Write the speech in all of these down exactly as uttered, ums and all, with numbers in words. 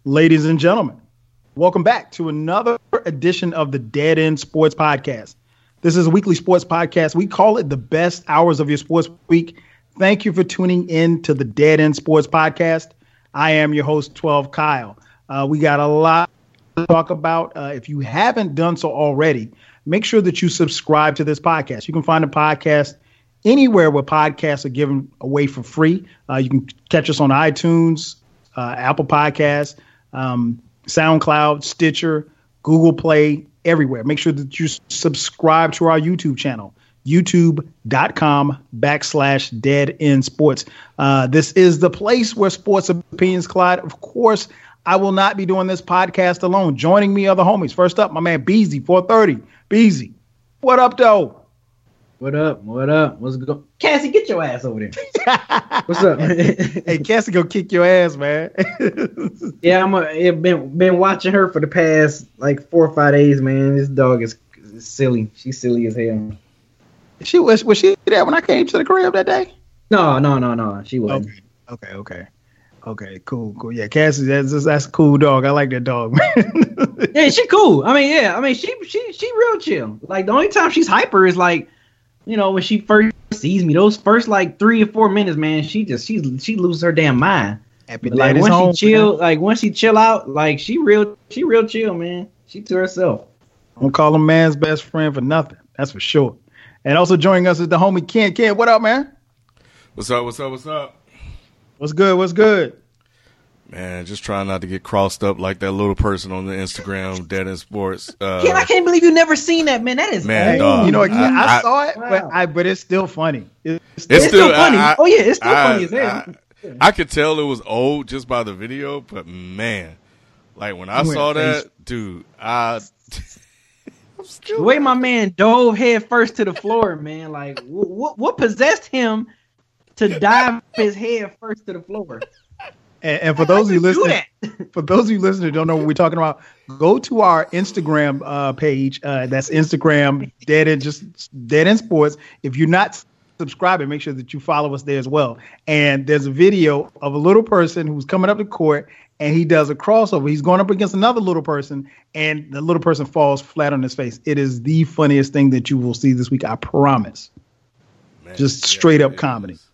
Ladies and gentlemen, welcome back to another edition of the Dead End Sports Podcast. This is a weekly sports podcast. We call it the best hours of your sports week. Thank you for tuning in to the Dead End Sports Podcast. I am your host, twelve Kyle. Uh, we got a lot to talk about. Uh, if you haven't done so already, make sure that you subscribe to this podcast. You can find the podcast anywhere where podcasts are given away for free. Uh, you can catch us on iTunes, uh, Apple Podcasts, um, SoundCloud, Stitcher, Google Play, everywhere. Make sure that you subscribe to our YouTube channel, youtube.com backslash dead end sports. Uh, this is the place where sports opinions collide. Of course, I will not be doing this podcast alone. Joining me are the homies. First up, my man Beezy, four thirty. Beezy, what up, though? What up? What up? What's going on? Cassie, get your ass over there. What's up? Hey, Cassie, go kick your ass, man. yeah, I'm a, I've been been watching her for the past like four or five days, man. This dog is, is silly. She's silly as hell. She was was she there when I came to the crib that day? No, no, no, no. She wasn't. Okay, okay, okay. Okay, cool, cool. Yeah, Cassie, that's that's a cool dog. I like that dog, man. Yeah, she cool. I mean, yeah, I mean, she she she real chill. Like the only time she's hyper is like, you know, when she first sees me, those first like three or four minutes, man, she just she she loses her damn mind. Happy like once home, she chill, man. like once she chill out, like she real she real chill, man. She to herself. Don't call him man's best friend for nothing. That's for sure. And also joining us is the homie Ken. Ken, what up, man? What's up? What's up? What's up? What's good? What's good? Man, just trying not to get crossed up like that little person on the Instagram, Dead End Sports. Uh, Ken, I can't believe you never seen that, man. That is man, dog. You know, I, I, I saw it, wow. but I but it's still funny. It's still, it's still funny. I, I, oh yeah, it's still I, funny as hell. I, I could tell it was old just by the video, but man, like when I saw that, face. dude, I. The way my man dove head first to the floor, man, like what what possessed him to dive his head first to the floor? And, and for those of you listening, for those of you listening who don't know what we're talking about, go to our Instagram uh, page. Uh, that's Instagram Dead End just Dead End Sports. If you're not subscribing, make sure that you follow us there as well. And there's a video of a little person who's coming up to court, and he does a crossover. He's going up against another little person, and the little person falls flat on his face. It is the funniest thing that you will see this week. I promise. Man, just straight yeah, up comedy. Is.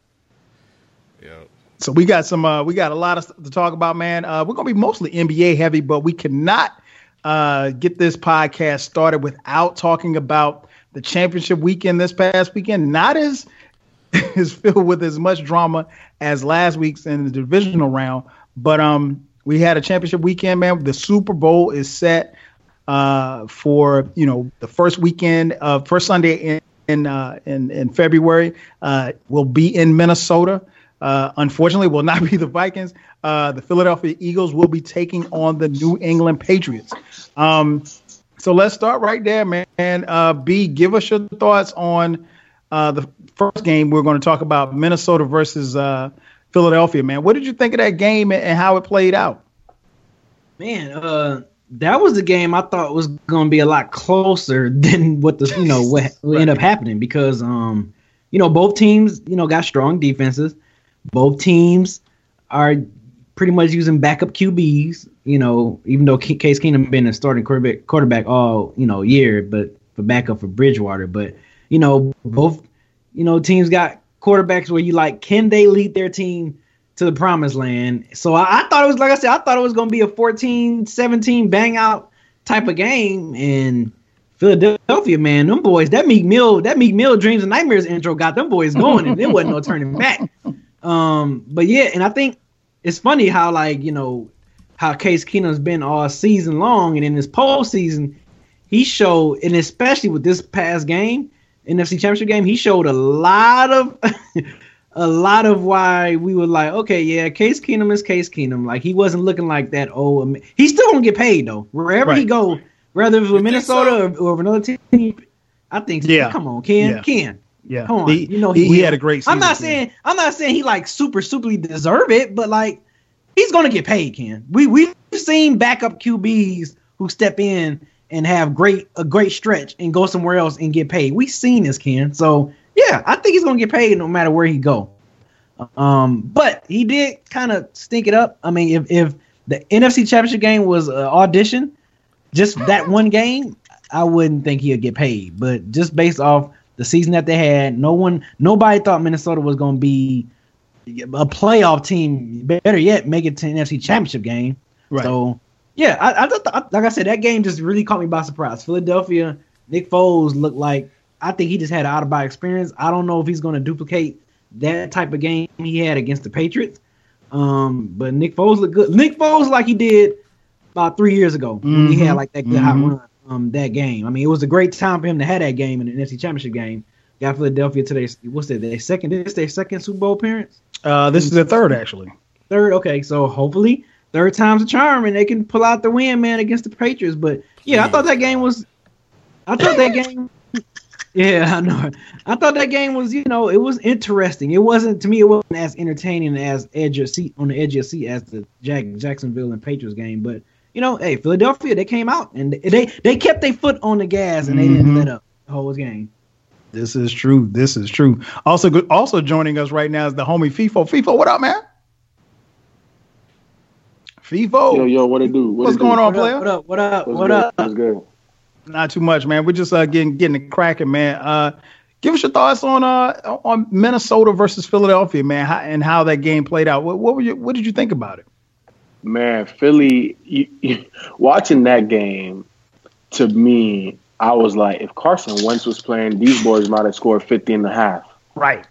So we got some, uh, we got a lot of stuff to talk about, man. Uh, we're going to be mostly N B A heavy, but we cannot uh, get this podcast started without talking about the championship weekend this past weekend. Not as is filled with as much drama as last week's in the divisional round, but um, we had a championship weekend, man. The Super Bowl is set uh, for, you know, the first weekend, uh, first Sunday in in uh, in, in February. Uh, will be in Minnesota. Uh, unfortunately, will not be the Vikings. Uh, the Philadelphia Eagles will be taking on the New England Patriots. Um, so let's start right there, man. Uh, B, give us your thoughts on uh, the first game. We're going to talk about Minnesota versus uh, Philadelphia, man. What did you think of that game and how it played out? Man, uh, that was the game I thought was going to be a lot closer than what the you know what right. ended up happening because um, you know both teams you know got strong defenses. Both teams are pretty much using backup Q Bs, you know, even though Case Keenum been a starting quarterback, quarterback all, you know, year, but for backup for Bridgewater. But, you know, both, you know, teams got quarterbacks where you like, can they lead their team to the promised land? So I, I thought it was, like I said, I thought it was going to be a fourteen seventeen bang out type of game. And Philadelphia, man, them boys, that Meek Mill, that Meek Mill Dreams and Nightmares intro got them boys going, and there wasn't no turning back. Um, but yeah, and I think it's funny how like, you know, how Case Keenum's been all season long, and in this postseason, he showed, and especially with this past game, N F C Championship game, he showed a lot of a lot of why we were like, okay, yeah, Case Keenum is Case Keenum. Like he wasn't looking like that. Oh, he's still gonna get paid though, wherever right. he go, whether it's with Minnesota so? or, or another team. I think. Yeah. Come on, Ken, yeah. Ken. Yeah, come on. He, you know he, he had a great season. I'm not saying I'm not saying he like super superly deserve it, but like he's gonna get paid, Ken. We we've seen backup Q Bs who step in and have great a great stretch and go somewhere else and get paid. We've seen this, Ken. So yeah, I think he's gonna get paid no matter where he go. Um, but he did kind of stink it up. I mean, if if the N F C Championship game was an audition, just that one game, I wouldn't think he'd get paid. But just based off the season that they had, no one, nobody thought Minnesota was going to be a playoff team. Better yet, make it to the N F C Championship game. Right. So, yeah, I, I, I like I said, that game just really caught me by surprise. Philadelphia, Nick Foles looked like, I think he just had an out-of-body experience. I don't know if he's going to duplicate that type of game he had against the Patriots. Um, but Nick Foles looked good. Nick Foles like he did about three years ago when mm-hmm. he had like that good mm-hmm. hot run um, that game. I mean, it was a great time for him to have that game in the N F C Championship game. Got Philadelphia to their, what's that, their second, this their second Super Bowl appearance? Uh, this is their third, actually. Third, okay. So hopefully third time's a charm and they can pull out the win, man, against the Patriots. But, yeah, I thought that game was – I thought that game – yeah, I know. I thought that game was, you know, it was interesting. It wasn't, to me, it wasn't as entertaining as edge of seat on the edge of your seat as the Jack, Jacksonville and Patriots game. But, you know, hey, Philadelphia, they came out and they they kept their foot on the gas and they mm-hmm. didn't let up the whole game. This is true. This is true. Also, also joining us right now is the homie FIFO. FIFO, what up, man? FIFO. Yo, yo, what it do? What What's it going do? on, what player? Up, what up? What up? What's what good? up? What's good? Not too much, man. We're just uh, getting getting it cracking, man. Uh, give us your thoughts on uh on Minnesota versus Philadelphia, man, how, and how that game played out. What, what were you? What did you think about it? Man, Philly, you, you, watching that game, to me, I was like, if Carson Wentz was playing, these boys might have scored fifty and a half. Right.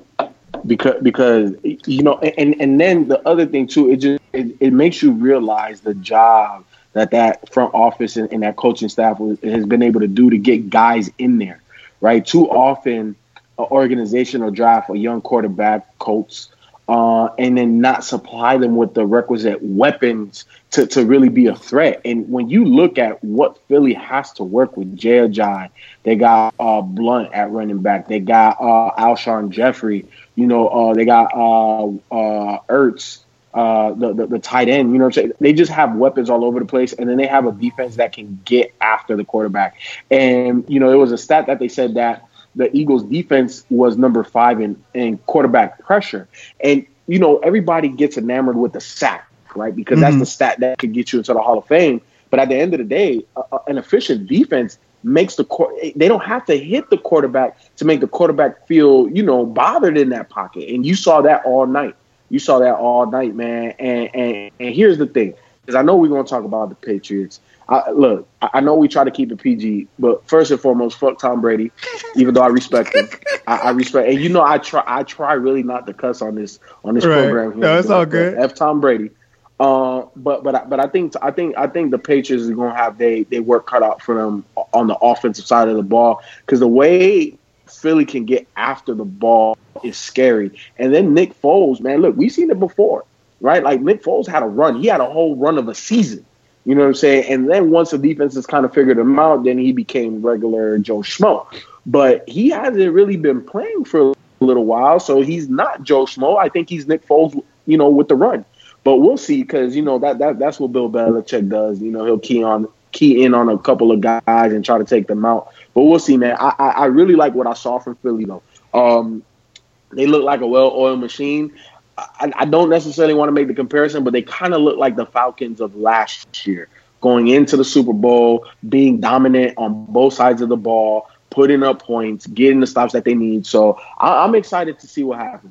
Because because you know, and and then the other thing too, it just it, it makes you realize the job that that front office and, and that coaching staff has been able to do to get guys in there, right? Too often, an organization will draft a young quarterback, Colts, uh, and then not supply them with the requisite weapons to, to really be a threat. And when you look at what Philly has to work with, Jay Ajayi, they got uh, Blunt at running back, they got uh, Alshon Jeffrey, you know, uh, they got uh, uh, Ertz. Uh, the, the the tight end, you know what I'm saying? They just have weapons all over the place, and then they have a defense that can get after the quarterback. And, you know, it was a stat that they said that the Eagles' defense was number five in, in quarterback pressure. And, you know, everybody gets enamored with the sack, right? Because mm-hmm. that's the stat that could get you into the Hall of Fame. But at the end of the day, uh, an efficient defense makes the – they don't have to hit the quarterback to make the quarterback feel, you know, bothered in that pocket. And you saw that all night. You saw that all night, man. And and, and here's the thing, because I know we're going to talk about the Patriots. I, look, I know we try to keep it P G, but first and foremost, fuck Tom Brady, even though I respect him. I, I respect, and you know, I try I try really not to cuss on this on this right. program. Here, no, it's all good. F Tom Brady. Uh, but but but I think I think I think the Patriots are going to have they they work cut out for them on the offensive side of the ball, because the way Philly can get after the ball is scary. And then Nick Foles, man, look, we've seen it before, right? Like Nick Foles had a run. He had a whole run of a season. You know what I'm saying? And then once the defense has kind of figured him out, then he became regular Joe Schmo. But he hasn't really been playing for a little while, so he's not Joe Schmo. I think he's Nick Foles, you know, with the run. But we'll see, because, you know, that, that that's what Bill Belichick does. You know, he'll key on key in on a couple of guys and try to take them out. But we'll see, man. I, I, I really like what I saw from Philly, though. Um, they look like a well-oiled machine. I, I don't necessarily want to make the comparison, but they kind of look like the Falcons of last year, going into the Super Bowl, being dominant on both sides of the ball, putting up points, getting the stops that they need. So I, I'm excited to see what happens.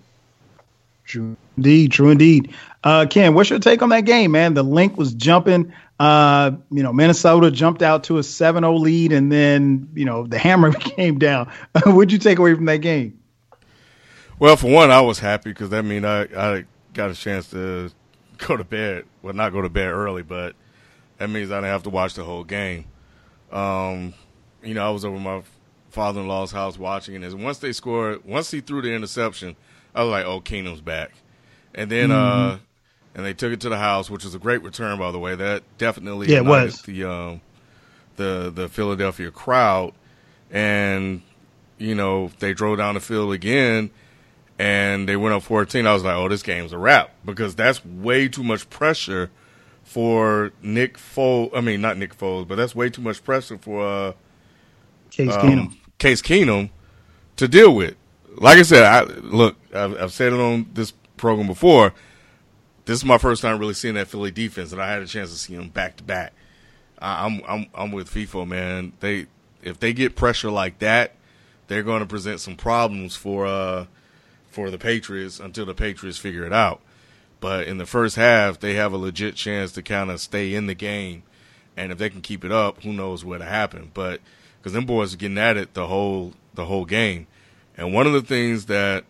True indeed, true indeed. Uh, Ken, what's your take on that game, man? The link was jumping. Uh, you know, Minnesota jumped out to a seven oh lead, and then, you know, the hammer came down. What'd you take away from that game? Well, for one, I was happy because that means I, I got a chance to go to bed. Well, not go to bed early, but that means I didn't have to watch the whole game. Um, you know, I was over my father-in-law's house watching, and once they scored, once he threw the interception, I was like, oh, Keenum's back. And then mm-hmm. uh, and they took it to the house, which was a great return, by the way. That definitely yeah, it was. the um, the the Philadelphia crowd. And, you know, they drove down the field again, and they went up fourteen. I was like, oh, this game's a wrap, because that's way too much pressure for Nick Foles. I mean, not Nick Foles, but that's way too much pressure for uh, Case um, Keenum. Case Keenum to deal with. Like I said, I, look, I've, I've said it on this program before. this is my first time really seeing that Philly defense, and I had a chance to see them back to back. I'm I'm I'm with FIFO, man. They if they get pressure like that, they're going to present some problems for uh for the Patriots until the Patriots figure it out. But in the first half, they have a legit chance to kind of stay in the game, and if they can keep it up, who knows what'll happen. But because them boys are getting at it the whole the whole game, and one of the things that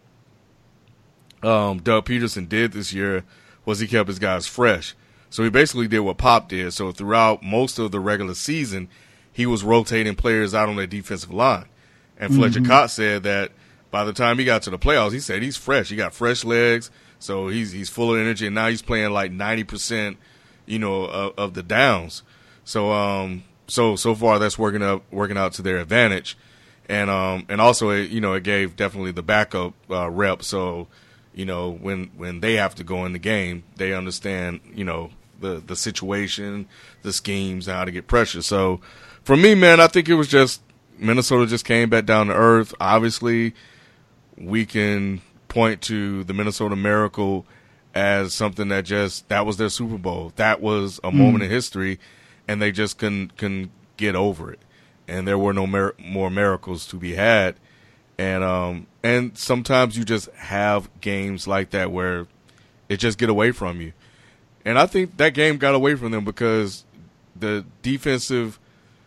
um, Doug Peterson did this year was he kept his guys fresh. So he basically did what Pop did. So throughout most of the regular season, he was rotating players out on their defensive line. And mm-hmm. Fletcher Cox said that by the time he got to the playoffs, he said he's fresh. He got fresh legs, so he's he's full of energy. And now he's playing like ninety percent, you know, of, of the downs. So um, so so far that's working up working out to their advantage. And um, and also it, you know, it gave definitely the backup uh, rep. So you know, when when they have to go in the game, they understand, you know, the the situation, the schemes, and how to get pressure. So for me, man, I think it was just Minnesota just came back down to earth. Obviously, we can point to the Minnesota Miracle as something that just that was their Super Bowl. That was a mm. moment in history, and they just couldn't couldn't get over it. And there were no mer- more miracles to be had. And um and sometimes you just have games like that where it just get away from you. And I think that game got away from them because the defensive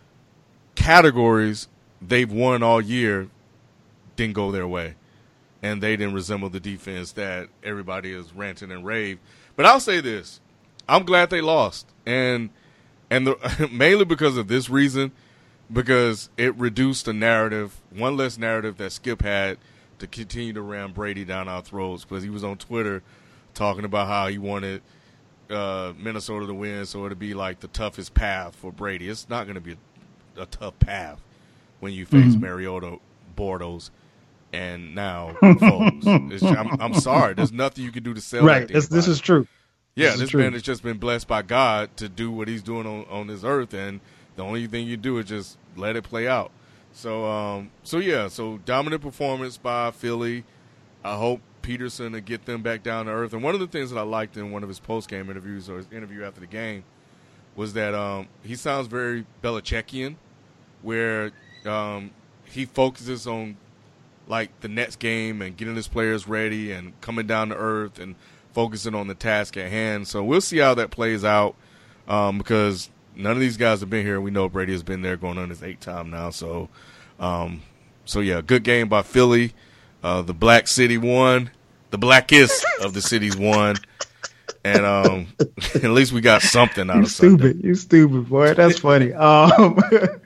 categories they've won all year didn't go their way. And they didn't resemble the defense that everybody is ranting and rave. But I'll say this. I'm glad they lost. And and the, mainly because of this reason, because it reduced the narrative, one less narrative that Skip had to continue to ram Brady down our throats, because he was on Twitter talking about how he wanted uh, Minnesota to win, so it would be like the toughest path for Brady. It's not going to be a, a tough path when you face mm-hmm. Mariota, Bortles, and now Foles. It's, I'm, I'm sorry. There's nothing you can do to sell right. that. Right. This is true. Yeah, this, this man has just been blessed by God to do what he's doing on, on this earth, and the only thing you do is just let it play out. So, um, so yeah, so dominant performance by Philly. I hope Peterson to get them back down to earth. And one of the things that I liked in one of his post-game interviews or his interview after the game was that um, he sounds very Belichickian, where um, he focuses on like the next game and getting his players ready and coming down to earth and focusing on the task at hand. So we'll see how that plays out um, because none of these guys have been here. We know Brady has been there going on his eighth time now. So, um, so yeah, good game by Philly. Uh, the Black City won. The blackest of the cities won. And um, at least we got something out you of Sunday. Stupid. You stupid, boy. That's funny. Um,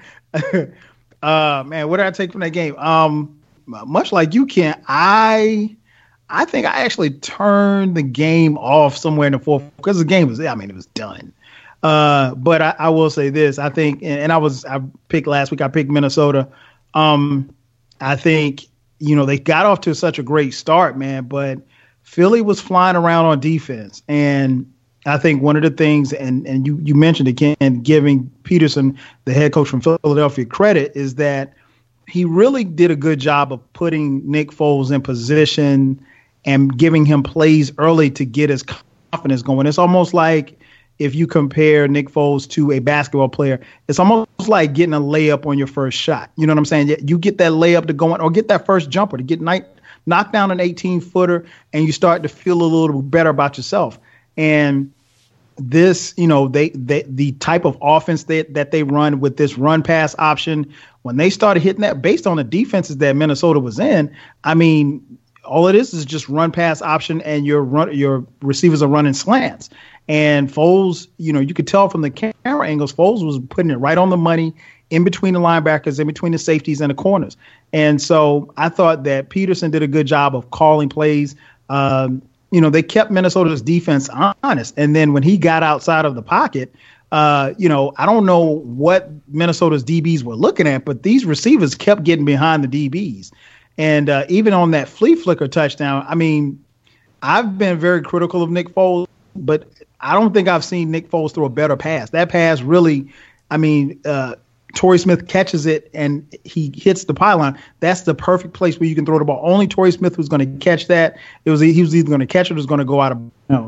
uh, man, what did I take from that game? Um, much like you, Ken, I I think I actually turned the game off somewhere in the fourth because the game was, I mean, it was done. Uh, but I, I will say this, I think, and, and I was, I picked last week, I picked Minnesota. Um, I think, you know, they got off to such a great start, man, but Philly was flying around on defense. And I think one of the things, and, and you, you mentioned again, giving Peterson, the head coach from Philadelphia, credit, is that he really did a good job of putting Nick Foles in position and giving him plays early to get his confidence going. It's almost like, if you compare Nick Foles to a basketball player, it's almost like getting a layup on your first shot. You know what I'm saying? You get that layup to go in, or get that first jumper to get night, knock down an eighteen-footer, and you start to feel a little better about yourself. And this, you know, they, they the type of offense that, that they run with this run-pass option, when they started hitting that, based on the defenses that Minnesota was in, I mean, all it is is just run-pass option, and your run, your receivers are running slants. And Foles, you know, you could tell from the camera angles, Foles was putting it right on the money in between the linebackers, in between the safeties and the corners. And so I thought that Peterson did a good job of calling plays. Um, you know, they kept Minnesota's defense honest. And then when he got outside of the pocket, uh, you know, I don't know what Minnesota's D Bs were looking at, but these receivers kept getting behind the D Bs. And uh, even on that flea flicker touchdown, I mean, I've been very critical of Nick Foles, but I don't think I've seen Nick Foles throw a better pass. That pass really, I mean, uh, Torrey Smith catches it and he hits the pylon. That's the perfect place where you can throw the ball. Only Torrey Smith was going to catch that. It was he was either going to catch it or was going to go out of bounds.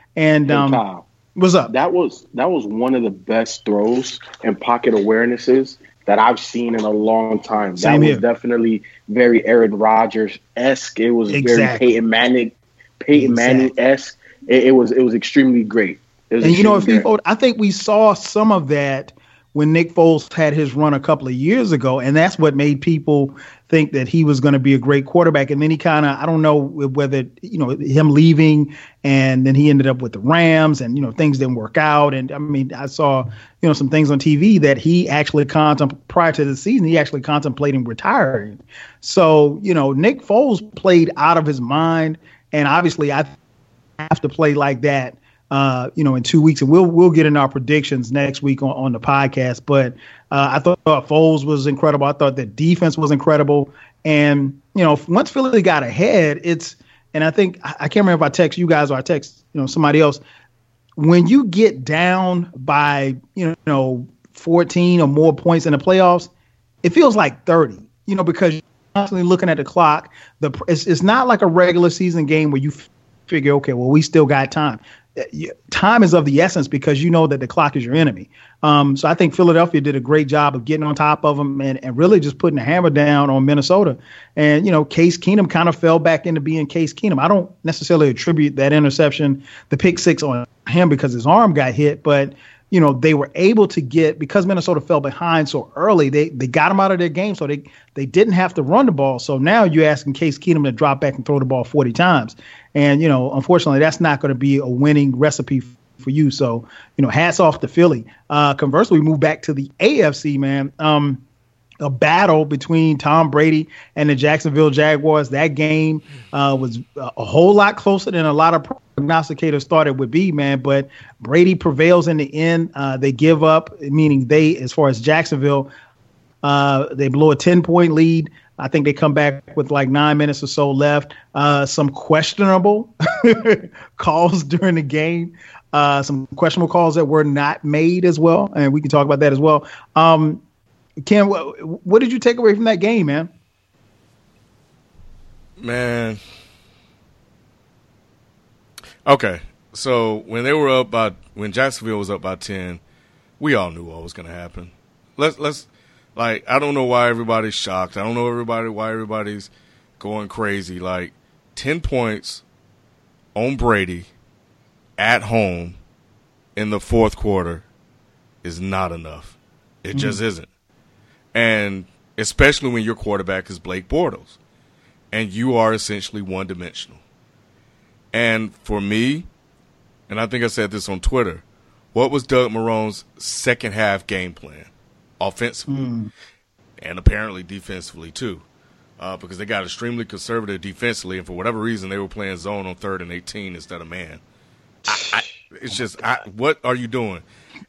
And hey, um, Kyle, what's up? That was that was one of the best throws and pocket awarenesses that I've seen in a long time. Same that was here. definitely very Aaron Rodgers-esque. It was Exactly. very Peyton Manning, Peyton Exactly. Manning-esque. It, it was it was extremely great. Was and you know, if great. people, I think we saw some of that when Nick Foles had his run a couple of years ago, and that's what made people think that he was going to be a great quarterback. And then he kind of, I don't know whether, you know, him leaving, and then he ended up with the Rams, and, you know, things didn't work out. And I mean, I saw, you know, some things on T V that he actually contemplated prior to the season, he actually contemplating retiring. So, you know, Nick Foles played out of his mind, and obviously I have to play like that. Uh, you know, in two weeks, and we'll we'll get in our predictions next week on, on the podcast. But uh, I thought Foles was incredible. I thought the defense was incredible. And you know, once Philly got ahead, it's and I think I can't remember if I text you guys or I text you know somebody else. When you get down by you know fourteen or more points in the playoffs, it feels like thirty. You know, because you're constantly looking at the clock. The it's it's not like a regular season game where you figure, okay, well, we still got time. Time is of the essence because you know that the clock is your enemy. Um, so I think Philadelphia did a great job of getting on top of them and, and really just putting a hammer down on Minnesota. And, you know, Case Keenum kind of fell back into being Case Keenum. I don't necessarily attribute that interception, the pick six on him because his arm got hit, but you know, they were able to get, because Minnesota fell behind so early, they they got him out of their game, so they they didn't have to run the ball. So now you're asking Case Keenum to drop back and throw the ball forty times. And, you know, unfortunately, that's not going to be a winning recipe for you. So, you know, hats off to Philly. Uh, conversely, we move back to the A F C, man. Um, a battle between Tom Brady and the Jacksonville Jaguars. That game uh, was a whole lot closer than a lot of prognosticators thought it would be, man. But Brady prevails in the end. Uh, they give up, meaning they, as far as Jacksonville, uh, they blow a ten-point lead. I think they come back with like nine minutes or so left. Uh, some questionable calls during the game. Uh, some questionable calls that were not made as well. And we can talk about that as well. Um, Ken, what, what did you take away from that game, man? Man. Okay, so when they were up by, when Jacksonville was up by ten, we all knew what was going to happen. Let's let's like I don't know why everybody's shocked. I don't know everybody why everybody's going crazy. Like ten points on Brady at home in the fourth quarter is not enough. It mm-hmm. just isn't. And especially when your quarterback is Blake Bortles and you are essentially one-dimensional. And for me, and I think I said this on Twitter, what was Doug Marrone's second half game plan offensively mm. and apparently defensively too? Uh, because they got extremely conservative defensively, and for whatever reason they were playing zone on third and eighteen instead of man. I, I, it's just, I, what are you doing?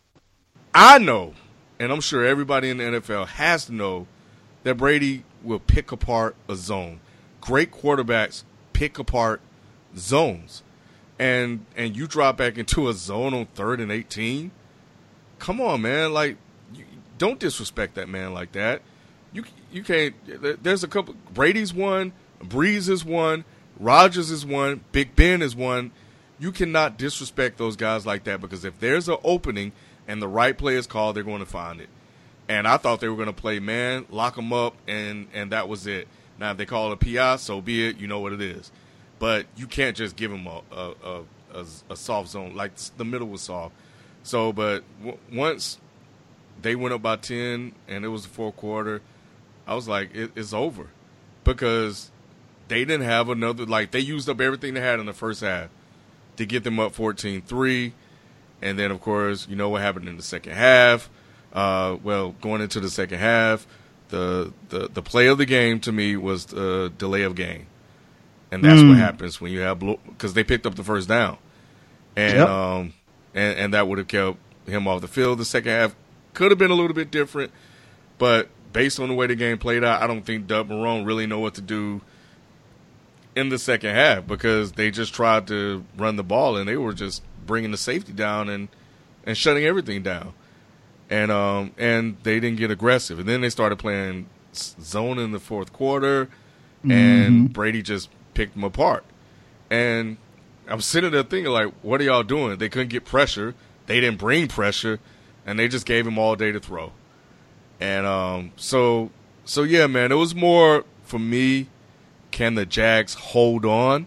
I know, and I'm sure everybody in the N F L has to know, that Brady will pick apart a zone. Great quarterbacks pick apart zones. And and you drop back into a zone on third and eighteen? Come on, man. Like, you, don't disrespect that man like that. You you can't – there's a couple – Brady's one, Breeze is one, Rodgers is one, Big Ben is one. You cannot disrespect those guys like that because if there's an opening and the right play is called, they're going to find it. And I thought they were going to play man, lock them up, and, and that was it. Now, if they call it a P I, so be it. You know what it is. But you can't just give them a a, a, a, a soft zone. Like, the middle was soft. So, but w- once they went up by ten and it was the fourth quarter, I was like, it, it's over. Because they didn't have another – like, they used up everything they had in the first half to get them up fourteen three. And then, of course, you know what happened in the second half. Uh, well, going into the second half, the, the, the play of the game to me was the delay of game. And that's mm. what happens when you have – because they picked up the first down. And, yep. um, and and that would have kept him off the field. The second half could have been a little bit different. But based on the way the game played out, I don't think Doug Marrone really know what to do in the second half because they just tried to run the ball and they were just bringing the safety down and, and shutting everything down. And um and they didn't get aggressive. And then they started playing zone in the fourth quarter, and mm-hmm. Brady just picked them apart. And I'm sitting there thinking, like, what are y'all doing? They couldn't get pressure. They didn't bring pressure, and they just gave him all day to throw. And um, so, so yeah, man, it was more for me, can the Jags hold on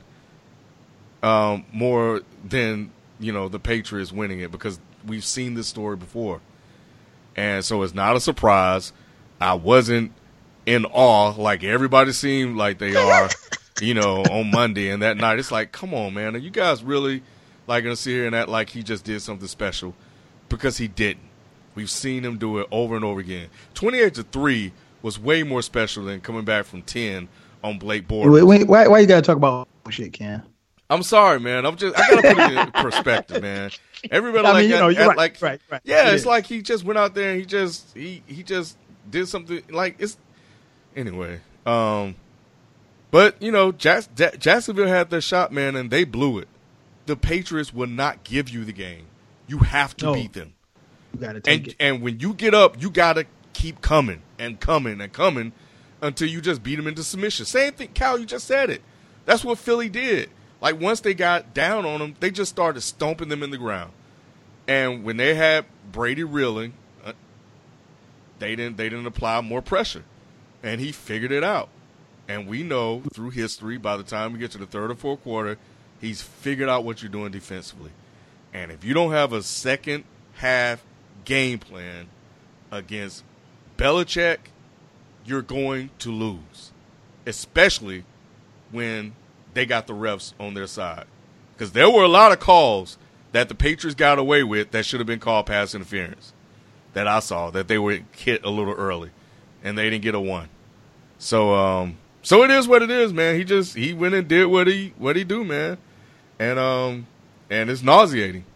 um, more than, you know, the Patriots winning it, because we've seen this story before. And so it's not a surprise. I wasn't in awe like everybody seemed like they are, you know, on Monday and that night. It's like, come on, man. Are you guys really like going to sit here and act like he just did something special? Because he didn't. We've seen him do it over and over again. twenty-eight to three was way more special than coming back from ten on Blake Bortles. Wait, wait, why, why you got to talk about shit, Ken? I'm sorry, man. I'm just I gotta put it in perspective, man. Everybody I like mean, you know, at, you're at, right, like right, right. yeah, It it's is. like he just went out there and he just he he just did something like it's anyway. Um, but you know, Jacks, Jacksonville had their shot, man, and they blew it. The Patriots will not give you the game. You have to No. beat them. You got to take And it. and when you get up, you gotta keep coming and coming and coming until you just beat them into submission. Same thing, Cal. You just said it. That's what Philly did. Like, once they got down on them, they just started stomping them in the ground. And when they had Brady reeling, uh, they didn't they didn't apply more pressure. And he figured it out. And we know through history, by the time we get to the third or fourth quarter, he's figured out what you're doing defensively. And if you don't have a second half game plan against Belichick, you're going to lose. Especially when they got the refs on their side. Because there were a lot of calls that the Patriots got away with that should have been called pass interference that I saw, that they were hit a little early, and they didn't get a one. So um, so it is what it is, man. He just he went and did what he what he do, man. And um and it's nauseating.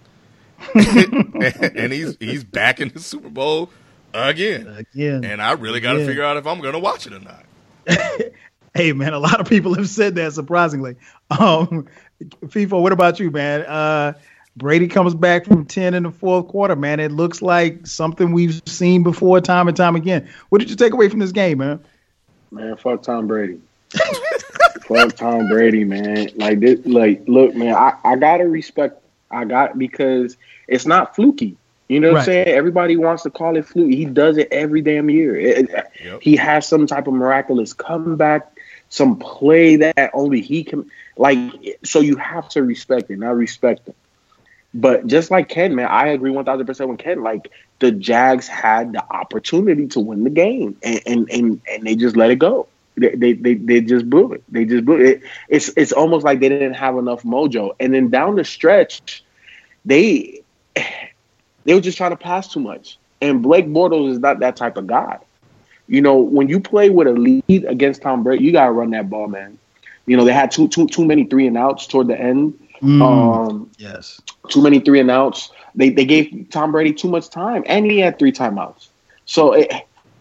And he's he's back in the Super Bowl again. Again. And I really got to Yeah. figure out if I'm going to watch it or not. Hey, man, a lot of people have said that, surprisingly. Um, FIFA, what about you, man? Uh, Brady comes back from ten in the fourth quarter, man. It looks like something we've seen before time and time again. What did you take away from this game, man? Man, fuck Tom Brady. Fuck Tom Brady, man. Like this, like, look, man, I, I gotta respect. I got because it's not fluky. You know what Right. I'm saying? Everybody wants to call it fluky. He does it every damn year. It- it- Yep. He has some type of miraculous comeback, some play that only he can. Like, so you have to respect it. And I respect it. But just like Ken, man, I agree one thousand percent with Ken. Like, the Jags had the opportunity to win the game, and and and, and they just let it go. They, they they they just blew it. They just blew it. It's it's almost like they didn't have enough mojo. And then down the stretch, they they were just trying to pass too much. And Blake Bortles is not that type of guy. You know, when you play with a lead against Tom Brady, you gotta run that ball, man. You know, they had too too too many three and outs toward the end. Mm. Um, Yes. too many three and outs. They they gave Tom Brady too much time, and he had three timeouts. So it,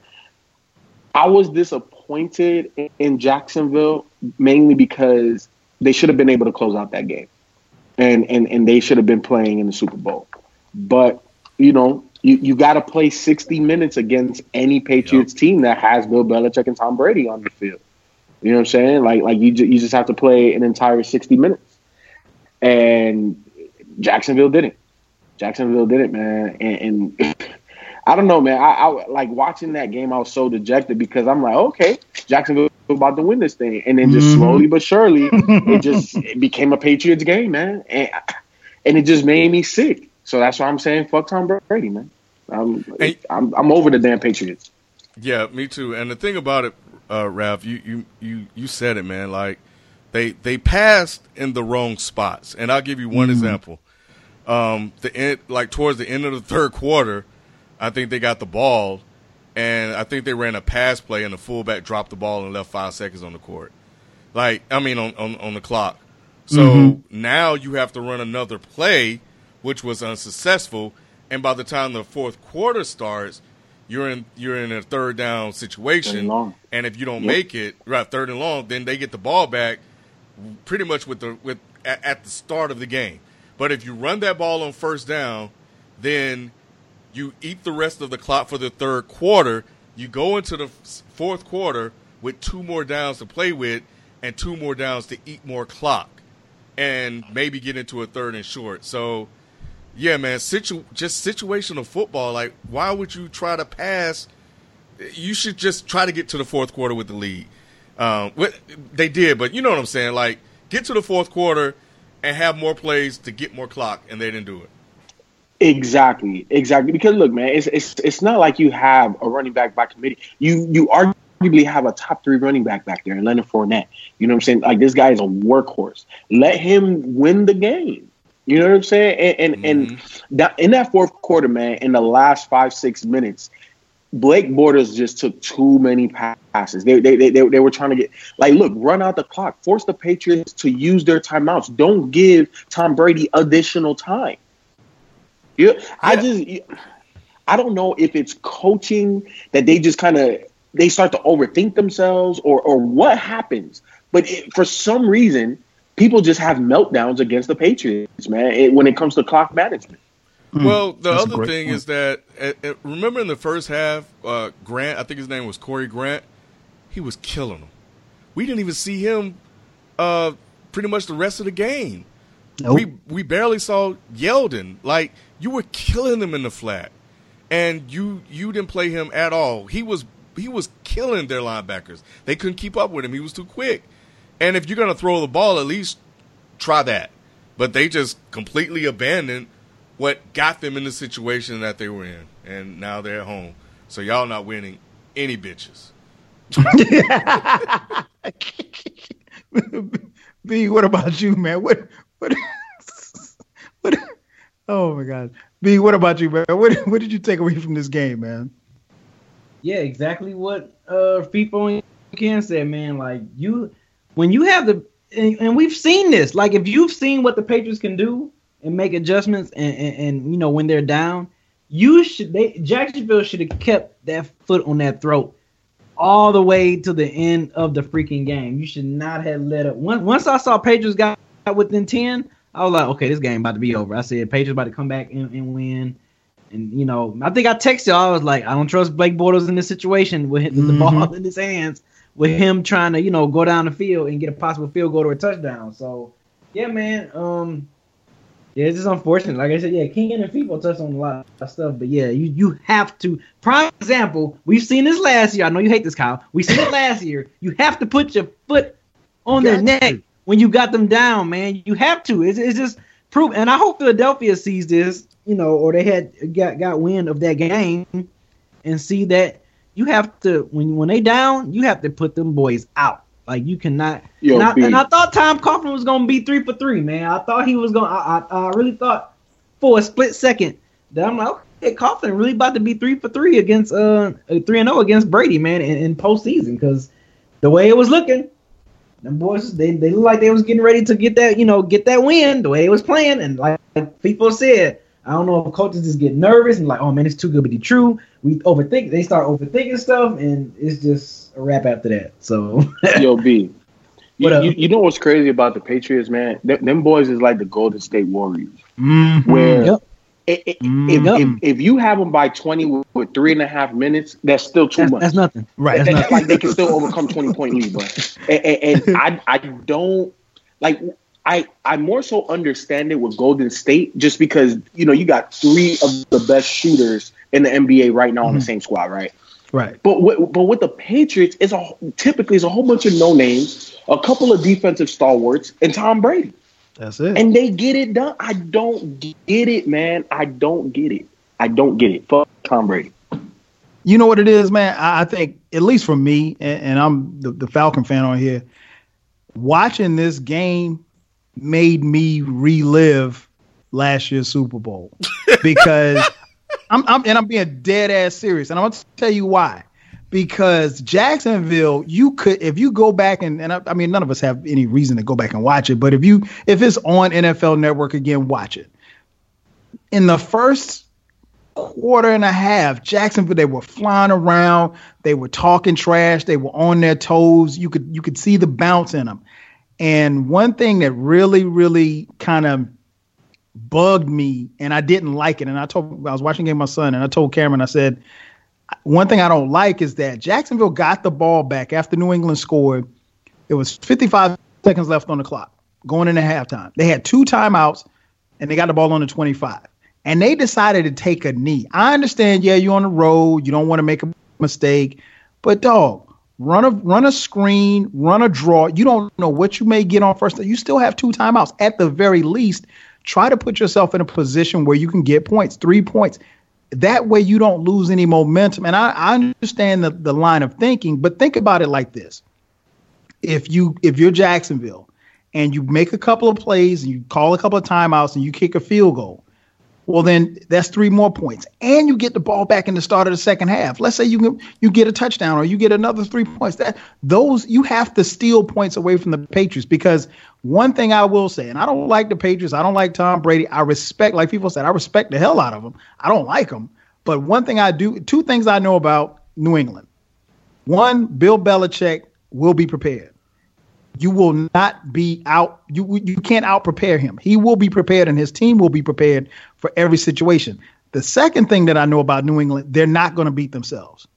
I was disappointed in, in Jacksonville mainly because they should have been able to close out that game, and and and they should have been playing in the Super Bowl. But you know, you you got to play sixty minutes against any Patriots Yep. team that has Bill Belichick and Tom Brady on the field. You know what I'm saying? Like like you ju- you just have to play an entire sixty minutes. And Jacksonville didn't. Jacksonville didn't, man. And, and I don't know, man. I, I like watching that game. I was so dejected because I'm like, okay, Jacksonville about to win this thing, and then just Mhm. slowly but surely, it just it became a Patriots game, man. And and it just made me sick. So that's why I'm saying, fuck Tom Brady, man. I'm Hey. I'm, I'm over the damn Patriots. Yeah, me too. And the thing about it, uh, Ralph, you, you, you, you said it, man. Like, they they passed in the wrong spots. And I'll give you one example. Um, the end, like towards the end of the third quarter, I think they got the ball, and I think they ran a pass play, and the fullback dropped the ball and left five seconds on the court. Like, I mean, on on, on the clock. So Mhm. now you have to run another play, which was unsuccessful. And by the time the fourth quarter starts, you're in you're in a third down Third situation, and long. and if you don't Yep. make it right third and long, then they get the ball back pretty much with the with at, at the start of the game. But if you run that ball on first down, then you eat the rest of the clock for the third quarter. You go into the f- fourth quarter with two more downs to play with and two more downs to eat more clock. and maybe get into a third and short. So, yeah, man, situ- just situational football. Like, why would you try to pass? You should just try to get to the fourth quarter with the lead. Um, they did, but you know what I'm saying? Like, get to the fourth quarter and have more plays to get more clock, and they didn't do it. Exactly, exactly. Because look, man, it's it's it's not like you have a running back by committee. You you arguably have a top three running back back there, Leonard Fournette. You know what I'm saying? Like, this guy is a workhorse. Let him win the game. You know what I'm saying? And and, mm-hmm. and that, in that fourth quarter, man, in the last five six minutes, Blake Bortles just took too many passes. They, they they they they were trying to get, like, look, run out the clock. Force the Patriots to use their timeouts. Don't give Tom Brady additional time. Yeah, I just I don't know if it's coaching that they just kind of they start to overthink themselves or or what happens. But it, for some reason, people just have meltdowns against the Patriots, man, it, when it comes to clock management. Well, the That's other thing point. is that, uh, uh, remember in the first half, uh, Grant, I think his name was Corey Grant, he was killing them. We didn't even see him uh, pretty much the rest of the game. Nope. We we barely saw Yeldon. Like, you were killing them in the flat, and you you didn't play him at all. He was he was killing their linebackers. They couldn't keep up with him. He was too quick. And if you're going to throw the ball, at least try that. But they just completely abandoned what got them in the situation that they were in, and now they're at home. So y'all not winning any bitches. B, what about you, man? What what what? Oh my God, B, what about you, man? What what did you take away from this game, man? Yeah, exactly what uh FIFA and Ken said, man. Like, you, when you have the, and, and we've seen this. Like, if you've seen what the Patriots can do and make adjustments, and, and, and you know, when they're down, you should they Jacksonville should have kept that foot on that throat all the way to the end of the freaking game. You should not have let up. Once once I saw Patriots got within ten, I was like, okay, this game about to be over. I said Patriots about to come back and, and win. And, you know, I think I texted y'all. I was like, I don't trust Blake Bortles in this situation with mm-hmm. the ball in his hands, with him trying to, you know, go down the field and get a possible field goal or a touchdown. So, yeah, man. Um, yeah, it's just unfortunate. Like I said, yeah, King and FIFA touched on a lot of stuff. But, yeah, you, you have to. Prime example, we've seen this last year. I know you hate this, Kyle. We've seen it last year. You have to put your foot on their neck when you got them down, man. You have to. It's, it's just proof. And I hope Philadelphia sees this, you know, or they had got, got wind of that game and see that you have to, when when they down, you have to put them boys out. Like, you cannot. Yo, and, I, and I thought Tom Coughlin was going to be three for three, man. I thought he was going to, I, I really thought for a split second that I'm like, okay, Coughlin really about to be three for three against, uh, three and oh against Brady, man, in, in postseason. Because the way it was looking, them boys, they, they looked like they was getting ready to get that, you know, get that win the way they was playing. And like, like people said, I don't know if coaches just get nervous and like, oh man, it's too good to be true. We overthink. They start overthinking stuff, and it's just a wrap after that. So, yo, B, you, you, you know what's crazy about the Patriots, man? Them, them boys is like the Golden State Warriors, mm-hmm. where yep. it, it, mm-hmm. if, if if you have them by twenty with, with three and a half minutes, that's still too that's, much. That's nothing, right? That's nothing. Like, they can still overcome twenty point lead, but and, and, and I I don't like. I, I more so understand it with Golden State just because, you know, you got three of the best shooters in the N B A right now mm-hmm. on the same squad, right? Right. But with, but with the Patriots, it's a typically it's a whole bunch of no names, a couple of defensive stalwarts, and Tom Brady. That's it. And they get it done. I don't get it, man. I don't get it. I don't get it. Fuck Tom Brady. You know what it is, man? I, I think, at least for me, and, and I'm the, the Falcon fan on here, watching this game made me relive last year's Super Bowl because I'm, I'm and I'm being dead ass serious, and I'm gonna tell you why. Because Jacksonville, you could, if you go back and and I, I mean, none of us have any reason to go back and watch it, but if you if it's on N F L Network again, watch it. In the first quarter and a half, Jacksonville, they were flying around, they were talking trash, they were on their toes. You could you could see the bounce in them. And one thing that really, really kind of bugged me, and I didn't like it, and I told I was watching a game with my son, and I told Cameron, I said, one thing I don't like is that Jacksonville got the ball back after New England scored. It was fifty-five seconds left on the clock. going into halftime. They had two timeouts, and they got the ball on the twenty-five. And they decided to take a knee. I understand, yeah, you're on the road. You don't want to make a mistake. But, dog, run a run a screen, run a draw. You don't know what you may get on first. You still have two timeouts. At the very least, try to put yourself in a position where you can get points, three points. That way you don't lose any momentum. And I, I understand the, the line of thinking, but think about it like this. If you if you're Jacksonville and you make a couple of plays and you call a couple of timeouts and you kick a field goal, well, then that's three more points. And you get the ball back in the start of the second half. Let's say you can, you get a touchdown or you get another three points. That those you have to steal points away from the Patriots, because one thing I will say, and I don't like the Patriots, I don't like Tom Brady. I respect, like people said, I respect the hell out of them. I don't like them. But one thing I do, two things I know about New England. One, Bill Belichick will be prepared. You will not be out. You you can't out prepare him. He will be prepared, and his team will be prepared for every situation. The second thing that I know about New England, they're not going to beat themselves.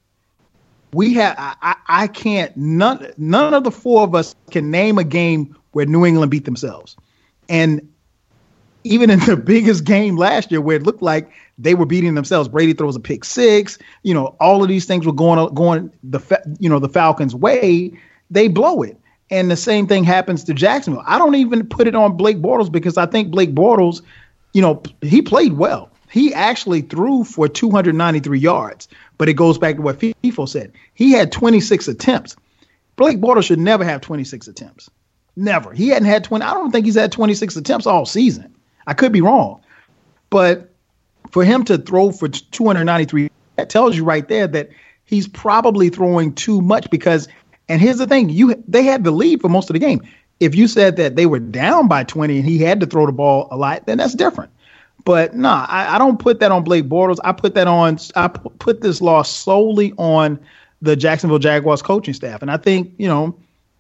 We have. I, I, I can't. None. None of the four of us can name a game where New England beat themselves. And even in the biggest game last year, where it looked like they were beating themselves, Brady throws a pick six. You know, all of these things were going going the you know the Falcons' way. They blow it. And the same thing happens to Jacksonville. I don't even put it on Blake Bortles, because I think Blake Bortles, you know, he played well. He actually threw for two hundred ninety-three yards, but it goes back to what FIFO said. He had twenty-six attempts. Blake Bortles should never have twenty-six attempts. Never. He hadn't had twenty. I don't think he's had twenty-six attempts all season. I could be wrong. But for him to throw for two hundred ninety-three, that tells you right there that he's probably throwing too much, because – and here's the thing, you they had the lead for most of the game. If you said that they were down by twenty and he had to throw the ball a lot, then that's different. But no, nah, I, I don't put that on Blake Bortles. I put that on, I put this loss solely on the Jacksonville Jaguars coaching staff. And I think, you know,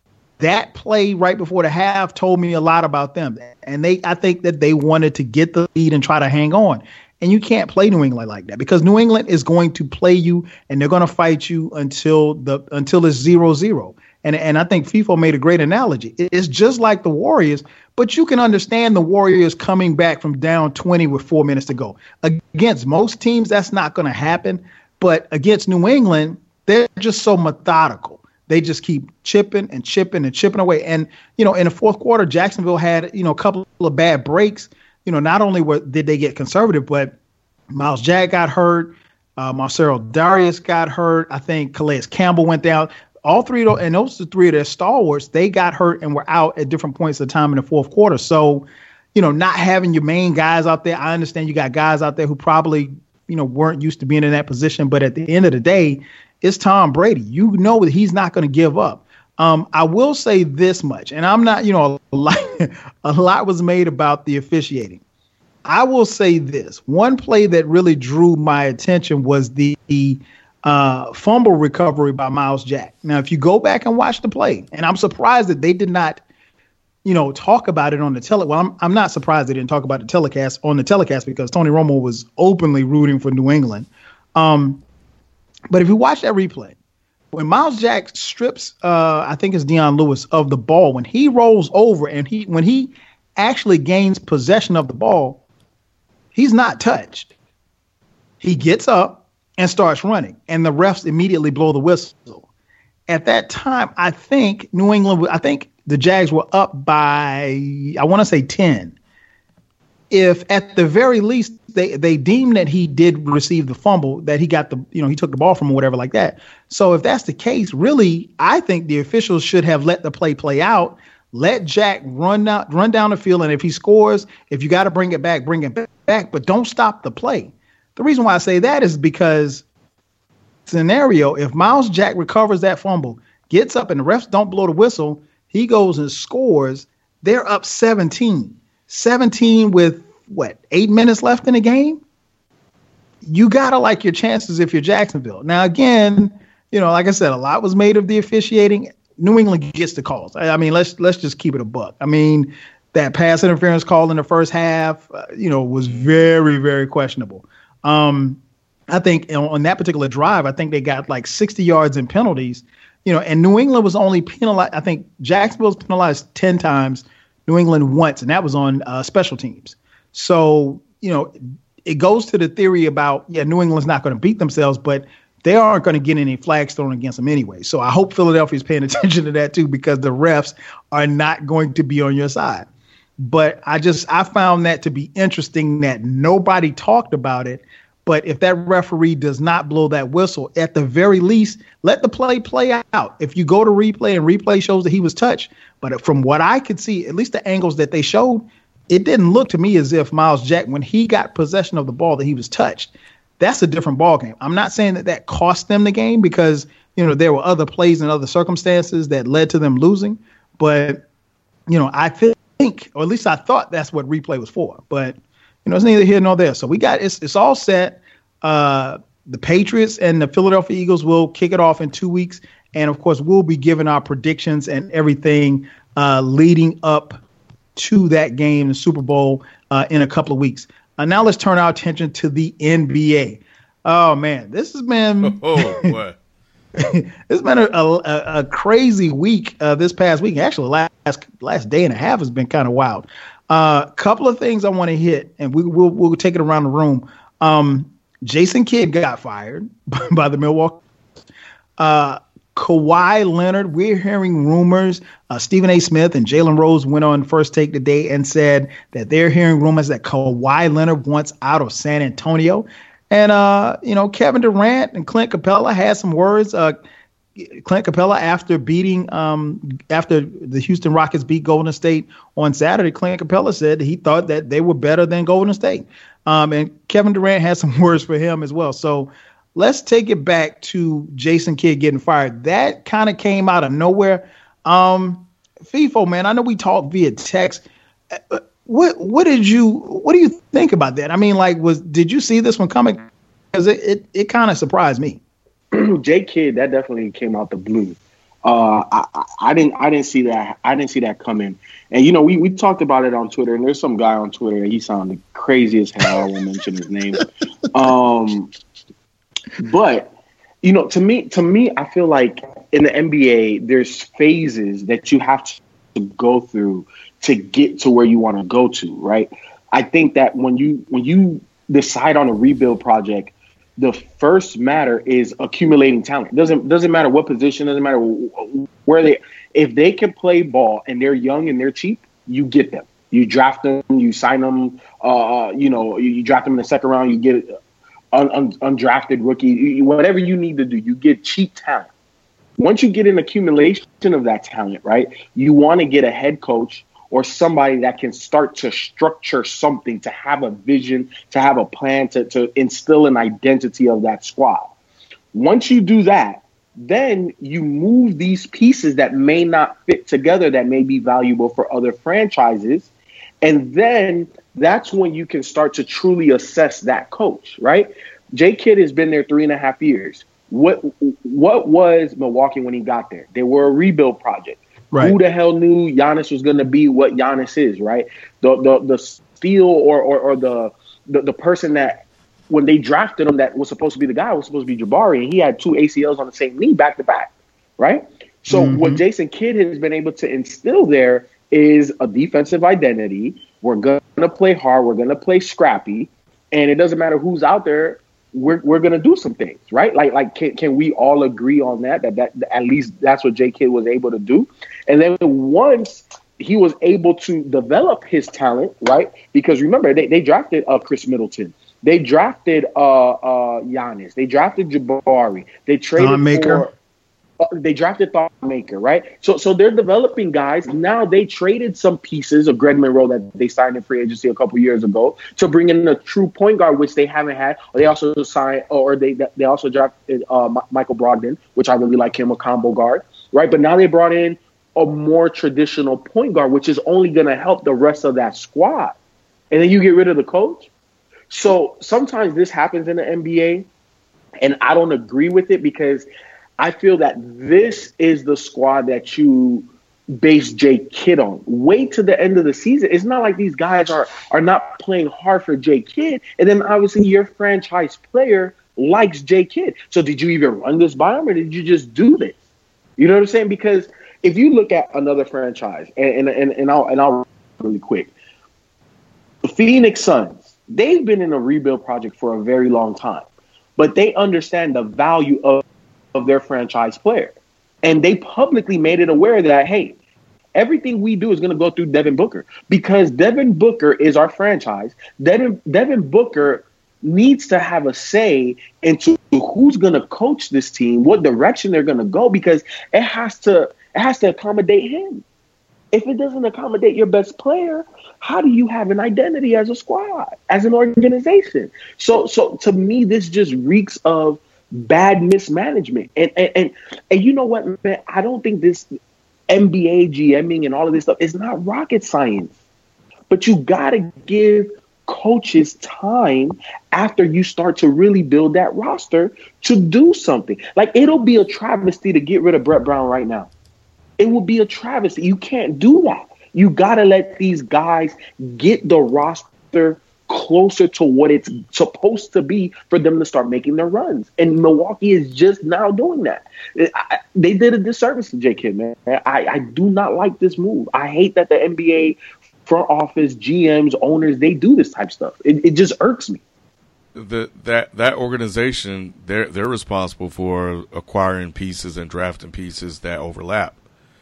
that play right before the half told me a lot about them. And they, I think that they wanted to get the lead and try to hang on. And you can't play New England like that, because New England is going to play you and they're going to fight you until the until it's zero zero. And and I think FIFO made a great analogy. It's just like the Warriors, but you can understand the Warriors coming back from down twenty with four minutes to go. Against most teams, that's not going to happen. But against New England, they're just so methodical. They just keep chipping and chipping and chipping away. And, you know, in the fourth quarter, Jacksonville had, you know, a couple of bad breaks. You know, not only were, did they get conservative, but Miles Jack got hurt. Uh, Marcelo Darius got hurt. I think Calais Campbell went down. All three of those, and those are three of their stalwarts, they got hurt and were out at different points of time in the fourth quarter. So, you know, not having your main guys out there, I understand you got guys out there who probably, you know, weren't used to being in that position. But at the end of the day, it's Tom Brady. You know that he's not going to give up. Um, I will say this much, and I'm not, you know, a lot, a lot was made about the officiating. I will say this. One play that really drew my attention was the uh, fumble recovery by Miles Jack. Now, if you go back and watch the play, and I'm surprised that they did not, you know, talk about it on the tele. Well, I'm, I'm not surprised they didn't talk about the telecast on the telecast, because Tony Romo was openly rooting for New England. Um, but if you watch that replay, when Miles Jack strips, uh, I think it's Dion Lewis, of the ball, when he rolls over and he when he actually gains possession of the ball, he's not touched. He gets up and starts running, and the refs immediately blow the whistle. At that time, I think New England, I think the Jags were up by, I want to say ten. If at the very least they, they deemed that he did receive the fumble, that he got the, you know, he took the ball from him or whatever like that. So if that's the case, really, I think the officials should have let the play play out, let Jack run out, run down the field. And if he scores, if you got to bring it back, bring it back, but don't stop the play. The reason why I say that is because scenario, if Miles Jack recovers that fumble, gets up and the refs don't blow the whistle, he goes and scores, they're up seventeen. seventeen with what, eight minutes left in the game? You got to like your chances if you're Jacksonville. Now, again, you know, like I said, a lot was made of the officiating. New England gets the calls. I mean, let's let's just keep it a buck. I mean, that pass interference call in the first half, uh, you know, was very, very questionable. Um, I think on, on that particular drive, I think they got like sixty yards in penalties, you know, and New England was only penalized. I think Jacksonville was penalized ten times. New England once, and that was on uh, special teams. So, you know, it goes to the theory about, yeah, New England's not going to beat themselves, but they aren't going to get any flags thrown against them anyway. So I hope Philadelphia's paying attention to that too, because the refs are not going to be on your side. But I just, I found that to be interesting that nobody talked about it. But if that referee does not blow that whistle, at the very least, let the play play out. If you go to replay and replay shows that he was touched, but from what I could see, at least the angles that they showed, it didn't look to me as if Miles Jack, when he got possession of the ball, that he was touched. That's a different ball game. I'm not saying that that cost them the game because, you know, there were other plays and other circumstances that led to them losing. But, you know, I think, or at least I thought that's what replay was for. But, you know, it's neither here nor there. So we got it's it's all set. Uh, the Patriots and the Philadelphia Eagles will kick it off in two weeks. And, of course, we'll be giving our predictions and everything uh, leading up to that game, the Super Bowl, uh, in a couple of weeks. Uh, now let's turn our attention to the N B A. Oh, man, this has been oh, boy. It's been a, a, a crazy week uh, this past week. Actually, last last day and a half has been kind of wild. A uh, couple of things I want to hit, and we, we'll we'll take it around the room. Um, Jason Kidd got fired by the Milwaukee. Uh, Kawhi Leonard, we're hearing rumors. Uh, Stephen A. Smith and Jalen Rose went on First Take today and said that they're hearing rumors that Kawhi Leonard wants out of San Antonio. And, uh, you know, Kevin Durant and Clint Capella had some words. Uh, Clint Capella, after beating, um, after the Houston Rockets beat Golden State on Saturday, Clint Capella said he thought that they were better than Golden State. Um, and Kevin Durant had some words for him as well. So let's take it back to Jason Kidd getting fired. That kind of came out of nowhere. Um, FIFO, man, I know we talked via text. Uh, What what did you what do you think about that? I mean, like, was did you see this one coming? Because it it, it kind of surprised me. Jay Kidd, that definitely came out the blue. Uh, I, I, I didn't I didn't see that I didn't see that coming. And you know, we, we talked about it on Twitter. And there's some guy on Twitter. He sounded crazy as hell. I won't mention his name. Um, but you know, to me to me, I feel like in the N B A, there's phases that you have to go through to get to where you want to go to, right? I think that when you when you decide on a rebuild project, the first matter is accumulating talent. Doesn't doesn't matter what position, doesn't matter where they. If they can play ball and they're young and they're cheap, you get them. You draft them, you sign them. Uh, you know, you, you draft them in the second round. You get un, un, undrafted rookie, whatever you need to do. You get cheap talent. Once you get an accumulation of that talent, right? You want to get a head coach or somebody that can start to structure something, to have a vision, to have a plan, to, to instill an identity of that squad. Once you do that, then you move these pieces that may not fit together, that may be valuable for other franchises. And then that's when you can start to truly assess that coach, right? Jay Kidd has been there three and a half years. What, what was Milwaukee when he got there? They were a rebuild project. Right. Who the hell knew Giannis was going to be what Giannis is, right? The the the steal or or, or the, the the person that when they drafted him that was supposed to be the guy was supposed to be Jabari, and he had two A C Ls on the same knee back to back, right? So mm-hmm. what Jason Kidd has been able to instill there is a defensive identity. We're going to play hard. We're going to play scrappy, and it doesn't matter who's out there. We're we're gonna do some things, right? Like like can, can we all agree on that, that? That at least that's what Jay Kidd was able to do. And then once he was able to develop his talent, right? Because remember they, they drafted uh, Chris Middleton, they drafted uh, uh, Giannis, they drafted Jabari, they traded Thon Maker. for uh, they drafted Thon Maker, right? So so they're developing guys. Now they traded some pieces of Greg Monroe that they signed in free agency a couple years ago to bring in a true point guard, which they haven't had. They also signed, or they they also drafted uh, Michael Brogdon, which I really like him, a combo guard, right? But now they brought in a more traditional point guard, which is only going to help the rest of that squad. And then you get rid of the coach. So sometimes this happens in the N B A, and I don't agree with it because I feel that this is the squad that you base Jay Kidd on. Wait to the end of the season. It's not like these guys are are not playing hard for Jay Kidd. And then obviously your franchise player likes Jay Kidd. So did you even run this by him, or did you just do this? You know what I'm saying? Because if you look at another franchise, and and and I'll and I'll really quick, the Phoenix Suns, they've been in a rebuild project for a very long time, but they understand the value of, of their franchise player, and they publicly made it aware that, hey, everything we do is going to go through Devin Booker, because Devin Booker is our franchise. Devin Devin Booker needs to have a say into who's going to coach this team, what direction they're going to go, because it has to it has to accommodate him. If it doesn't accommodate your best player, how do you have an identity as a squad, as an organization? So, so to me, this just reeks of bad mismanagement. And and and, and you know what, man? I don't think this N B A GMing and all of this stuff is not rocket science. But you got to give coaches time after you start to really build that roster to do something. Like, it'll be a travesty to get rid of Brett Brown right now. It will be a travesty. You can't do that. You got to let these guys get the roster closer to what it's supposed to be for them to start making their runs. And Milwaukee is just now doing that. I, they did a disservice to J. Kidd, man. I, I do not like this move. I hate that the N B A front office, G Ms, owners, they do this type of stuff. It, it just irks me. The, that that organization, they're they're responsible for acquiring pieces and drafting pieces that overlap.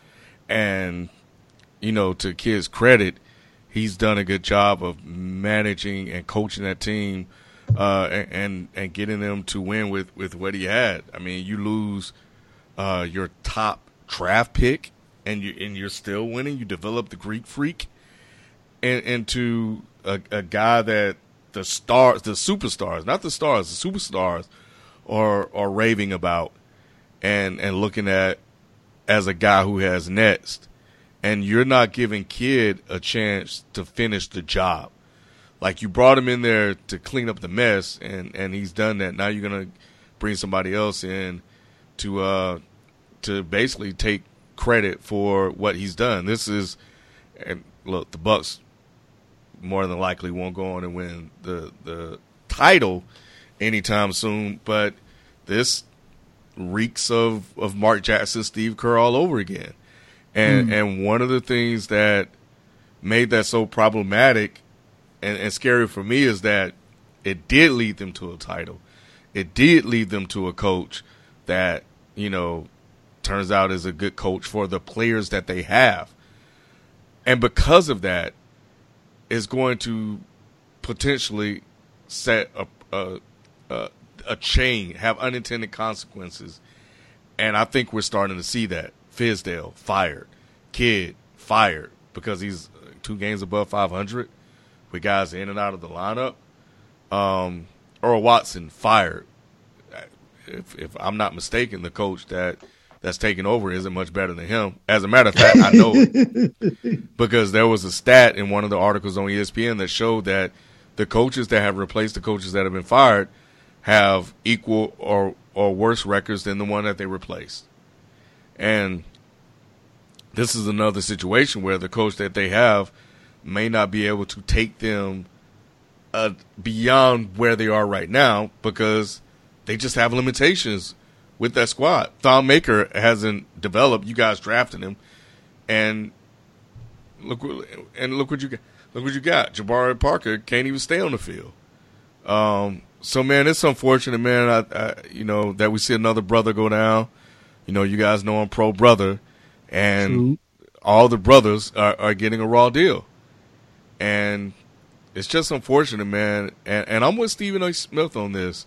And, you know, to Kidd's credit, he's done a good job of managing and coaching that team uh, and, and and getting them to win with, with what he had. I mean, you lose uh, your top draft pick and you and you're still winning. You develop the Greek Freak and, into a, a guy that the stars, the superstars, not the stars, the superstars are are raving about and and looking at as a guy who has next. And you're not giving Kidd a chance to finish the job. Like, you brought him in there to clean up the mess, and, and he's done that. Now you're going to bring somebody else in to uh, to basically take credit for what he's done. This is, and look, the Bucks more than likely won't go on and win the the title anytime soon, but this reeks of, of Mark Jackson, Steve Kerr all over again. And mm. and one of the things that made that so problematic and, and scary for me is that it did lead them to a title. It did lead them to a coach that, you know, turns out is a good coach for the players that they have. And because of that, is going to potentially set a, a, a, a chain, have unintended consequences. And I think we're starting to see that. Fizdale fired, Kidd fired because he's two games above five hundred with guys in and out of the lineup. Um, Earl Watson fired. If, if I'm not mistaken, the coach that that's taken over isn't much better than him. As a matter of fact, I know it because there was a stat in one of the articles on E S P N that showed that the coaches that have replaced the coaches that have been fired have equal or, or worse records than the one that they replaced. And this is another situation where the coach that they have may not be able to take them uh, beyond where they are right now because they just have limitations with that squad. Thon Maker hasn't developed. You guys drafted him, and look and look what you got. Look what you got. Jabari Parker can't even stay on the field. Um, so man, it's unfortunate, man. I, I, you know, that we see another brother go down. You know, you guys know I'm pro brother, and True. all the brothers are, are getting a raw deal. And it's just unfortunate, man. And, and I'm with Stephen A. Smith on this.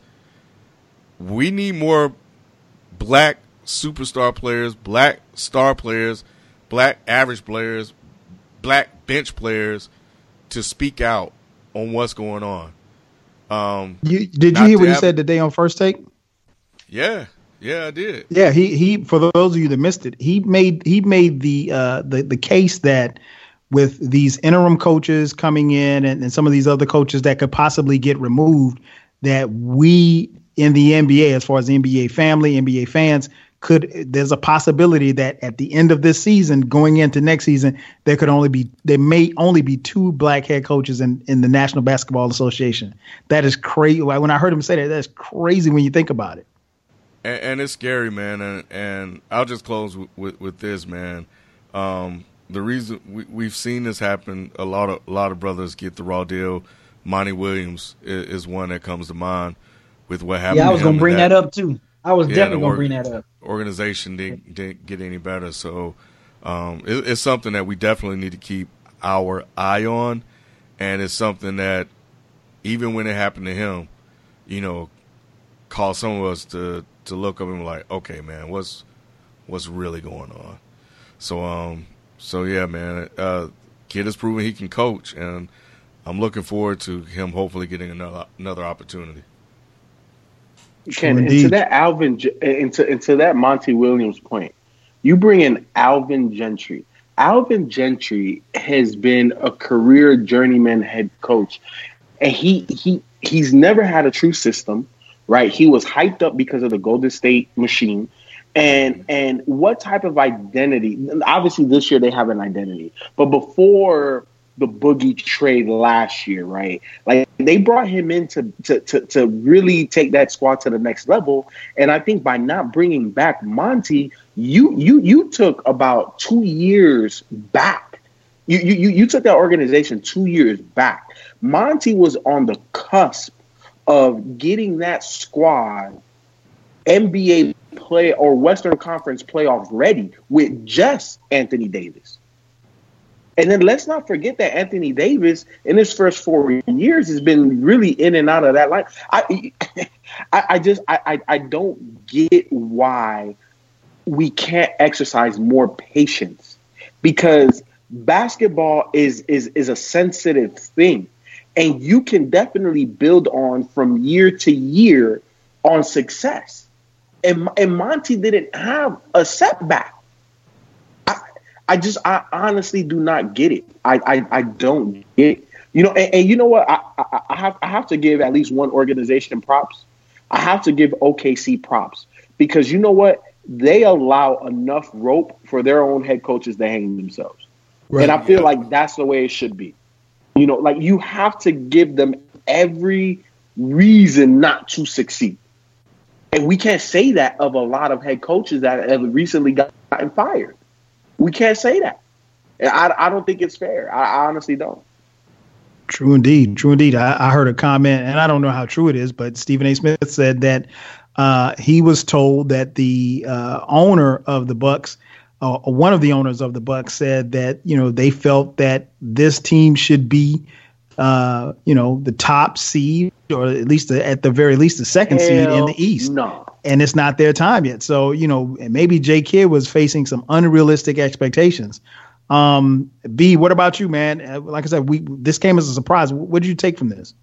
We need more black superstar players, black star players, black average players, black bench players to speak out on what's going on. Um, you, did you hear what he said today on First Take? Yeah. Yeah, I did. Yeah, he he. For those of you that missed it, he made he made the uh, the the case that with these interim coaches coming in and, and some of these other coaches that could possibly get removed, that we in the N B A, as far as the N B A family, N B A fans, could there's a possibility that at the end of this season, going into next season, there could only be there may only be two black head coaches in, in the National Basketball Association. That is crazy. When I heard him say that, that's crazy when you think about it. and, and it's scary, man. And, and I'll just close with, with, with this, man. Um, the reason we, we've seen this happen, a lot of a lot of brothers get the raw deal. Monty Williams is, is one that comes to mind with what happened. Yeah, I was going to bring that, that up too. I was yeah, definitely going to org- bring that up. Organization didn't, didn't get any better, so um, it, it's something that we definitely need to keep our eye on, and it's something that even when it happened to him, you know, caused some of us to, to look up and be like, okay, man, what's what's really going on? So, um, so yeah, man, uh, kid has proven he can coach, and I'm looking forward to him hopefully getting another another opportunity. Ken, and to that Alvin, into into that Monty Williams point, you bring in Alvin Gentry. Alvin Gentry has been a career journeyman head coach, and he he he's never had a true system, right? He was hyped up because of the Golden State machine. And and what type of identity? Obviously, this year they have an identity, but before the Boogie trade last year, right? Like they brought him in to, to to to really take that squad to the next level. And I think by not bringing back Monty, you you you took about two years back. You you you took that organization two years back. Monty was on the cusp of getting that squad N B A play or Western Conference playoff ready with just Anthony Davis. And then let's not forget that Anthony Davis in his first four years has been really in and out of that line. I I, I just I, I I don't get why we can't exercise more patience, because basketball is is is a sensitive thing, and you can definitely build on from year to year on success. And, and Monty didn't have a setback. I, I just, I honestly do not get it. I, I, I don't get it. You know, and, and you know what? I, I, I have, I have to give at least one organization props. I have to give O K C props, because you know what? They allow enough rope for their own head coaches to hang themselves. Right. And I feel like that's the way it should be. You know, like you have to give them every reason not to succeed. And we can't say that of a lot of head coaches that have recently gotten fired. We can't say that. I, I don't think it's fair. I, I honestly don't. True indeed. True indeed. I, I heard a comment, and I don't know how true it is, but Stephen A. Smith said that uh, he was told that the uh, owner of the Bucks, uh, one of the owners of the Bucks, said that, you know, they felt that this team should be, uh, you know, the top seed, or at least the, at the very least the second Hell seed in the East. No. And it's not their time yet. So, you know, maybe J. Kidd was facing some unrealistic expectations. Um, B, what about you, man? Like I said, we this came as a surprise. What did you take from this?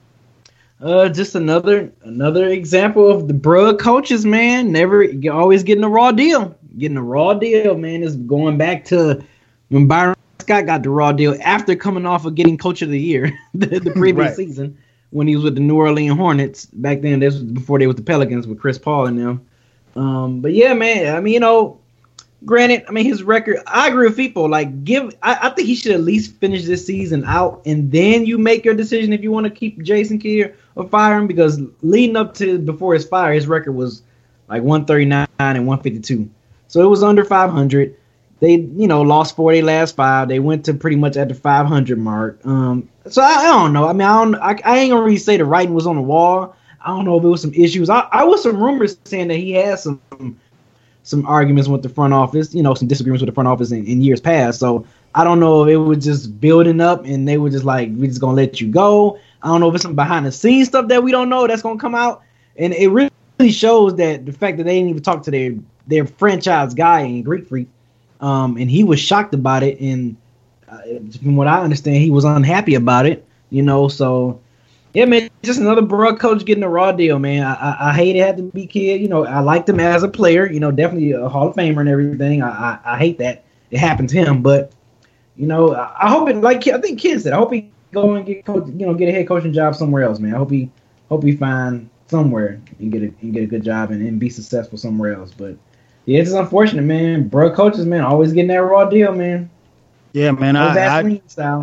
Uh, just another another example of the bruh coaches, man. Never always getting a raw deal. Getting a raw deal, man, is going back to when Byron Scott got the raw deal after coming off of getting Coach of the Year the, the previous right. season when he was with the New Orleans Hornets. Back then, this was before they were with the Pelicans with Chris Paul and them. Um, but yeah, man, I mean, you know, granted, I mean, his record, I agree with people. Like, give, I, I think he should at least finish this season out, and then you make your decision if you want to keep Jason Kidd or fire him, because leading up to before his fire, his record was like one thirty-nine and one fifty-two. So it was under five hundred. They, you know, lost four of their last five. They went to pretty much at the five hundred mark. Um, so I, I don't know. I mean, I don't. I, I ain't gonna really say the writing was on the wall. I don't know if it was some issues. I, I was some rumors saying that he had some some arguments with the front office. You know, some disagreements with the front office in, in years past. So I don't know if it was just building up and they were just like, we're just gonna let you go. I don't know if it's some behind the scenes stuff that we don't know that's gonna come out. And it really shows that the fact that they didn't even talk to their their franchise guy in Greek Freak. Um, and he was shocked about it, and uh, from what I understand, he was unhappy about it. You know, so yeah, man, just another bro coach getting a raw deal, man. I, I, I hate it had to be Kidd. You know, I liked him as a player. You know, definitely a Hall of Famer and everything. I, I, I hate that it happened to him, but you know, I, I hope it. Like I think Kidd said, I hope he go and get coach, you know, get a head coaching job somewhere else, man. I hope he hope he find somewhere and get a and get a good job and, and be successful somewhere else, but. Yeah, it's just unfortunate, man. Bro, coaches, man, always getting that raw deal, man. Yeah, man. I, I, style.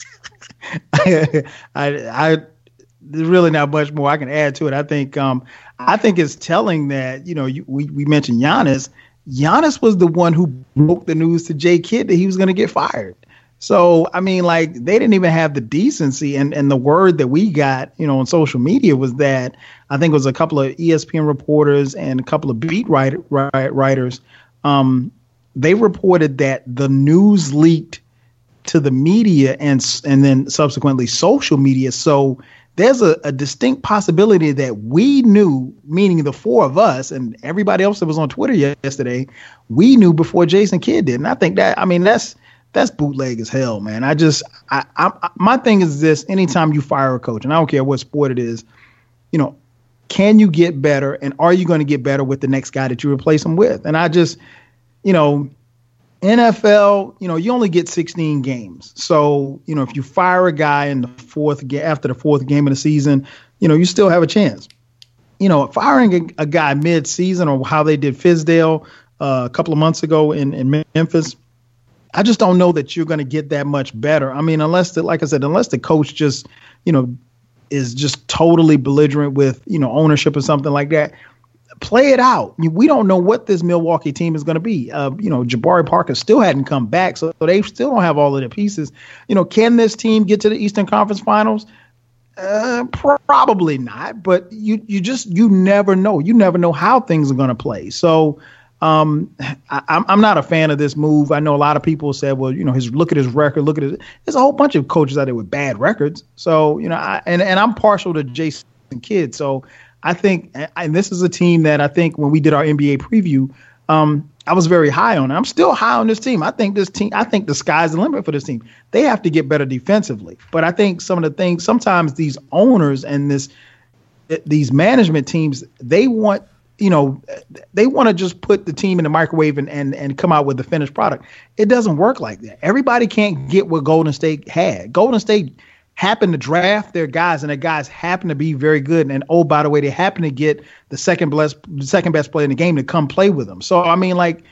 I, I, I, there's really not much more I can add to it. I think, um, I think it's telling that, you know, you, we, we mentioned Giannis. Giannis was the one who broke the news to Jay Kidd that he was going to get fired. So, I mean, like, they didn't even have the decency. And, and the word that we got, you know, on social media was that I think it was a couple of E S P N reporters and a couple of beat writer, writers. Um, they reported that the news leaked to the media and and then subsequently social media. So there's a, a distinct possibility that we knew, meaning the four of us and everybody else that was on Twitter yesterday, we knew before Jason Kidd did. And I think that, I mean, that's that's bootleg as hell, man. I just, I, I, my thing is this: anytime you fire a coach, and I don't care what sport it is, you know, can you get better, and are you going to get better with the next guy that you replace him with? And I just, you know, N F L, you know, you only get sixteen games. So, you know, if you fire a guy in the fourth ga- after the fourth game of the season, you know, you still have a chance. You know, firing a, a guy mid-season, or how they did Fizdale uh, a couple of months ago in, in Memphis, I just don't know that you're going to get that much better. I mean, unless, the, like I said, unless the coach just, you know, is just totally belligerent with, you know, ownership or something like that. Play it out. We don't know what this Milwaukee team is going to be. Uh, you know, Jabari Parker still hadn't come back, so they still don't have all of the pieces. You know, can this team get to the Eastern Conference Finals? Uh, probably not. But you, you just, you never know. You never know how things are going to play. So um, I, I'm, I'm not a fan of this move. I know a lot of people said, well, you know, his look at his record. Look at his. There's a whole bunch of coaches out there with bad records. So you know, I, and and I'm partial to Jason Kidd. So. I think, and this is a team that I think when we did our N B A preview, um, I was very high on. I'm still high on this team. I think this team, I think the sky's the limit for this team. They have to get better defensively. But I think some of the things, sometimes these owners and this, these management teams, they want, you know, they want to just put the team in the microwave and, and, and come out with the finished product. It doesn't work like that. Everybody can't get what Golden State had. Golden State happen to draft their guys, and their guys happen to be very good. And oh, by the way, they happen to get the second best, second best player in the game to come play with them. So I mean, like,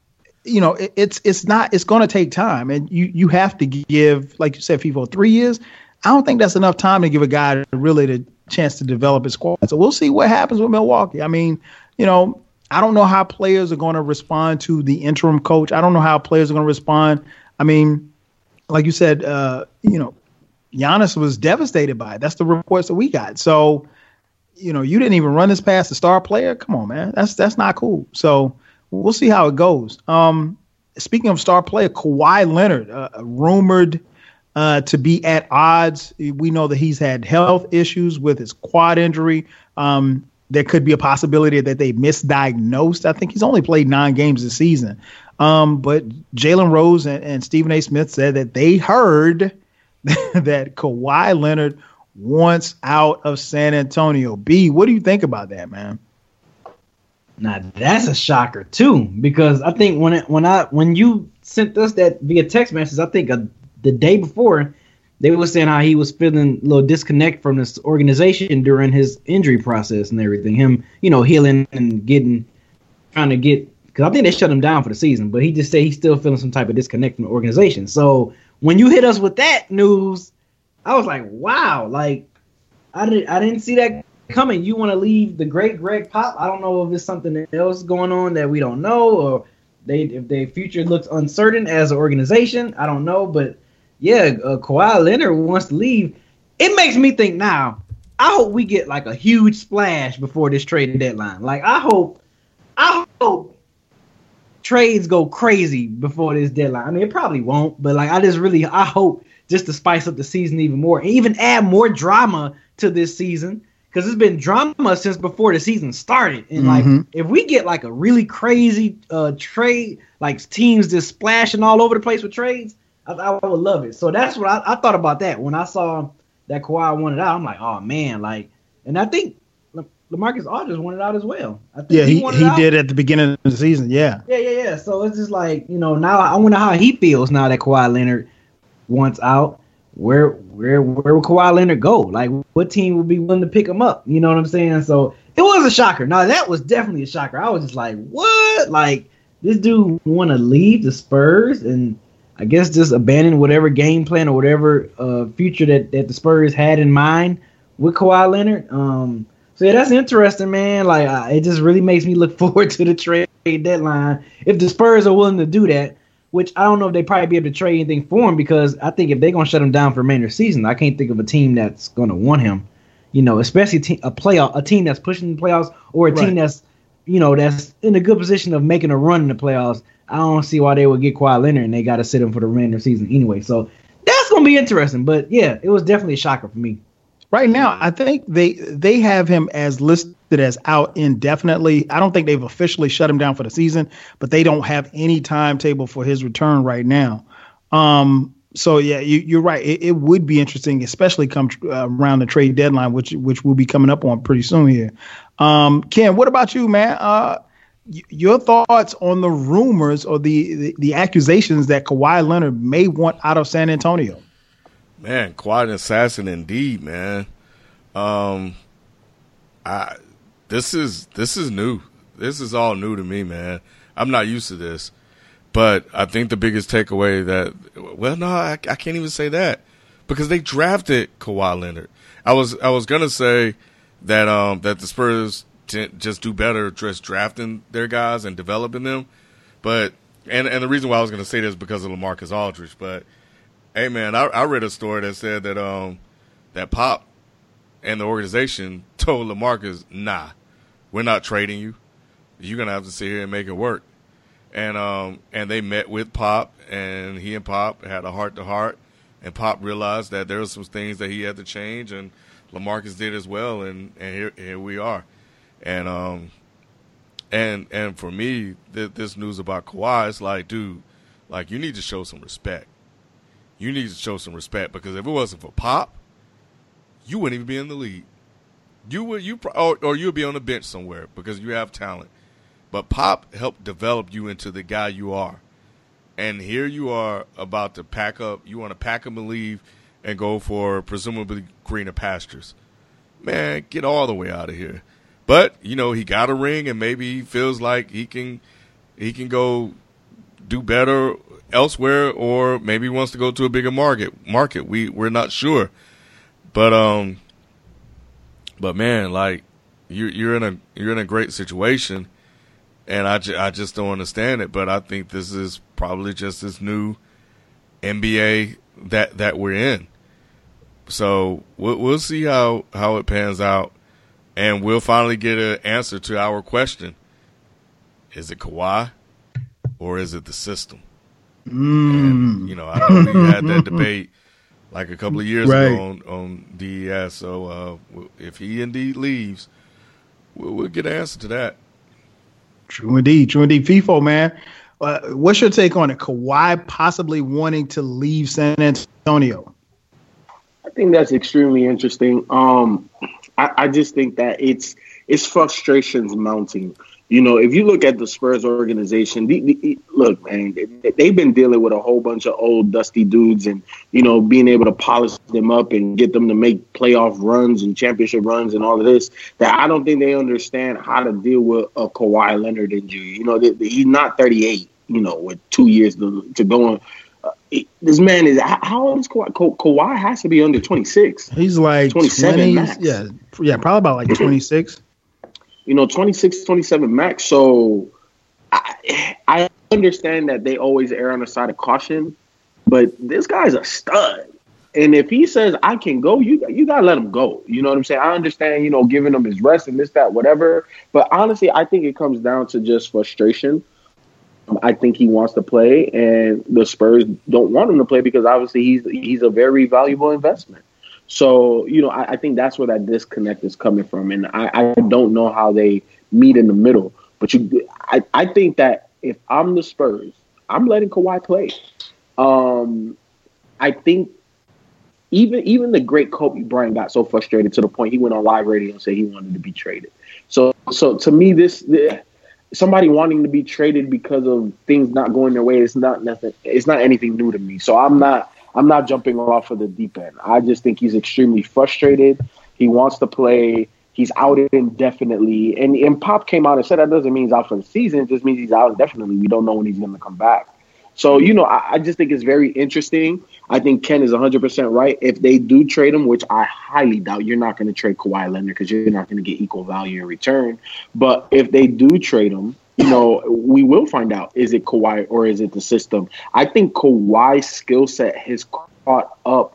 you know, it, it's it's not it's going to take time, and you you have to give, like you said, FIFO, three years. I don't think that's enough time to give a guy really the chance to develop his squad. So we'll see what happens with Milwaukee. I mean, you know, I don't know how players are going to respond to the interim coach. I don't know how players are going to respond. I mean, like you said, uh, you know. Giannis was devastated by it. That's the reports that we got. So, you know, you didn't even run this past the star player. Come on, man. That's that's not cool. So we'll see how it goes. Um, speaking of star player, Kawhi Leonard, uh, rumored uh, to be at odds. We know that he's had health issues with his quad injury. Um, there could be a possibility that they misdiagnosed. I think he's only played nine games this season. Um, but Jalen Rose and, and Stephen A. Smith said that they heard that Kawhi Leonard wants out of San Antonio. B, what do you think about that, man? Now that's a shocker too, because I think when it, when I when you sent us that via text message, I think uh, the day before they were saying how he was feeling a little disconnect from this organization during his injury process and everything. Him, you know, healing and getting trying to get, because I think they shut him down for the season, but he just said he's still feeling some type of disconnect from the organization. So when you hit us with that news, I was like, wow, like I didn't I didn't see that coming. You want to leave the great Greg Pop? I don't know if there's something else going on that we don't know, or they if their future looks uncertain as an organization. I don't know, but yeah, uh, Kawhi Leonard wants to leave. It makes me think now, I hope we get like a huge splash before this trading deadline. Like I hope, I hope trades go crazy before this deadline. I mean, it probably won't, but like I just really, I hope just to spice up the season even more and even add more drama to this season, because it's been drama since before the season started. And mm-hmm. like if we get like a really crazy uh, trade, like teams just splashing all over the place with trades, I, I would love it. So that's what I, I thought about that when I saw that Kawhi wanted out. I'm like, oh man, like, and I think LaMarcus Aldridge wanted out as well. I think yeah, he, he, he did at the beginning of the season. Yeah. Yeah, yeah, yeah. So it's just like, you know, now I wonder how he feels now that Kawhi Leonard wants out. Where where where will Kawhi Leonard go? Like, what team would be willing to pick him up? You know what I'm saying? So it was a shocker. Now that was definitely a shocker. I was just like, what? Like, this dude want to leave the Spurs and I guess just abandon whatever game plan or whatever uh, future that, that the Spurs had in mind with Kawhi Leonard. Um, So yeah, that's interesting, man. Like uh, it just really makes me look forward to the trade deadline if the Spurs are willing to do that. Which I don't know if they probably be able to trade anything for him because I think if they're gonna shut him down for the remainder of the season, I can't think of a team that's gonna want him. You know, especially a, te- a playoff, a team that's pushing the playoffs, or a right. team that's, you know, that's in a good position of making a run in the playoffs. I don't see why they would get Kawhi Leonard and they got to sit him for the remainder of the season anyway. So that's gonna be interesting. But yeah, it was definitely a shocker for me. Right now, I think they they have him as listed as out indefinitely. I don't think they've officially shut him down for the season, but they don't have any timetable for his return right now. Um, so yeah, you, you're right. It, it would be interesting, especially come uh, around the trade deadline, which which will be coming up on pretty soon here. Um, Ken, what about you, man? Uh, y- your thoughts on the rumors or the, the the accusations that Kawhi Leonard may want out of San Antonio? Man, quite an assassin indeed, man. Um, I this is this is new. This is all new to me, man. I'm not used to this, but I think the biggest takeaway that well, no, I, I can't even say that because they drafted Kawhi Leonard. I was I was gonna say that um that the Spurs t- just do better just drafting their guys and developing them, but and and the reason why I was gonna say this is because of LaMarcus Aldridge, but. Hey man, I, I read a story that said that um that Pop and the organization told LaMarcus, nah, we're not trading you. You're gonna have to sit here and make it work. And um and they met with Pop, and he and Pop had a heart to heart, and Pop realized that there were some things that he had to change, and LaMarcus did as well, and, and here here we are. And um and and for me, th- this news about Kawhi, it's like, dude, like you need to show some respect. You need to show some respect because if it wasn't for Pop, you wouldn't even be in the league. You would you or, or you would be on the bench somewhere because you have talent. But Pop helped develop you into the guy you are. And here you are about to pack up. You want to pack up and leave and go for presumably greener pastures. Man, get all the way out of here. But, you know, he got a ring and maybe he feels like he can he can go do better elsewhere, or maybe he wants to go to a bigger market. Market, we we're not sure, but um, but man, like you you're in a you're in a great situation, and I, ju- I just don't understand it. But I think this is probably just this new N B A that that we're in. So we'll we'll see how how it pans out, and we'll finally get an answer to our question: is it Kawhi, or is it the system? Mm. And, you know, I know we had that debate like a couple of years right. ago on, on D E S. So uh, if he indeed leaves, we'll, we'll get an answer to that. True indeed. True indeed. FIFO, man. Uh, what's your take on it? Kawhi possibly wanting to leave San Antonio? I think that's extremely interesting. Um, I, I just think that it's it's frustrations mounting. You know, if you look at the Spurs organization, the, the, look, man, they, they've been dealing with a whole bunch of old dusty dudes and, you know, being able to polish them up and get them to make playoff runs and championship runs and all of this, that I don't think they understand how to deal with a Kawhi Leonard injury. You know, they, they, he's not thirty-eight, you know, with two years to, to go on. Uh, this man is, how old is Kawhi? Ka- Kawhi has to be under twenty-six. He's like twenty-seven max. Yeah, yeah, probably about like twenty-six. You know, twenty-six, twenty-seven max. So I, I understand that they always err on the side of caution, but this guy's a stud. And if he says, I can go, you, you got to let him go. You know what I'm saying? I understand, you know, giving him his rest and this, that, whatever. But honestly, I think it comes down to just frustration. I think he wants to play, and the Spurs don't want him to play because obviously he's he's a very valuable investment. So, you know, I, I think that's where that disconnect is coming from. And I, I don't know how they meet in the middle. But you, I, I think that if I'm the Spurs, I'm letting Kawhi play. Um, I think even even the great Kobe Bryant got so frustrated to the point he went on live radio and said he wanted to be traded. So, so to me, this somebody wanting to be traded because of things not going their way, it's not nothing. It's not anything new to me. So I'm not. I'm not jumping off of the deep end. I just think he's extremely frustrated. He wants to play. He's out indefinitely. And, and Pop came out and said that doesn't mean he's out for the season. It just means he's out indefinitely. We don't know when he's going to come back. So, you know, I, I just think it's very interesting. I think Ken is one hundred percent right. If they do trade him, which I highly doubt, you're not going to trade Kawhi Leonard because you're not going to get equal value in return. But if they do trade him, you know, we will find out, is it Kawhi or is it the system? I think Kawhi's skill set has caught up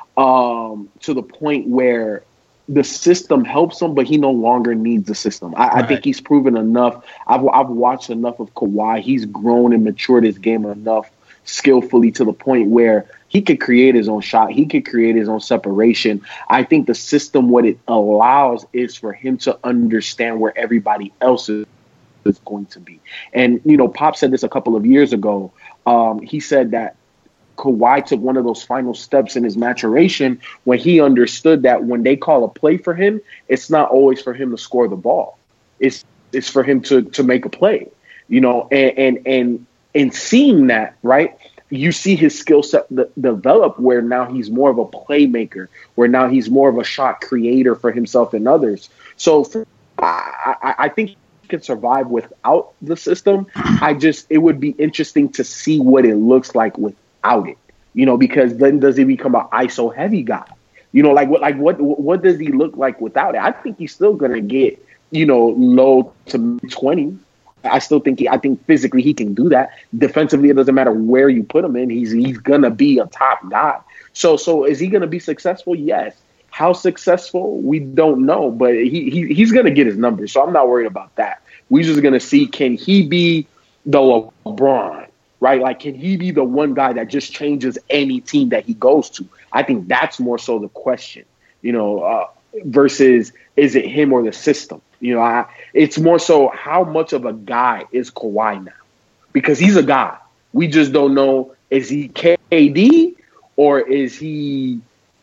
um, to the point where the system helps him, but he no longer needs the system. I, right. I think he's proven enough. I've I've watched enough of Kawhi. He's grown and matured his game enough skillfully to the point where he could create his own shot. He could create his own separation. I think the system, what it allows is for him to understand where everybody else is, is going to be. And, you know, Pop said this a couple of years ago. Um, he said that Kawhi took one of those final steps in his maturation when he understood that when they call a play for him, it's not always for him to score the ball. It's it's for him to to make a play, you know, and and and, and seeing that, right, you see his skill set de- develop where now he's more of a playmaker, where now he's more of a shot creator for himself and others. So for, I, I, I think he can survive without the system. I just, it would be interesting to see what it looks like with out it, you know, because then does he become an I S O heavy guy? You know, like what, like what, what does he look like without it? I think he's still gonna get, you know, low to twenty. I still think he, I think physically he can do that. Defensively, it doesn't matter where you put him in. He's he's gonna be a top guy. So so is he gonna be successful? Yes. How successful? We don't know, but he, he he's gonna get his numbers. So I'm not worried about that. We're just gonna see, can he be the LeBron? Right? Like, can he be the one guy that just changes any team that he goes to? I think that's more so the question, you know, uh, versus is it him or the system? You know, I, it's more so how much of a guy is Kawhi now? Because he's a guy. We just don't know, is he K D or is he,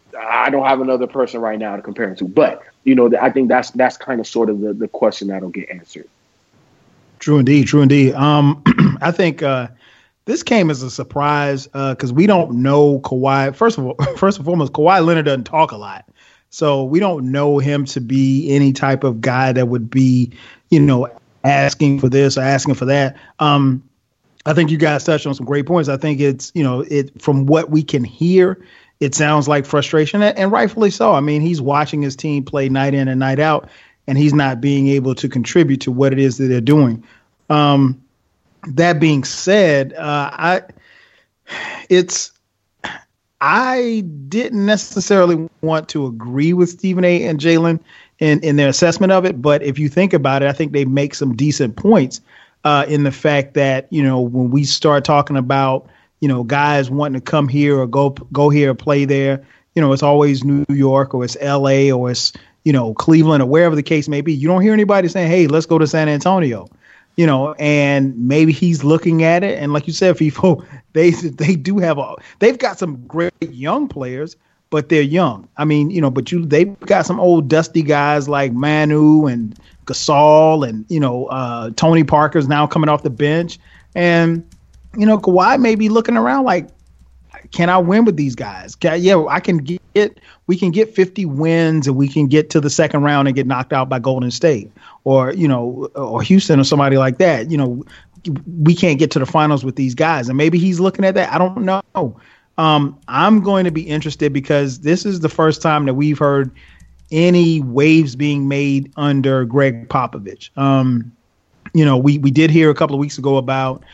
I don't have another person right now to compare him to. But, you know, I think that's that's kind of sort of the, the question that'll get answered. True indeed. True indeed. Um, I think uh, this came as a surprise because uh, we don't know Kawhi. First of all, first and foremost, Kawhi Leonard doesn't talk a lot. So we don't know him to be any type of guy that would be, you know, asking for this or asking for that. Um, I think you guys touched on some great points. I think it's, you know, it from what we can hear, it sounds like frustration, and rightfully so. I mean, he's watching his team play night in and night out, and he's not being able to contribute to what it is that they're doing. Um, that being said, uh, I it's I didn't necessarily want to agree with Stephen A. and Jalen in, in their assessment of it, but if you think about it, I think they make some decent points uh, in the fact that, you know, when we start talking about, you know, guys wanting to come here or go go here or play there, you know, it's always New York or it's L A or it's, you know, Cleveland or wherever the case may be. You don't hear anybody saying, hey, let's go to San Antonio. You know, and maybe he's looking at it. And like you said, FIFO, they they do have a they've got some great young players, but they're young. I mean, you know, but you they've got some old dusty guys like Manu and Gasol and, you know, uh, Tony Parker's now coming off the bench. And, you know, Kawhi may be looking around like, can I win with these guys? Can, yeah, I can get we can get fifty wins and we can get to the second round and get knocked out by Golden State or, you know, or Houston or somebody like that. You know, we can't get to the finals with these guys. And maybe he's looking at that. I don't know. Um, I'm going to be interested because this is the first time that we've heard any waves being made under Greg Popovich. Um, you know, we, we did hear a couple of weeks ago about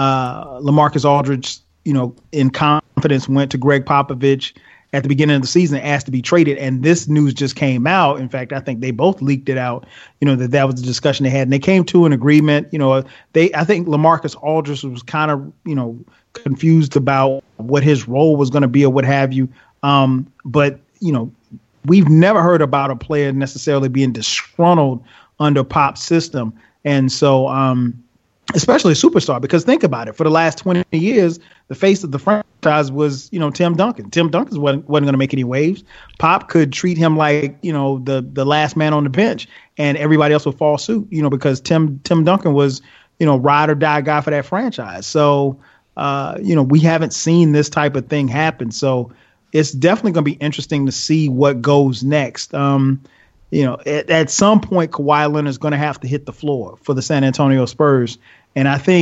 uh, LaMarcus Aldridge, you know, in confidence went to Greg Popovich at the beginning of the season, asked to be traded. And this news just came out. In fact, I think they both leaked it out, you know, that that was the discussion they had. And they came to an agreement. You know, they I think LaMarcus Aldridge was kind of, you know, confused about what his role was going to be or what have you. Um, but, you know, we've never heard about a player necessarily being disgruntled under Pop's system. And so, um, especially a superstar, because think about it. For the last twenty years, the face of the franchise was, you know, Tim Duncan. Tim Duncan wasn't, wasn't going to make any waves. Pop could treat him like, you know, the the last man on the bench, and everybody else would fall suit, you know, because Tim Tim Duncan was, you know, ride or die guy for that franchise. So, uh, you know, we haven't seen this type of thing happen. So it's definitely going to be interesting to see what goes next. Um, you know, at, at some point, Kawhi Leonard is going to have to hit the floor for the San Antonio Spurs. And I think,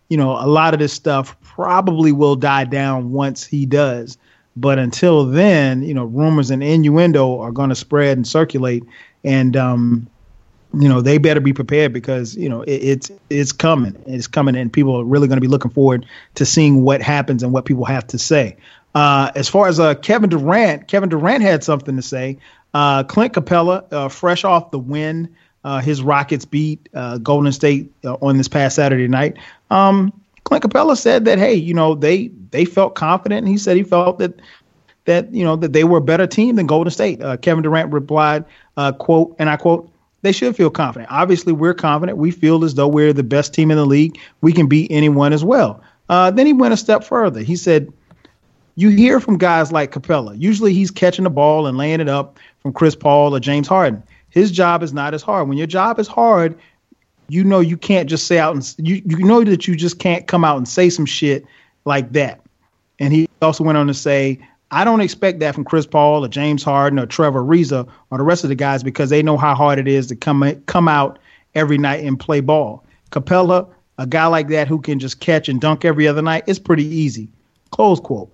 you know, a lot of this stuff probably will die down once he does. But until then, you know, rumors and innuendo are going to spread and circulate. And, um, you know, they better be prepared because, you know, it, it's it's coming. It's coming. And people are really going to be looking forward to seeing what happens and what people have to say. Uh, as far as uh, Kevin Durant, Kevin Durant had something to say. Uh, Clint Capella, uh, fresh off the win, uh, his Rockets beat uh, Golden State uh, on this past Saturday night. Um, Clint Capella said that, hey, you know, they they felt confident. And he said he felt that that, you know, that they were a better team than Golden State. Uh, Kevin Durant replied, uh, quote, and I quote, they should feel confident. Obviously, we're confident. We feel as though we're the best team in the league. We can beat anyone as well. Uh, then he went a step further. He said, you hear from guys like Capella. Usually he's catching the ball and laying it up from Chris Paul or James Harden. His job is not as hard. When your job is hard, you know you can't just say out and you, you know that you just can't come out and say some shit like that. And he also went on to say, I don't expect that from Chris Paul or James Harden or Trevor Ariza or the rest of the guys because they know how hard it is to come come out every night and play ball. Capella, a guy like that who can just catch and dunk every other night, it's pretty easy. Close quote.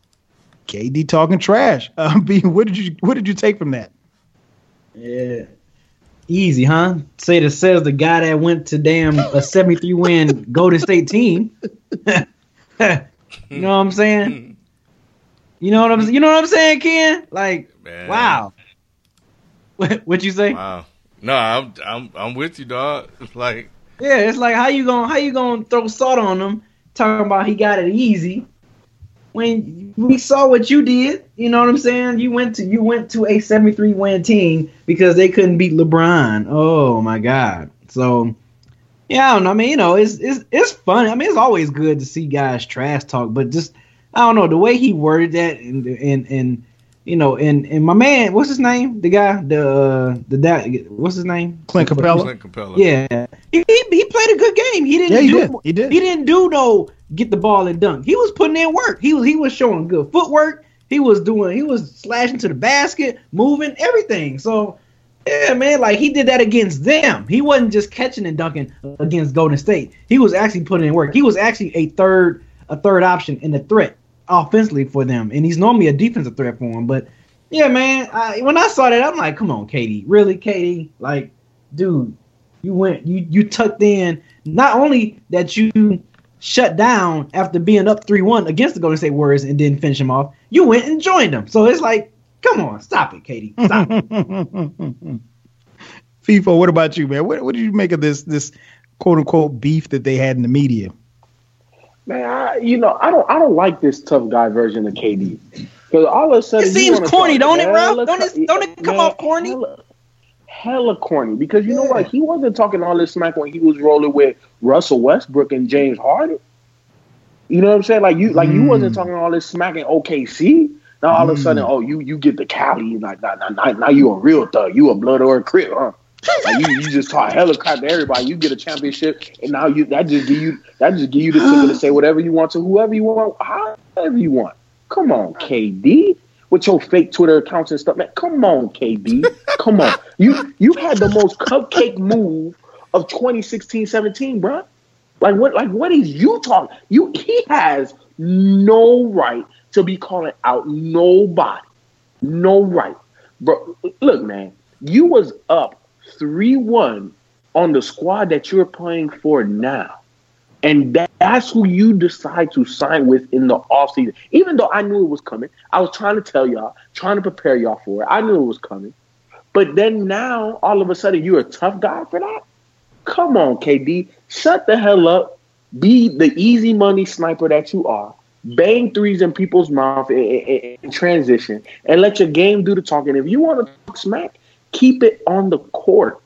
K D talking trash. Uh, B, what did you what did you take from that? Yeah, easy, huh? Say that says the guy that went to damn a seventy-three win Golden State team. You know what I'm saying? You know what I'm you know what I'm saying, Ken? Like, man. Wow. What what you say? Wow. No, I'm I'm I'm with you, dog. It's like yeah, it's like how you gonna how you gonna throw salt on him talking about he got it easy. When we saw what you did, you know what I'm saying? You went to you went to a seventy-three win team because they couldn't beat LeBron. Oh my God! So yeah, I don't know. I mean, you know, it's it's it's fun. I mean, it's always good to see guys trash talk, but just I don't know the way he worded that, and and and you know, and and my man, what's his name? The guy, the uh, the dad, what's his name? Clint Capella. Clint Capella. Yeah, he, he he played a good game. He didn't. Yeah, he do, did. He did. He didn't do no. Get the ball and dunk. He was putting in work. He was he was showing good footwork. He was doing he was slashing to the basket, moving, everything. So yeah, man, like he did that against them. He wasn't just catching and dunking against Golden State. He was actually putting in work. He was actually a third a third option in the threat offensively for them. And he's normally a defensive threat for them. But yeah, man, I, when I saw that, I'm like, come on, K D. Really, K D? Like, dude, you went you you tucked in. Not only that you shut down after being up three one against the Golden State Warriors and didn't finish them off, you went and joined them. So it's like, come on, stop it, K D. Stop it. FIFO, what about you, man? What, what did you make of this this quote unquote beef that they had in the media? Man, I, you know, I don't I don't like this tough guy version of K D. Because all of a sudden it seems corny, don't it, bro? Don't it, don't it come man, off corny? Hella, hella corny. Because you yeah. know what? He wasn't talking all this smack when he was rolling with Russell Westbrook and James Harden. You know what I'm saying? Like you, like mm. you wasn't talking all this smack in O K C. Now all mm. of a sudden, oh, you you get the Cali, like now, now, now you a real thug. You a blood or a crip, huh? Like you, you just talk hella crap to everybody. You get a championship, and now you that just give you that just give you the ticket to say whatever you want to whoever you want, however you want. Come on, K D, with your fake Twitter accounts and stuff, man. Come on, K D. Come on. You you had the most cupcake move of twenty sixteen seventeen, bro. Like what? Like what is you talking? You he has no right to be calling out nobody. No right, bro. Look, man, you was up three one on the squad that you're playing for now, and that, that's who you decide to sign with in the offseason. Even though I knew it was coming, I was trying to tell y'all, trying to prepare y'all for it. I knew it was coming, but then now all of a sudden you're a tough guy for that. Come on, K D. Shut the hell up. Be the easy money sniper that you are. Bang threes in people's mouth in, in, in transition and let your game do the talking. If you want to talk smack, keep it on the court.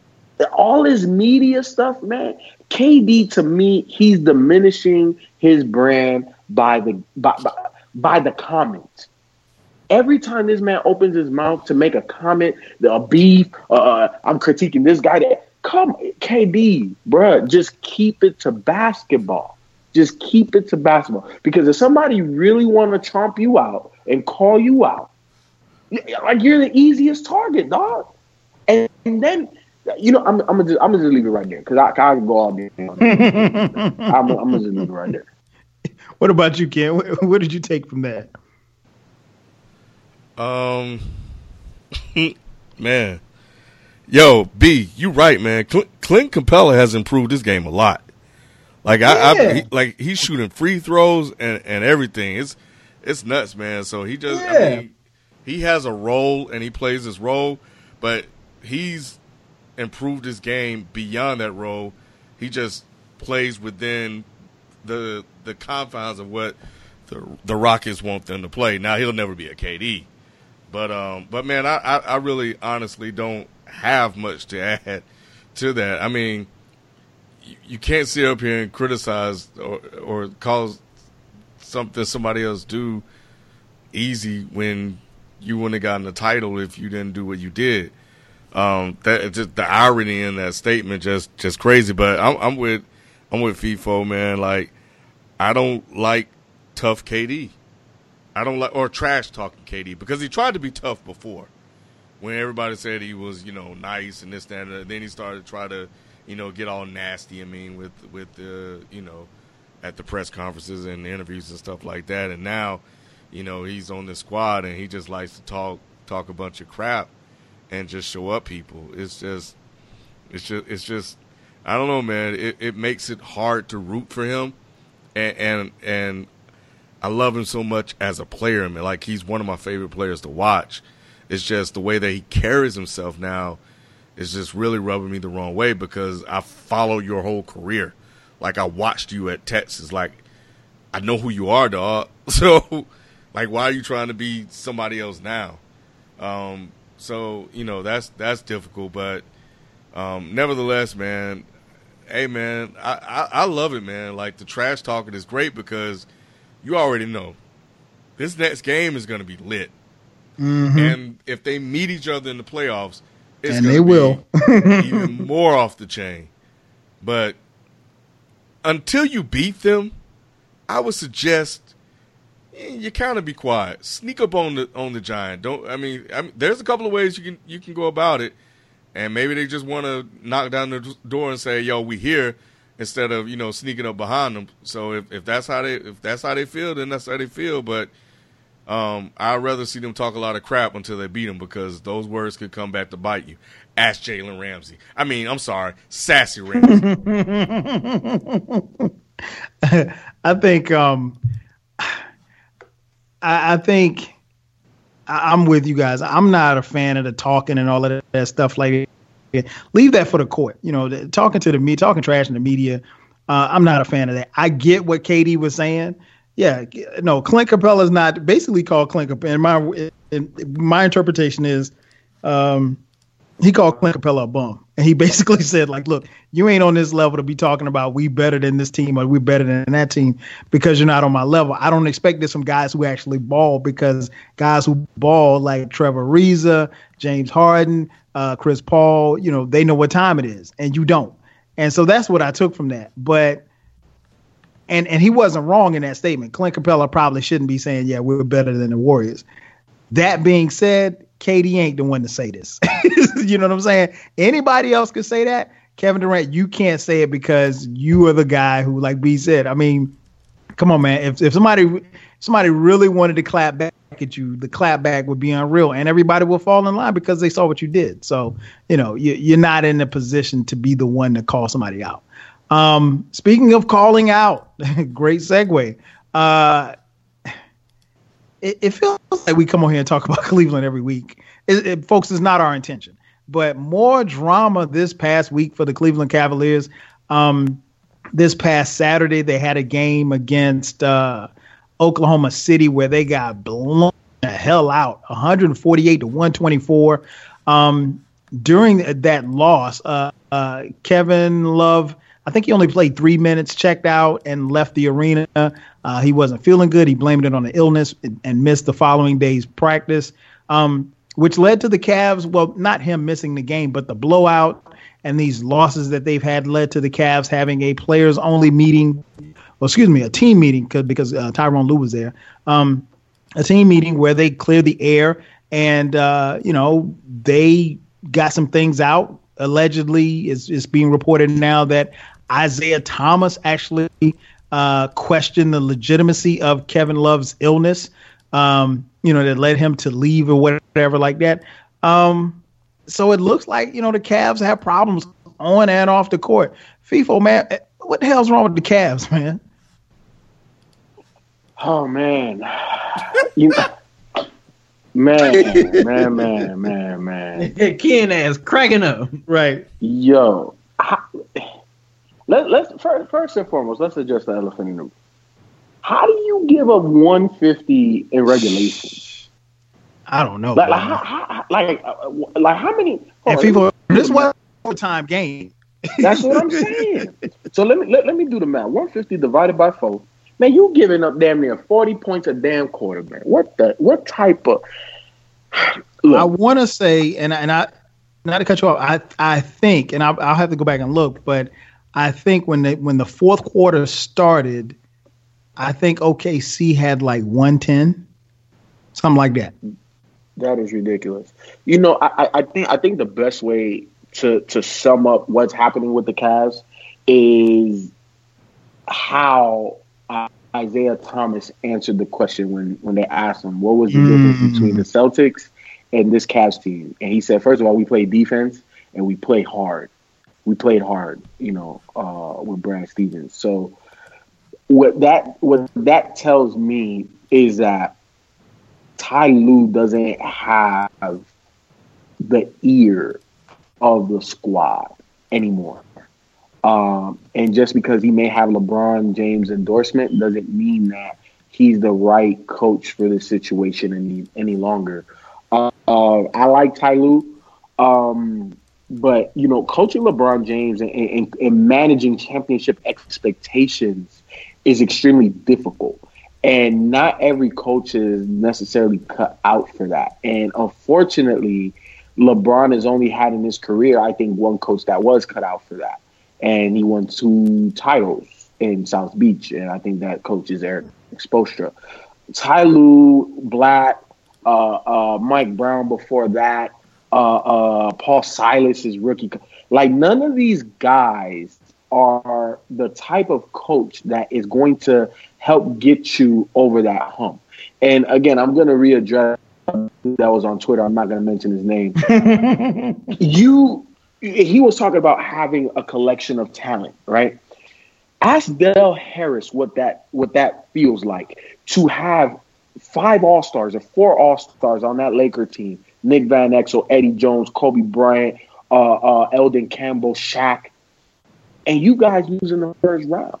All his media stuff, man. K D, to me, he's diminishing his brand by the by, by, by the comments. Every time this man opens his mouth to make a comment, a beef, uh, I'm critiquing this guy. That come, K D, bruh, just keep it to basketball. Just keep it to basketball. Because if somebody really want to chomp you out and call you out, like you're the easiest target, dog. And, and then You know, I'm, I'm gonna just, I'm gonna just leave it right there because I, I can go all day. I'm, I'm gonna just leave it right there. What about you, Ken? What, what did you take from that? Um, man, yo, B, you right, man. Cl- Clint Capella has improved this game a lot. Like I, yeah. I he, like he's shooting free throws and, and everything. It's it's nuts, man. So he just, yeah. I mean, he has a role and he plays his role, but he's improved his game beyond that role. He just plays within the the confines of what the the Rockets want them to play. Now he'll never be a K D, but um, but man, I, I, I really honestly don't have much to add to that. I mean, you, you can't sit up here and criticize or or call something somebody else do easy when you wouldn't have gotten the title if you didn't do what you did. Um, that just the irony in that statement just just crazy. But I'm, I'm with I'm with FIFO, man. Like, I don't like tough K D. I don't like or trash talking K D because he tried to be tough before when everybody said he was, you know, nice and this that and that. Then he started to try to, you know, get all nasty. I mean, with with the, you know, at the press conferences and the interviews and stuff like that. And now, you know, he's on the squad and he just likes to talk talk a bunch of crap and just show up people. It's just, it's just, it's just, I don't know, man. It, it makes it hard to root for him, and, and and I love him so much as a player. I mean, like he's one of my favorite players to watch. It's just the way that he carries himself now is just really rubbing me the wrong way because I follow your whole career. Like I watched you at Texas. Like I know who you are, dog. So, like, why are you trying to be somebody else now? Um, So, you know, that's that's difficult. But um, nevertheless, man, hey, man, I, I, I love it, man. Like, the trash talking is great because you already know this next game is going to be lit. Mm-hmm. And if they meet each other in the playoffs, it's going to be even more off the chain. But until you beat them, I would suggest you kind of be quiet. Sneak up on the on the Giant. Don't I mean, I mean? There's a couple of ways you can you can go about it, and maybe they just want to knock down the door and say, "Yo, we here," instead of you know sneaking up behind them. So if, if that's how they if that's how they feel, then that's how they feel. But um, I'd rather see them talk a lot of crap until they beat them because those words could come back to bite you. Ask Jalen Ramsey. I mean, I'm sorry, Sassy Ramsey. I think. Um... I, I think I, I'm with you guys. I'm not a fan of the talking and all of that, that stuff like that. Leave that for the court. You know, the, talking to the me, talking trash in the media. Uh, I'm not a fan of that. I get what K D was saying. Yeah, no, Clint Capella is not basically called Clint Capella. And my in, my interpretation is um, he called Clint Capella a bum. And he basically said, like, look, you ain't on this level to be talking about we better than this team or we better than that team because you're not on my level. I don't expect this from guys who actually ball because guys who ball like Trevor Ariza, James Harden, uh, Chris Paul, you know, they know what time it is and you don't. And so that's what I took from that. But and and he wasn't wrong in that statement. Clint Capella probably shouldn't be saying, yeah, we're better than the Warriors. That being said, K D ain't the one to say this. You know what I'm saying? Anybody else could say that. Kevin Durant, you can't say it because you are the guy who, like B said, I mean, come on, man. If if somebody somebody really wanted to clap back at you, the clap back would be unreal, and everybody will fall in line because they saw what you did. So, you know, you, you're not in a position to be the one to call somebody out. Um, speaking of calling out, great segue. Uh, it, it feels like we come on here and talk about Cleveland every week. It, it, folks, it's not our intention. But more drama this past week for the Cleveland Cavaliers. Um, this past Saturday, they had a game against uh, Oklahoma City where they got blown the hell out, one forty-eight to one twenty-four. Um, during that loss, uh, uh, Kevin Love, I think he only played three minutes, checked out, and left the arena. Uh, he wasn't feeling good. He blamed it on the illness and, and missed the following day's practice. Um, which led to the Cavs, well, not him missing the game, but the blowout and these losses that they've had led to the Cavs having a players-only meeting, well, excuse me, a team meeting because uh, Tyronn Lue was there, um, a team meeting where they cleared the air and, uh, you know, they got some things out allegedly is is being reported now that Isaiah Thomas actually uh, questioned the legitimacy of Kevin Love's illness. Um, you know, that led him to leave or whatever like that. Um, so it looks like, you know, the Cavs have problems on and off the court. FIFO, man, what the hell's wrong with the Cavs, man? Oh, man. you, man, man, man, man, man. Ken ass cracking up. Right. Yo. How, let, let's first, first and foremost, let's address the elephant in the room. How do you give up one fifty in regulation? I don't know. Like, like, how, how, like, uh, like how many? And people, this was a time game. That's what I'm saying. So let me let, let me do the math. one fifty divided by four. Man, you giving up damn near forty points a damn quarter, man. What the? What type of? Look. I want to say, and and I, not to cut you off. I I think, and I'll, I'll have to go back and look, but I think when the when the fourth quarter started, I think O K C had like one ten, something like that. That is ridiculous. You know, I, I think I think the best way to to sum up what's happening with the Cavs is how uh, Isaiah Thomas answered the question when, when they asked him what was the mm. difference between the Celtics and this Cavs team, and he said, first of all, we play defense and we play hard. We played hard, you know, uh, with Brad Stevens. So what that what that tells me is that Ty Lue doesn't have the ear of the squad anymore. Um, and just because he may have LeBron James endorsement doesn't mean that he's the right coach for this situation any any longer. Uh, uh, I like Ty Lue, um, but you know, coaching LeBron James and, and, and managing championship expectations is extremely difficult. And not every coach is necessarily cut out for that. And unfortunately, LeBron has only had in his career, I think, one coach that was cut out for that. And he won two titles in South Beach. And I think that coach is Eric Spoelstra. Ty Lue, Black, uh, uh, Mike Brown before that, uh, uh, Paul Silas is rookie. Like, none of these guys are the type of coach that is going to help get you over that hump. And again, I'm going to readdress that was on Twitter. I'm not going to mention his name. you, he was talking about having a collection of talent, right? Ask Del Harris what that what that feels like to have five All-Stars or four All-Stars on that Laker team. Nick Van Exel, Eddie Jones, Kobe Bryant, uh, uh, Eldon Campbell, Shaq. And you guys lose in the first round.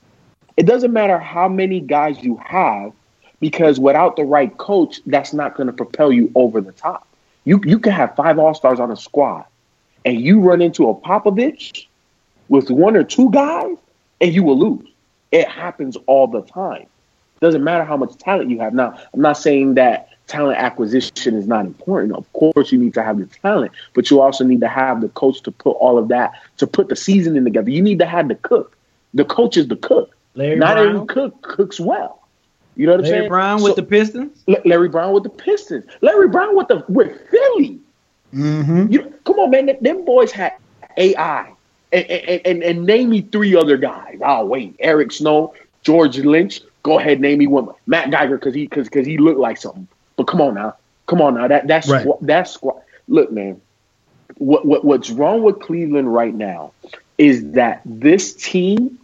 It doesn't matter how many guys you have, because without the right coach, that's not going to propel you over the top. You you can have five All-Stars on a squad, and you run into a Popovich with one or two guys, and you will lose. It happens all the time. Doesn't matter how much talent you have. Now, I'm not saying that talent acquisition is not important. Of course, you need to have the talent, but you also need to have the coach to put all of that, to put the seasoning together. You need to have the cook. The coach is the cook. Larry not Brown. every cook cooks well. You know what I'm Larry saying? Brown So- with the Pistons. L- Larry Brown with the Pistons. Larry Brown with the with Philly. Mm-hmm. You come on, man. Them boys had A I. And, and, and, and name me three other guys. Oh wait, Eric Snow, George Lynch. Go ahead, name me one. Matt Geiger, because he because because he looked like something. But come on now, come on now. That that's Right. squ- that's squ- Look, man. What what what's wrong with Cleveland right now is that this team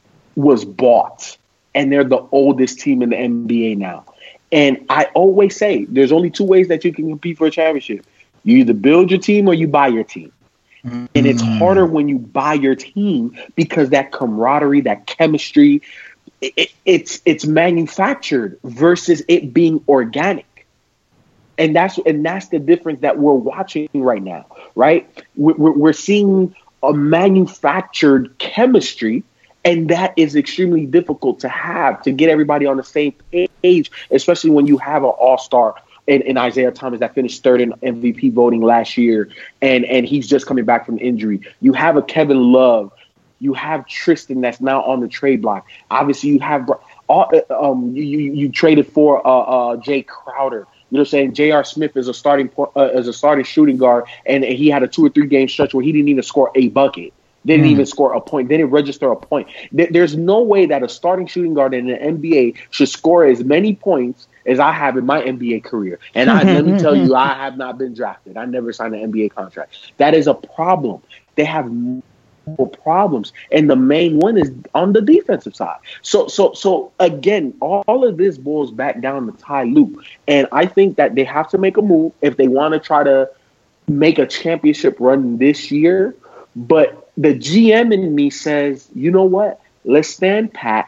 was bought, and they're the oldest team in the N B A now. And I always say there's only two ways that you can compete for a championship. You either build your team or you buy your team. Mm-hmm. And it's harder when you buy your team because that camaraderie, that chemistry, it, it, it's it's manufactured versus it being organic. And that's and that's the difference that we're watching right now, right? We're, we're seeing a manufactured chemistry, and that is extremely difficult to have, to get everybody on the same page, especially when you have an all-star in, in Isaiah Thomas that finished third in M V P voting last year, and, and he's just coming back from injury. You have a Kevin Love. You have Tristan that's now on the trade block. Obviously, you have all, um, you, you, you traded for uh, uh, Jay Crowder. You know what I'm saying? J R. Smith is a starting uh, as a starting shooting guard, and he had a two or three game stretch where he didn't even score a bucket. Didn't mm. even score a point. Didn't register a point. There's no way that a starting shooting guard in the N B A should score as many points as I have in my N B A career. And I, let me tell you, I have not been drafted. I never signed an N B A contract. That is a problem. They have more problems, and the main one is on the defensive side. So, so, so again, all of this boils back down to Ty Lue, and I think that they have to make a move if they want to try to make a championship run this year. But the G M in me says, you know what? Let's stand pat.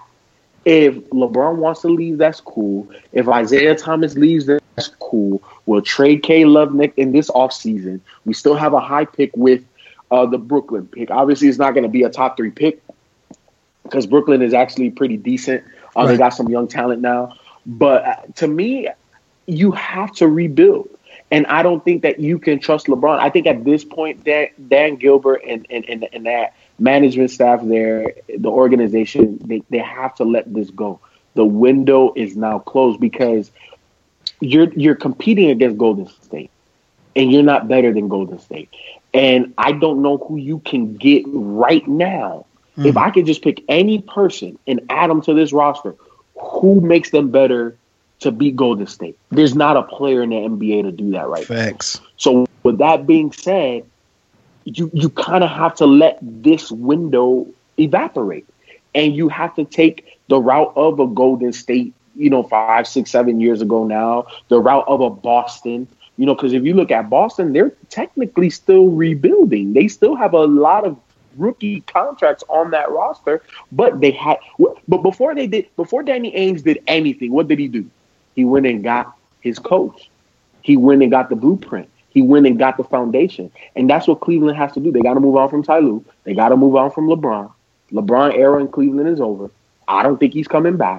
If LeBron wants to leave, that's cool. If Isaiah Thomas leaves, that's cool. We'll trade K. Love in this offseason. We still have a high pick with uh, the Brooklyn pick. Obviously, it's not going to be a top three pick because Brooklyn is actually pretty decent. Uh, right. They got some young talent now. But uh, to me, you have to rebuild. And I don't think that you can trust LeBron. I think at this point, Dan, Dan Gilbert and, and, and, and that management staff there, the organization, they, they have to let this go. The window is now closed because you're you're competing against Golden State, and you're not better than Golden State. And I don't know who you can get right now. Mm. If I could just pick any person and add them to this roster, who makes them better to beat Golden State? There's not a player in the N B A to do that right Facts. now. So with that being said, you you kind of have to let this window evaporate, and you have to take the route of a Golden State, you know, five, six, seven years ago now, the route of a Boston, you know, because if you look at Boston, they're technically still rebuilding. They still have a lot of rookie contracts on that roster, but they had, but before they did, before Danny Ainge did anything, what did he do? He went and got his coach. He went and got the blueprint. He went and got the foundation. And that's what Cleveland has to do. They got to move on from Ty Lue. They got to move on from LeBron. LeBron era in Cleveland is over. I don't think he's coming back.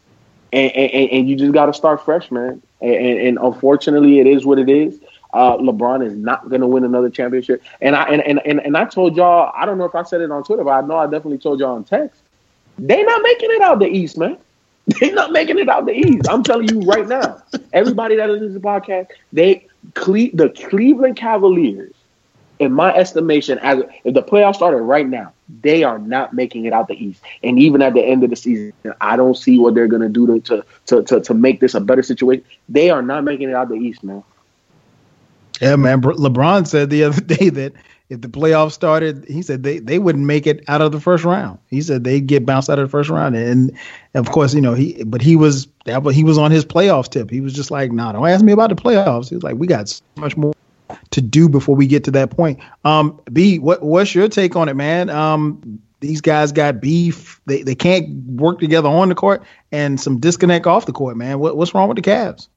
And and, and you just got to start fresh, man. And, and, and unfortunately, it is what it is. Uh, LeBron is not going to win another championship. And I and, and, and, and I told y'all, I don't know if I said it on Twitter, but I know I definitely told y'all on text. They not making it out the East, man. They're not making it out the East. I'm telling you right now. Everybody that listens to the podcast, they Cle- the Cleveland Cavaliers, in my estimation, as if the playoffs started right now, they are not making it out the East. And even at the end of the season, I don't see what they're going to do to to to to make this a better situation. They are not making it out the East, man. Yeah, man. LeBron said the other day that if the playoffs started, he said they, they wouldn't make it out of the first round. He said they'd get bounced out of the first round. And, and of course, you know, he but he was that he was on his playoffs tip. He was just like, nah, don't ask me about the playoffs. He was like, we got so much more to do before we get to that point. Um, B, what what's your take on it, man? Um, these guys got beef. They they can't work together on the court and some disconnect off the court, man. What what's wrong with the Cavs?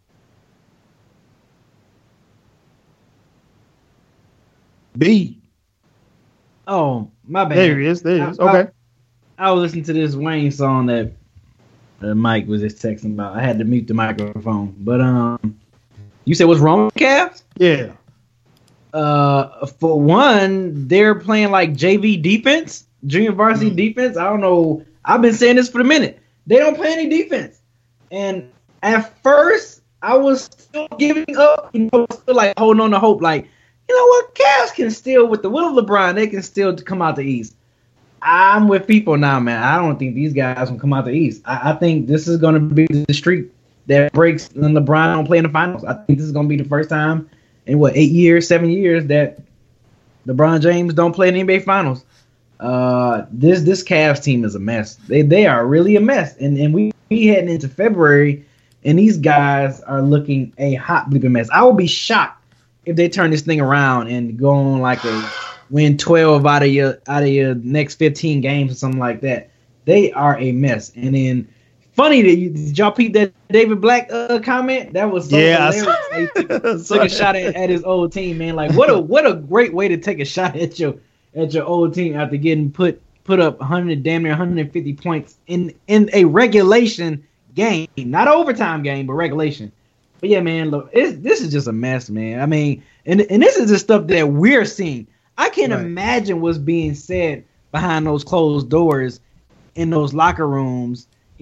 B. Oh, my bad. There he is. There he is. Okay. I, I was listening to this Wayne song that uh, Mike was just texting about. I had to mute the microphone. But um, you said what's wrong with the Cavs? Yeah. Uh, for one, they're playing like J V defense, junior varsity mm. defense. I don't know. I've been saying this for a minute. They don't play any defense. And at first, I was still giving up. You know, still like holding on to hope. Like, you know what? Cavs can still, with the will of LeBron, they can still come out the East. I'm with people now, man. I don't think these guys will come out the East. I, I think this is going to be the streak that breaks when LeBron don't play in the finals. I think this is going to be the first time in, what, eight years, seven years that LeBron James don't play in the N B A finals. Uh, this this Cavs team is a mess. They they are really a mess. And, and we, we heading into February, and these guys are looking a hot bleeping mess. I will be shocked if they turn this thing around and go on like a win twelve out of your out of your next fifteen games or something like that. They are a mess. And then funny that you did y'all peep that David Black uh, comment? That was so yeah, hilarious. He took, took a shot at, at his old team, man. Like what a what a great way to take a shot at your at your old team after getting put put up one hundred damn near one hundred fifty points in in a regulation game, not an overtime game, but regulation. But yeah, man, look, it's, this is just a mess, man. I mean, and and this is the stuff that we're seeing. I can't right. imagine what's being said behind those closed doors in those locker rooms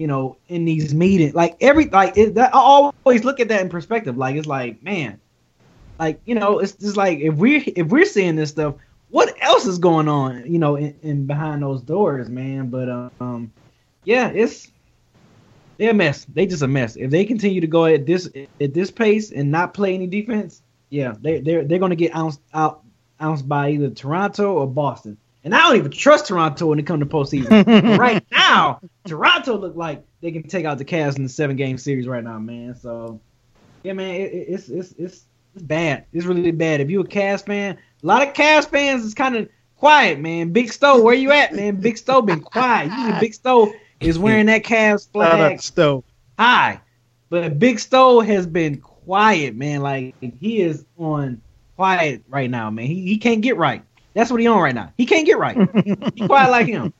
you know, in these meetings, like every like it, that, I always look at that in perspective. Like it's like, man, like you know, it's just like if we if we're seeing this stuff, what else is going on, you know, in, in behind those doors, man? But um, yeah, it's they're a mess. They just a mess. If they continue to go at this at this pace and not play any defense, yeah, they they're they're gonna get ounced out ounced by either Toronto or Boston. And I don't even trust Toronto when it comes to postseason. Right now, Toronto look like they can take out the Cavs in the seven game series right now, man. So yeah, man, it, it, it's it's it's it's bad. It's really bad. If you're a Cavs fan, a lot of Cavs fans is kind of quiet, man. Big Stowe, where you at, man? Big Stowe been quiet. Usually Big Stowe is wearing that Cavs flag Stowe. high. But Big Stowe has been quiet, man. Like, he is on quiet right now, man. He he can't get right. That's what he on right now. He can't get right. He quiet like him.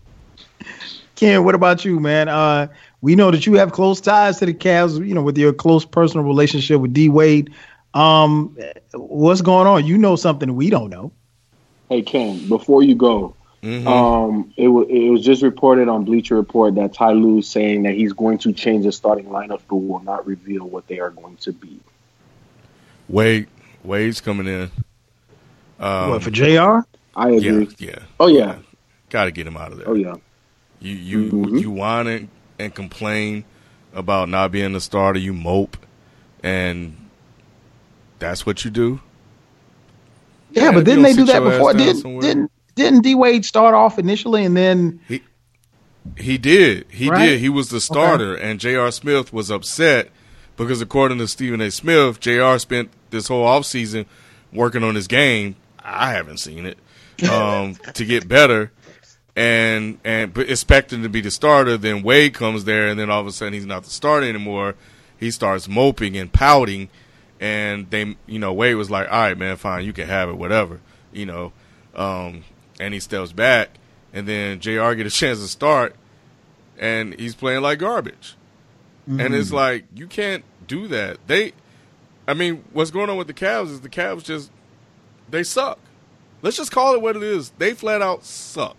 Ken, what about you, man? Uh, we know that you have close ties to the Cavs, you know, with your close personal relationship with D Wade. Um, what's going on? You know something we don't know. Hey, Ken, before you go, mm-hmm. um, it, w- it was just reported on Bleacher Report that Ty Lue is saying that he's going to change the starting lineup but will not reveal what they are going to be. Wade, Wade's coming in. Um, what, for J R? I agree. Yeah, yeah. Oh, yeah. yeah. Got to get him out of there. Oh, yeah. You you mm-hmm. you whine and, and complain about not being the starter. You mope, and that's what you do. Yeah, yeah but didn't they do that before? Didn't didn't didn't D Wade start off initially and then he he did he right? did he was the starter, okay. And J R. Smith was upset because according to Stephen A. Smith, J R spent this whole offseason working on his game. I haven't seen it um, to get better. And and expecting to be the starter, then Wade comes there, and then all of a sudden he's not the starter anymore. He starts moping and pouting, and they, you know, Wade was like, "All right, man, fine, you can have it, whatever," you know. Um, and he steps back, and then J R get a chance to start, and he's playing like garbage. Mm-hmm. And it's like you can't do that. They, I mean, what's going on with the Cavs is the Cavs just they suck. Let's just call it what it is. They flat out suck.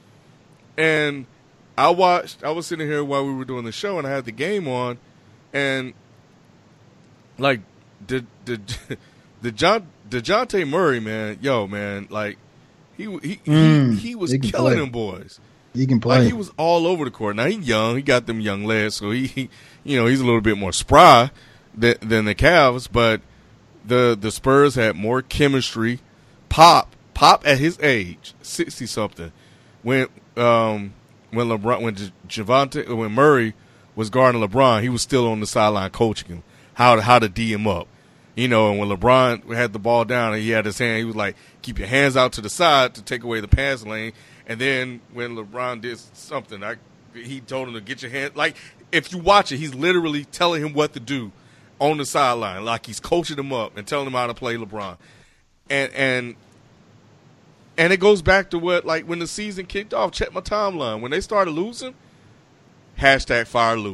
And I watched, I was sitting here while we were doing the show, and I had the game on, and, like, the, the, the John, DeJounte Murray, man, yo, man, like, he he mm, he, he was killing play. them boys. He can play. Like, he was all over the court. Now, he's young. He got them young legs, so he, he you know, he's a little bit more spry than, than the Cavs, but the, the Spurs had more chemistry. Pop, Pop at his age, sixty-something, when – Um, when LeBron, when Javante, when Murray was guarding LeBron, he was still on the sideline coaching him how to how to D him up, you know. And when LeBron had the ball down and he had his hand, he was like, "Keep your hands out to the side to take away the pass lane." And then when LeBron did something, I, he told him to get your hand. Like, if you watch it, he's literally telling him what to do on the sideline, like he's coaching him up and telling him how to play LeBron. And and. And it goes back to what, like, when the season kicked off, check my timeline. When they started losing, hashtag fire Lou.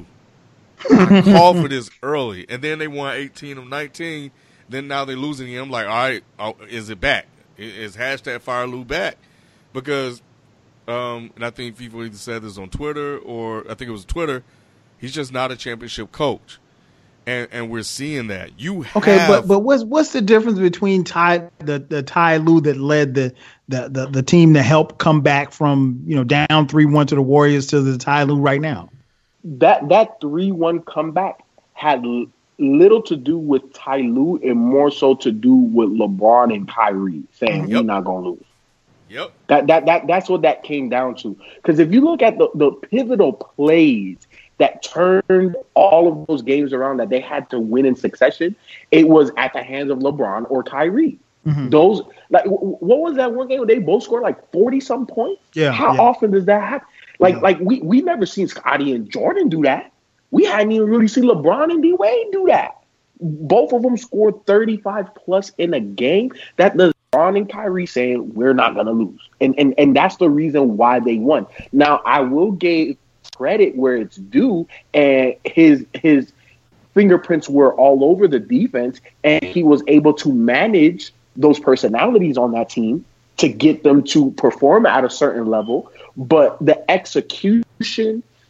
I called for this early. And then they won eighteen of nineteen. Then now they're losing again. I'm like, all right, oh, is it back? Is hashtag fire Lou back? Because, um, and I think people either said this on Twitter or I think it was Twitter, he's just not a championship coach. And and we're seeing that. You have, okay, but but what's what's the difference between Ty the the Ty Lue that led the, the the the team to help come back from, you know, down three one to the Warriors to the Ty Lue right now? That that three one comeback had l- little to do with Ty Lue and more so to do with LeBron and Kyrie saying, yep, we're not gonna lose. Yep. That that that that's what that came down to. Because if you look at the, the pivotal plays that turned all of those games around that they had to win in succession, it was at the hands of LeBron or Kyrie. Mm-hmm. Those, like, what was that one game where they both scored like forty some points? Yeah. How yeah. often does that happen? Like, yeah. like we we never seen Scottie and Jordan do that. We hadn't even really seen LeBron and D Wade do that. Both of them scored thirty-five plus in a game. That does LeBron and Kyrie saying we're not gonna lose, and and and that's the reason why they won. Now I will give credit where it's due, and his his fingerprints were all over the defense, and he was able to manage those personalities on that team to get them to perform at a certain level. But the execution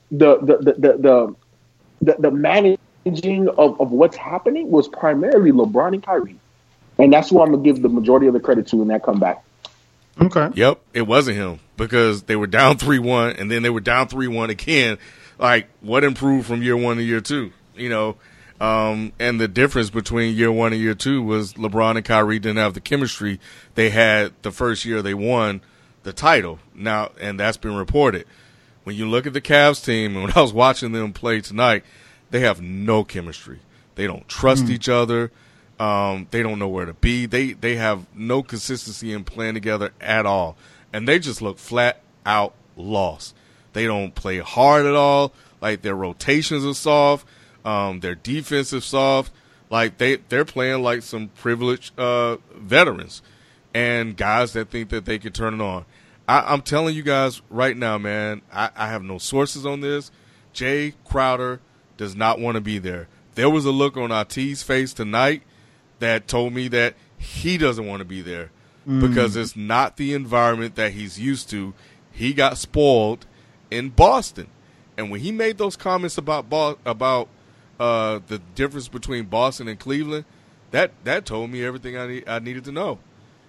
the the the the the, the, the managing of, of what's happening was primarily LeBron and Kyrie. And that's who I'm going to give the majority of the credit to in that comeback. Okay. Yep, it wasn't him because they were down three one, and then they were down three one again. Like, what improved from year one to year two? You know, um, and the difference between year one and year two was LeBron and Kyrie didn't have the chemistry they had the first year they won the title. Now, and that's been reported. When you look at the Cavs team, and when I was watching them play tonight, they have no chemistry. They don't trust mm. each other. Um, they don't know where to be. They they have no consistency in playing together at all. And they just look flat out lost. They don't play hard at all. Like, their rotations are soft. Um, their defense is soft. Like, they, they're playing like some privileged uh, veterans and guys that think that they can turn it on. I, I'm telling you guys right now, man, I, I have no sources on this. Jay Crowder does not want to be there. There was a look on Ati's face tonight that told me that he doesn't want to be there mm. because it's not the environment that he's used to. He got spoiled in Boston. And when he made those comments about Bo- about uh, the difference between Boston and Cleveland, that, that told me everything I, need, I needed to know.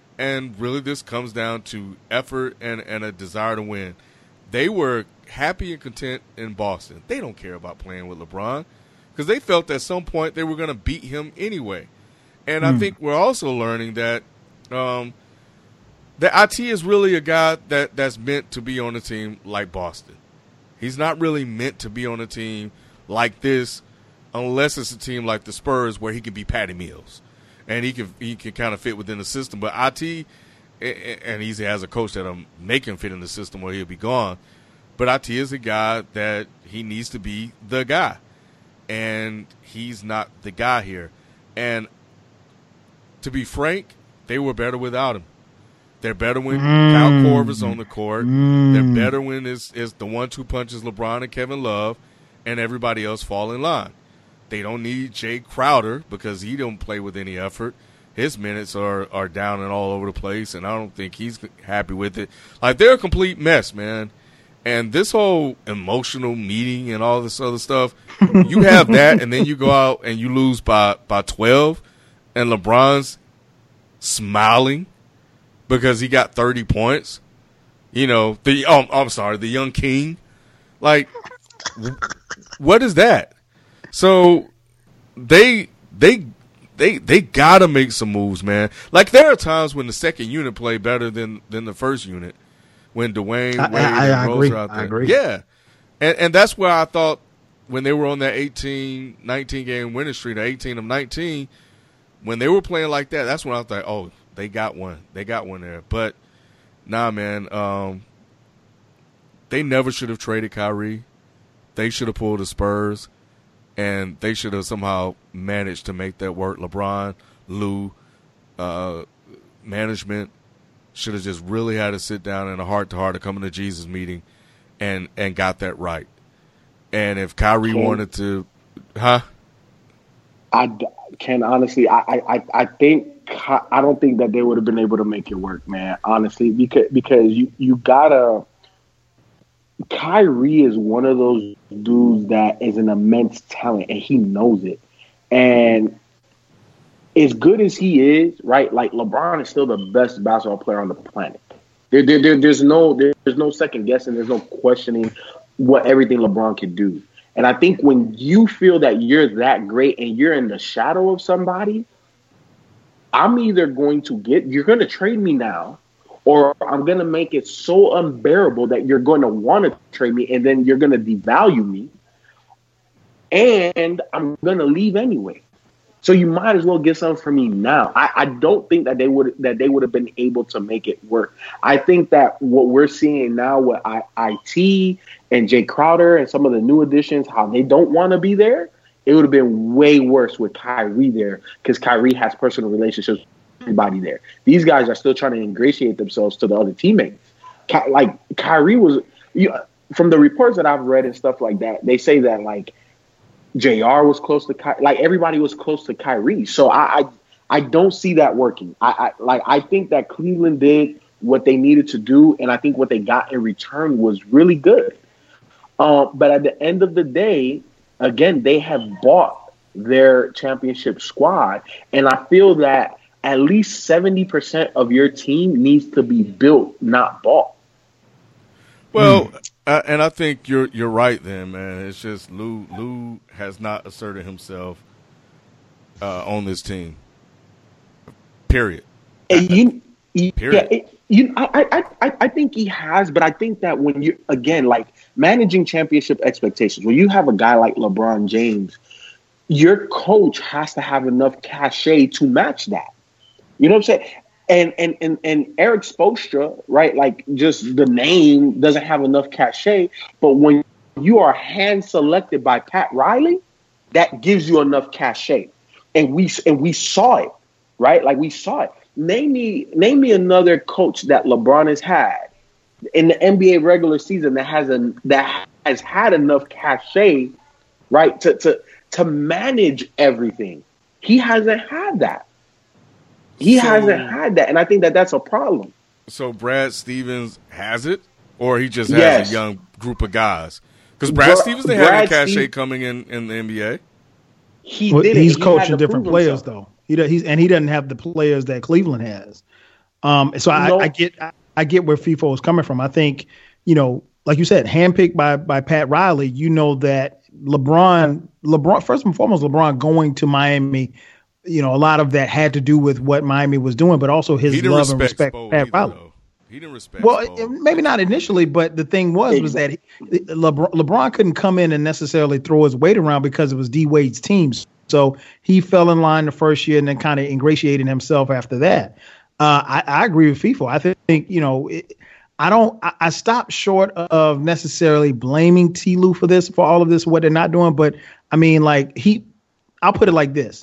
And really this comes down to effort and, and a desire to win. They were happy and content in Boston. They don't care about playing with LeBron because they felt at some point they were going to beat him anyway. And I mm. think we're also learning that um, that I T is really a guy that, that's meant to be on a team like Boston. He's not really meant to be on a team like this unless it's a team like the Spurs where he can be Patty Mills. And he can he can kind of fit within the system. But I T, and he has a coach that'll make him fit in the system where he'll be gone. But I T is a guy that he needs to be the guy. And he's not the guy here. And to be frank, they were better without him. They're better when mm. Kyle Korver's on the court. Mm. They're better when it's, it's the one two punches LeBron and Kevin Love and everybody else fall in line. They don't need Jay Crowder because he don't play with any effort. His minutes are, are down and all over the place, and I don't think he's happy with it. Like, they're a complete mess, man. And this whole emotional meeting and all this other stuff, you have that, and then you go out and you lose by, by twelve, and LeBron's smiling because he got thirty points. You know, the oh, I'm sorry, the young king. Like, what is that? So they they they they gotta make some moves, man. Like, there are times when the second unit play better than than the first unit. When Dwayne Wade I, I, and I Rose agree. are out there. I agree. Yeah. And and that's where I thought when they were on that eighteen, nineteen game winning streak, the eighteen of nineteen, when they were playing like that, that's when I thought, oh, they got one. They got one there. But, nah, man, um, they never should have traded Kyrie. They should have pulled the Spurs, and they should have somehow managed to make that work. LeBron, Lou, uh, management should have just really had to sit down in a heart-to-heart, a coming to Jesus meeting, and, and got that right. And if Kyrie Ken, wanted to, huh? I can honestly, I, I, I think I don't think that they would have been able to make it work, man. Honestly, because because you you gotta. Kyrie is one of those dudes that is an immense talent, and he knows it. And as good as he is, right? Like, LeBron is still the best basketball player on the planet. There, there, there there's no there's no second guessing. There's no questioning what everything LeBron can do. And I think when you feel that you're that great and you're in the shadow of somebody, I'm either going to get, you're going to trade me now, or I'm going to make it so unbearable that you're going to want to trade me, and then you're going to devalue me, and I'm going to leave anyway. So you might as well get something for me now. I, I don't think that they would that they would have been able to make it work. I think that what we're seeing now with I, IT and Jay Crowder and some of the new additions, how they don't want to be there, it would have been way worse with Kyrie there, because Kyrie has personal relationships with everybody there. These guys are still trying to ingratiate themselves to the other teammates. Ky- like Kyrie was, you, from the reports that I've read and stuff like that, they say that like J R was close to Ky- like everybody was close to Kyrie. So I, I I don't see that working. I, I like I think that Cleveland did what they needed to do, and I think what they got in return was really good. Um, but at the end of the day, again, they have bought their championship squad. And I feel that at least seventy percent of your team needs to be built, not bought. Well, mm. uh, and I think you're you're right then, man. It's just Lou Lou has not asserted himself uh, on this team. Period. And you, you, Period. Yeah, it, you, I, I, I, I think he has, but I think that when you again like managing championship expectations, when you have a guy like LeBron James, your coach has to have enough cachet to match that. You know what I'm saying? And and and and Eric Spoelstra, right? Like just the name doesn't have enough cachet, but when you are hand selected by Pat Riley, that gives you enough cachet. And we and we saw it, right? Like we saw it. Name me name me another coach that LeBron has had in the N B A regular season that has a that has had enough cachet, right? To to to manage everything. He hasn't had that. He so, hasn't had that, and I think that that's a problem. So Brad Stevens has it, or he just has yes. a young group of guys? Because Brad Br- Stevens, they had a cachet Steve- coming in, in the N B A. He well, did he's he coaching different players, himself. though. He does, he's and he doesn't have the players that Cleveland has. Um, so I, nope. I get I, I get where FIFO is coming from. I think, you know, like you said, handpicked by by Pat Riley. You know that LeBron, LeBron first and foremost, LeBron going to Miami. You know, a lot of that had to do with what Miami was doing, but also his love and respect for Pat Riley. Though. He didn't respect. Well, it, maybe not initially, but the thing was was that he, LeBron, LeBron couldn't come in and necessarily throw his weight around because it was D Wade's team. So he fell in line the first year and then kind of ingratiated himself after that. Uh, I, I agree with FIFO. I think, you know, it, I don't I, I stopped short of necessarily blaming T. Lue for this, for all of this, what they're not doing. But I mean, like he I'll put it like this.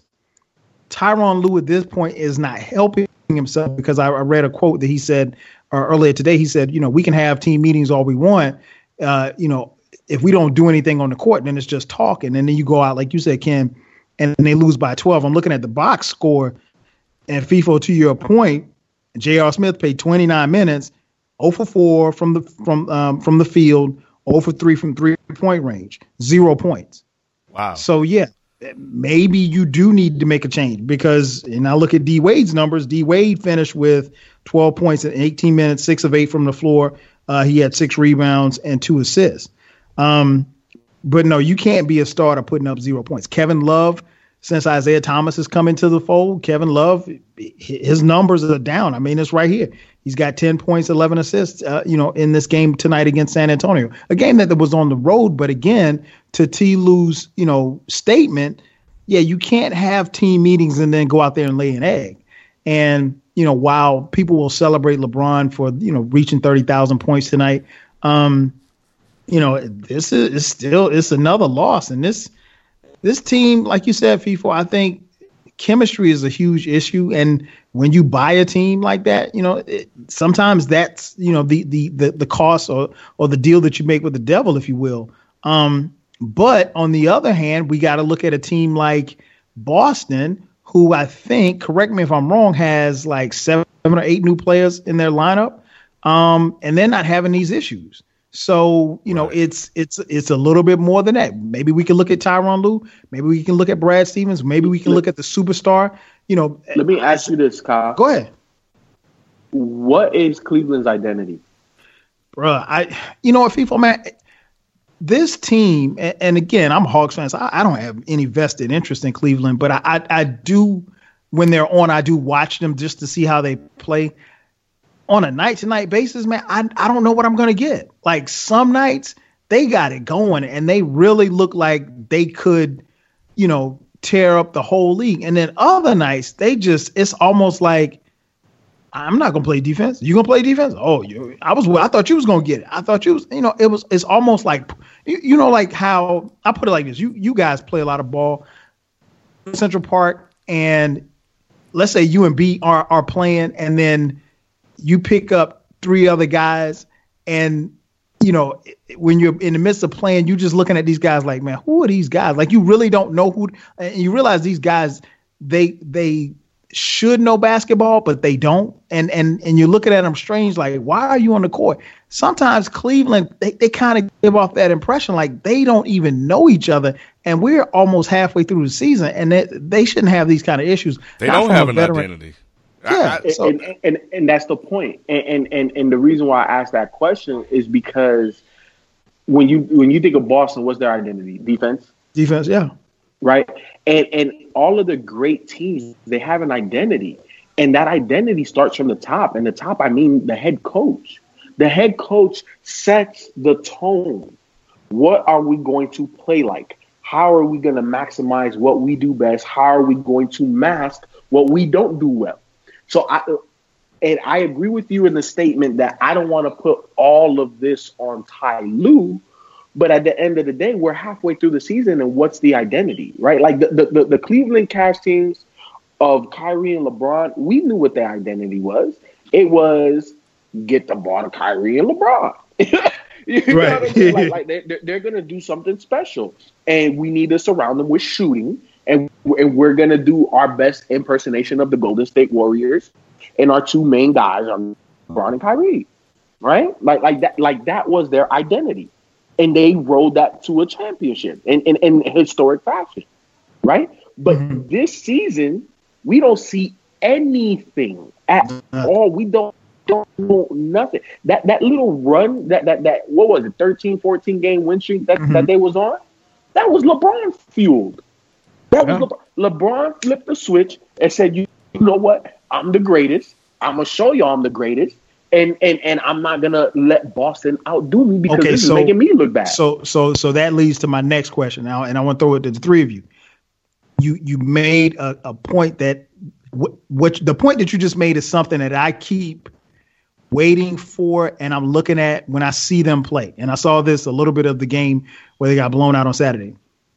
Tyronn Lue at this point is not helping himself because I, I read a quote that he said uh, earlier today. He said, you know, we can have team meetings all we want. Uh, you know, if we don't do anything on the court, then it's just talking. And then you go out, like you said, Ken, and they lose by twelve. I'm looking at the box score, and FIFO, to your point, J R. Smith played twenty-nine minutes, zero for four from the from um, from the field, zero for three from three-point range, zero points. Wow. So, yeah. Maybe you do need to make a change because, and I look at D Wade's numbers. D Wade finished with twelve points in eighteen minutes, six of eight from the floor. Uh, he had six rebounds and two assists. Um, but no, you can't be a starter putting up zero points. Kevin Love, since Isaiah Thomas has come into the fold, Kevin Love, his numbers are down. I mean, it's right here. He's got ten points, eleven assists, uh, you know, in this game tonight against San Antonio, a game that was on the road. But again, to T. Lue's, you know, statement, yeah, you can't have team meetings and then go out there and lay an egg. And, you know, while people will celebrate LeBron for, you know, reaching thirty thousand points tonight, um, you know, this is it's still it's another loss. And this this team, like you said, FIFO, I think chemistry is a huge issue. And when you buy a team like that, you know, it, sometimes that's, you know, the, the, the, the cost or, or the deal that you make with the devil, if you will. Um, but on the other hand, we got to look at a team like Boston, who I think, correct me if I'm wrong, has like seven or eight new players in their lineup. Um, and they're not having these issues. So, you know, right. it's it's it's a little bit more than that. Maybe we can look at Tyronn Lue. Maybe we can look at Brad Stevens. Maybe we can look at the superstar. You know, let me ask you this, Kyle. Go ahead. What is Cleveland's identity? Bruh, I, you know what, FIFO, man, this team, and, and again, I'm a Hawks fan, so I, I don't have any vested interest in Cleveland, but I, I, I do, when they're on, I do watch them just to see how they play. On a night-to-night basis, man, I, I don't know what I'm going to get. Like, some nights, they got it going, and they really look like they could, you know, tear up the whole league. And then other nights, they just, it's almost like, I'm not going to play defense. You going to play defense? Oh, you, I was, I thought you was going to get it. I thought you was, you know, it was, it's almost like, you, you know, like how, I put it like this. You, you guys play a lot of ball in Central Park, and let's say you and B are, are playing, and then you pick up three other guys, and, you know, when you're in the midst of playing, you're just looking at these guys like, man, who are these guys? Like, you really don't know who, and you realize these guys, they, they, should know basketball, but they don't. And and and you're looking at them strange, like, why are you on the court? Sometimes Cleveland, they, they kind of give off that impression like they don't even know each other. And we're almost halfway through the season, and they, they shouldn't have these kind of issues. They don't have an identity. Yeah, I, I, so, and, and, and and that's the point. And, and and and the reason why I asked that question is because when you when you think of Boston, what's their identity? Defense. Defense, yeah. Right. And and all of the great teams, they have an identity. And that identity starts from the top. And the top, I mean the head coach. The head coach sets the tone. What are we going to play like? How are we going to maximize what we do best? How are we going to mask what we don't do well? So I and I agree with you in the statement that I don't want to put all of this on Ty Lue. But at the end of the day, we're halfway through the season, and what's the identity, right? Like the, the, the, the Cleveland Cavs teams of Kyrie and LeBron, we knew what their identity was. It was get the ball to Kyrie and LeBron. you know right. what I mean? Like, like they're, they're going to do something special, and we need to surround them with shooting, and, and we're going to do our best impersonation of the Golden State Warriors, and our two main guys are LeBron and Kyrie, right? Like like that like that was their identity. And they rode that to a championship in, in, in historic fashion, right? But mm-hmm. this season, we don't see anything at uh-huh. all. We don't don't know nothing. That that little run, that that that what was it, thirteen, fourteen game win streak that, mm-hmm. that they was on, that was LeBron fueled. That yeah. was LeBron. LeBron flipped the switch and said, you, you know what? I'm the greatest. I'm going to show you I'm the greatest. And, and and I'm not gonna let Boston outdo me because okay, this so, is making me look bad. So so so that leads to my next question now, and I want to throw it to the three of you. You you made a, a point that what, what the point that you just made is something that I keep waiting for, and I'm looking at when I see them play. And I saw this a little bit of the game where they got blown out on Saturday.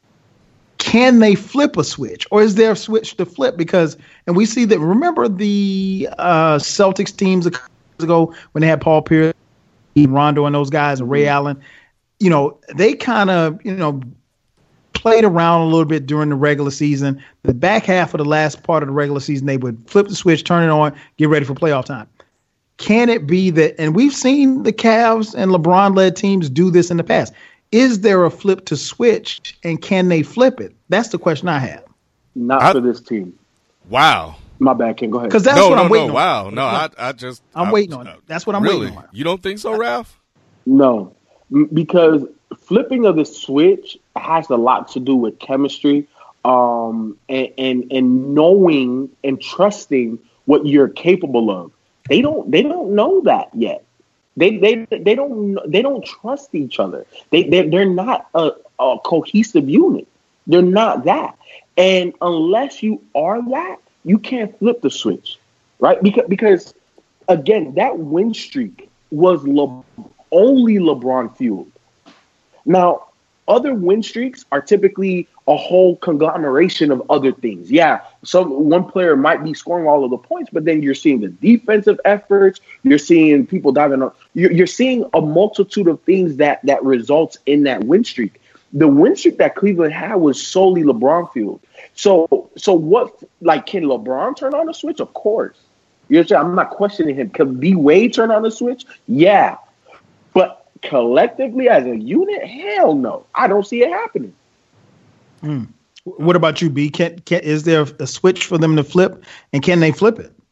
Can they flip a switch, or is there a switch to flip? Because and we see that. Remember the uh, Celtics teams ago when they had Paul Pierce, Rondo, and those guys, and Ray mm-hmm. Allen, you know, they kind of, you know, played around a little bit during the regular season. The back half of the last part of the regular season, they would flip the switch, turn it on, get ready for playoff time. Can it be that, and we've seen the Cavs and LeBron-led teams do this in the past, is there a flip to switch, and can they flip it? That's the question I have. Not I, for this team. Wow. My bad, Ken. Go ahead. Because that's no, what no, I'm waiting no, on. Wow. No, I, I just. I'm I, waiting on it. That's what I'm really? waiting on. You don't think so, Ralph? No, because flipping of the switch has a lot to do with chemistry, um, and, and and knowing and trusting what you're capable of. They don't. They don't know that yet. They they they don't. They don't trust each other. They they they're not a, a cohesive unit. They're not that. And unless you are that, you can't flip the switch, right? Because, because again, that win streak was Le- only LeBron fueled. Now, other win streaks are typically a whole conglomeration of other things. Yeah, some one player might be scoring all of the points, but then you're seeing the defensive efforts. You're seeing people diving on. You're, you're seeing a multitude of things that that results in that win streak. The win streak that Cleveland had was solely LeBron fueled. So, so what? Like, can LeBron turn on the switch? Of course. You know what I'm saying? I'm not questioning him. Can D Wade turn on the switch? Yeah, but collectively as a unit, hell no. I don't see it happening. Hmm. What about you, B? Can, can is there a switch for them to flip, and can they flip it?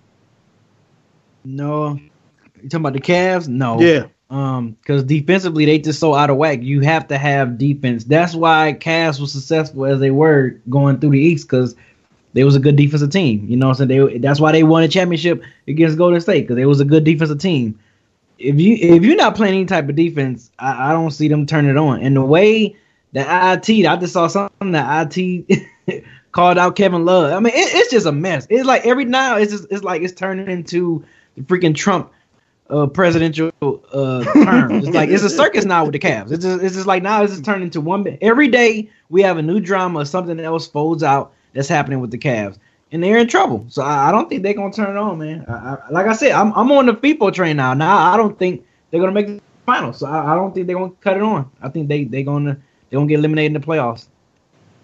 No. You talking about the Cavs? No. Yeah. Um, because defensively they just so out of whack. You have to have defense. That's why Cavs was successful as they were going through the East, because they was a good defensive team. You know what I'm saying? They, that's why they won a championship against Golden State, because they was a good defensive team. If you if you're not playing any type of defense, I, I don't see them turn it on. And the way that I I T, I just saw something that I T called out Kevin Love. I mean, it, it's just a mess. It's like every now it's just it's like it's turning into the freaking Trump Uh, presidential uh, term. It's like it's a circus now with the Cavs. It's just, it's just like now it's just turned into one bit. Every day we have a new drama or something else folds out that's happening with the Cavs, and they're in trouble. So I, I don't think they're gonna turn it on, man. I, I, like I said, I'm I'm on the FIFO train now. Now I don't think they're gonna make the finals. So I, I don't think they're gonna cut it on. I think they they gonna they gonna get eliminated in the playoffs.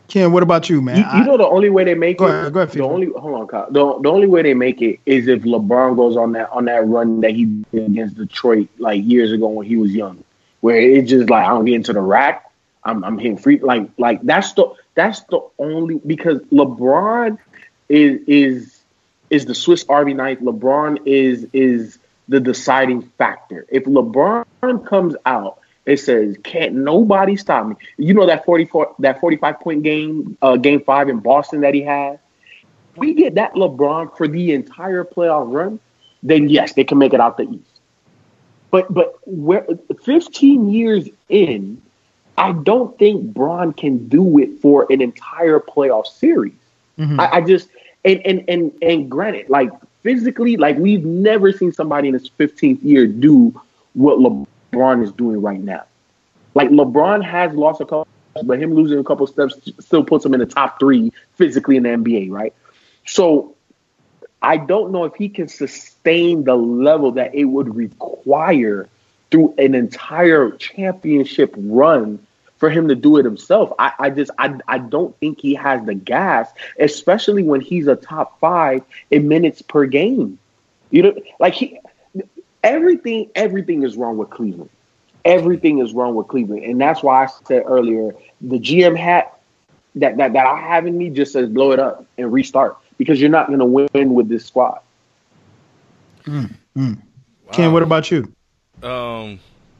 Ken, what about you, man? You, you know the only way they make go it. Ahead, go ahead, the only hold on, Kyle. The, the only way they make it is if LeBron goes on that on that run that he did against Detroit like years ago when he was young, where it's just like I don't get into the rack, I'm I'm hitting free like like that's the that's the only because LeBron is is is the Swiss Army knife. LeBron is is the deciding factor. If LeBron comes out. It says, "Can't nobody stop me." You know that forty-four, that forty-five point game, uh, game five in Boston that he had. We get that LeBron for the entire playoff run, then yes, they can make it out the East. But but where fifteen years in, I don't think Bron can do it for an entire playoff series. Mm-hmm. I, I just and and and and granted, like physically, like we've never seen somebody in his fifteenth year do what LeBron. LeBron is doing right now. Like LeBron has lost a couple, but him losing a couple steps still puts him in the top three physically in the N B A, right? So I don't know if he can sustain the level that it would require through an entire championship run for him to do it himself. I, I just I I don't think he has the gas, especially when he's a top five in minutes per game. You know, like he. Everything, everything is wrong with Cleveland. Everything is wrong with Cleveland. And that's why I said earlier, the G M hat that, that, that I have in me just says blow it up and restart because you're not going to win with this squad. Mm, mm. Wow. Ken, what about you? Um,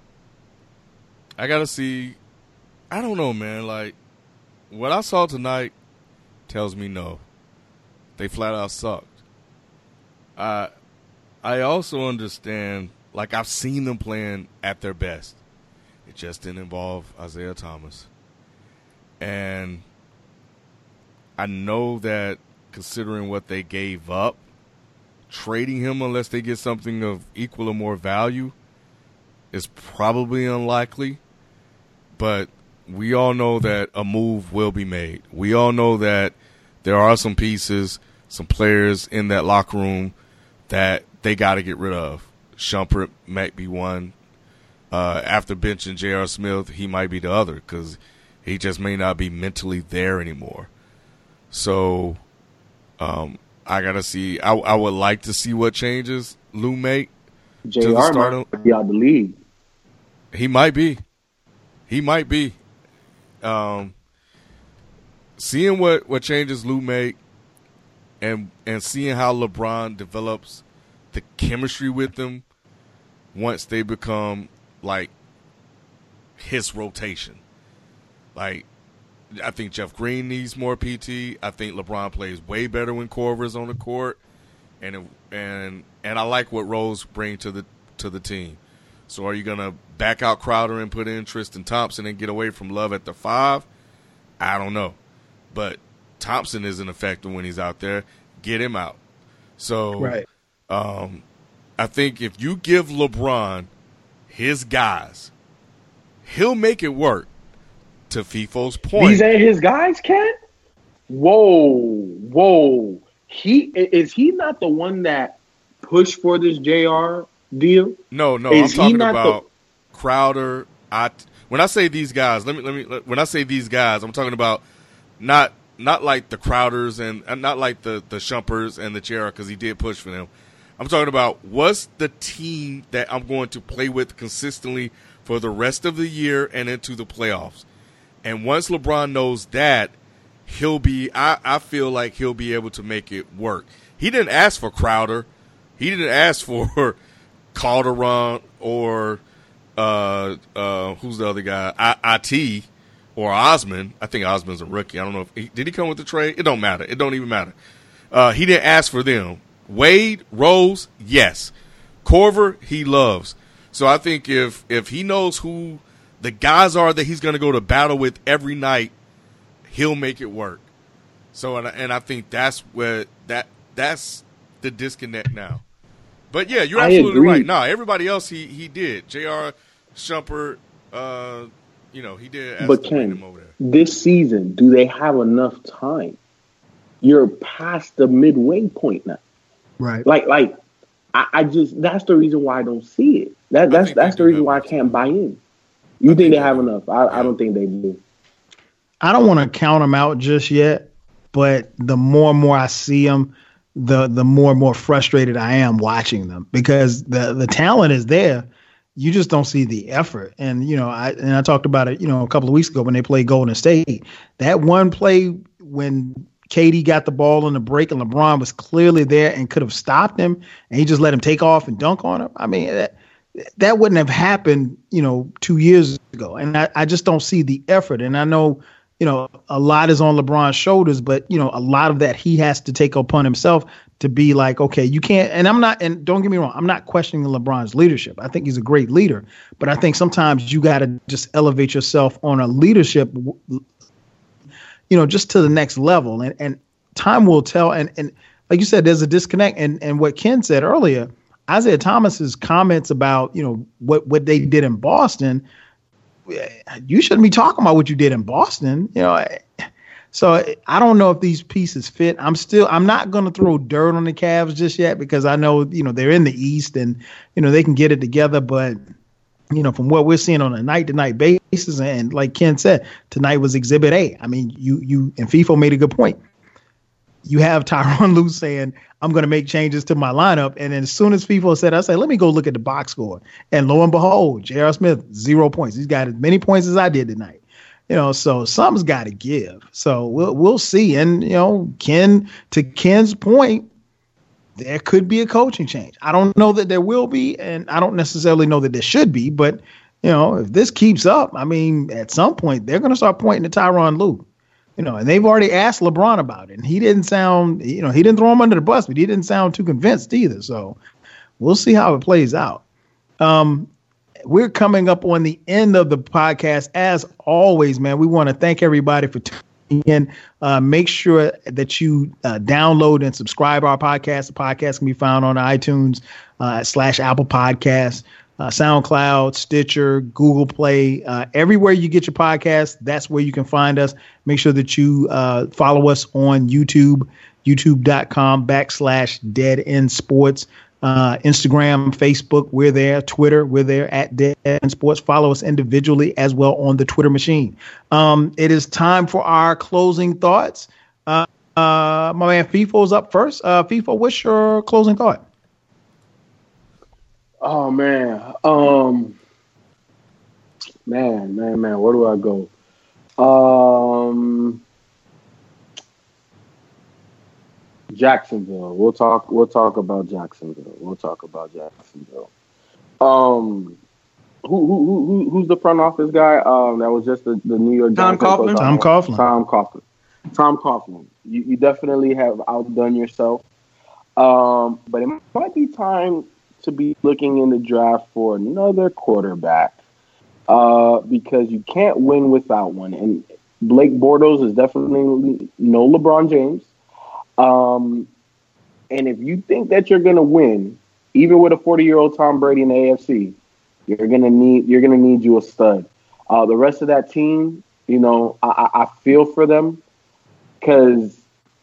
I got to see. I don't know, man. Like, what I saw tonight tells me no. They flat out sucked. I. I also understand, like, I've seen them playing at their best. It just didn't involve Isaiah Thomas. And I know that considering what they gave up, trading him unless they get something of equal or more value is probably unlikely. But we all know that a move will be made. We all know that there are some pieces, some players in that locker room that they got to get rid of. Shumpert might be one. Uh, after benching J R. Smith, he might be the other because he just may not be mentally there anymore. So um, I got to see. I, I would like to see what changes Lou make. J R might be out the league. He might be. He might be. Um, seeing what, what changes Lou make and and seeing how LeBron develops the chemistry with them once they become like his rotation. Like, I think Jeff Green needs more P T. I think LeBron plays way better when Korver's on the court, and it, and and I like what Rose brings to the to the team. So, are you gonna back out Crowder and put in Tristan Thompson and get away from Love at the five? I don't know, but Thompson isn't effective when he's out there. Get him out. So, right. Um, I think if you give LeBron his guys, he'll make it work. To FIFO's point, these ain't his guys, Ken. Whoa, whoa. He is he not the one that pushed for this J R deal? No, no. Is I'm talking about the- Crowder. I when I say these guys, let me let me. When I say these guys, I'm talking about not not like the Crowders and, and not like the the Shumperts and the J R because he did push for them. I'm talking about what's the team that I'm going to play with consistently for the rest of the year and into the playoffs. And once LeBron knows that, he'll be I, I feel like he'll be able to make it work. He didn't ask for Crowder. He didn't ask for Calderon or uh, uh, who's the other guy? I T or Osman. I think Osman's a rookie. I don't know if he, did he come with the trade? It don't matter. It don't even matter. Uh, he didn't ask for them. Wade, Rose, yes. Korver, he loves. So I think if if he knows who the guys are that he's going to go to battle with every night, he'll make it work. So and, and I think that's where that that's the disconnect now. But yeah, you're absolutely right. No, everybody else he he did. J R, Shumpert, uh, you know, he did. But Ken, this season, do they have enough time? You're past the midway point now. Right. Like, like, I, I just that's the reason why I don't see it. That that's that's the reason why I can't buy in. You I think, think they have enough? I, yeah. I don't think they do. I don't want to count him out just yet, but the more and more I see him, the the more and more frustrated I am watching them because the the talent is there. You just don't see the effort. And, you know, I and I talked about it, you know, a couple of weeks ago when they played Golden State. That one play when K D got the ball in the break and LeBron was clearly there and could have stopped him, and he just let him take off and dunk on him. I mean, that, that wouldn't have happened, you know, two years ago. And I, I just don't see the effort. And I know, you know, a lot is on LeBron's shoulders, but, you know, a lot of that he has to take upon himself to be like, okay, you can't. And I'm not, and don't get me wrong, I'm not questioning LeBron's leadership. I think he's a great leader, but I think sometimes you got to just elevate yourself on a leadership, you know, just to the next level. And, and time will tell. And, and like you said, there's a disconnect. And, and what Ken said earlier, Isaiah Thomas's comments about, you know, what, what they did in Boston, you shouldn't be talking about what you did in Boston, you know. So I don't know if these pieces fit. I'm still, I'm not going to throw dirt on the Cavs just yet because I know, you know, they're in the East and, you know, they can get it together. But, you know, from what we're seeing on a night to night basis, and like Ken said, tonight was Exhibit A. I mean, you, you, and FIFO made a good point. You have Tyronn Lue saying, I'm going to make changes to my lineup. And then as soon as FIFO said, I said, let me go look at the box score. And lo and behold, J R. Smith, zero points. He's got as many points as I did tonight. You know, so something's got to give. So we'll we'll see. And, you know, Ken, to Ken's point, there could be a coaching change. I don't know that there will be, and I don't necessarily know that there should be. But, you know, if this keeps up, I mean, at some point, they're going to start pointing to Tyronn Lue. You know, and they've already asked LeBron about it. And he didn't sound, you know, he didn't throw him under the bus, but he didn't sound too convinced either. So we'll see how it plays out. Um, We're coming up on the end of the podcast. As always, man, we want to thank everybody for tuning in. Uh, make sure that you uh, download and subscribe our podcast. The podcast can be found on iTunes uh, slash Apple Podcasts, uh, SoundCloud, Stitcher, Google Play. Uh, everywhere you get your podcast, that's where you can find us. Make sure that you uh, follow us on YouTube, youtube.com backslash Dead End Sports. Uh, Instagram, Facebook, we're there. Twitter, we're there at Dead End Sports. Follow us individually as well on the Twitter machine. Um, it is time for our closing thoughts. Uh, uh, my man FIFO's up first. Uh, FIFO, what's your closing thought? Oh man, um, man, man, man. Where do I go? Um. Jacksonville. We'll talk. We'll talk about Jacksonville. We'll talk about Jacksonville. Um, who who who who's the front office guy? Um, that was just the, the New York Tom Coughlin. Tom Coughlin. Tom Coughlin. Tom Coughlin. You you definitely have outdone yourself. Um, but it might be time to be looking in the draft for another quarterback. Uh, because you can't win without one. And Blake Bortles is definitely no LeBron James. Um, and if you think that you're going to win, even with a forty-year-old Tom Brady in the A F C, you're going to need you're going to need you a stud. Uh, the rest of that team, you know, I, I feel for them because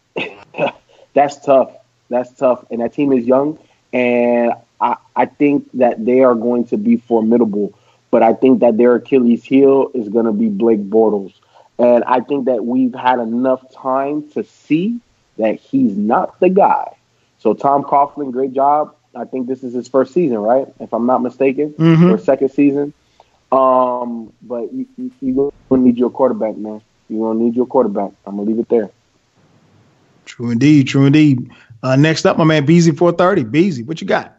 that's tough. That's tough, and that team is young, and I, I think that they are going to be formidable. But I think that their Achilles heel is going to be Blake Bortles, and I think that we've had enough time to see that he's not the guy. So Tom Coughlin, great job. I think this is his first season, right? If I'm not mistaken, mm-hmm. or second season. Um, but you, you, you're going to need your quarterback, man. You're going to need your quarterback. I'm going to leave it there. True indeed. True indeed. Uh, next up, my man, Beezy four thirty. Beezy, what you got?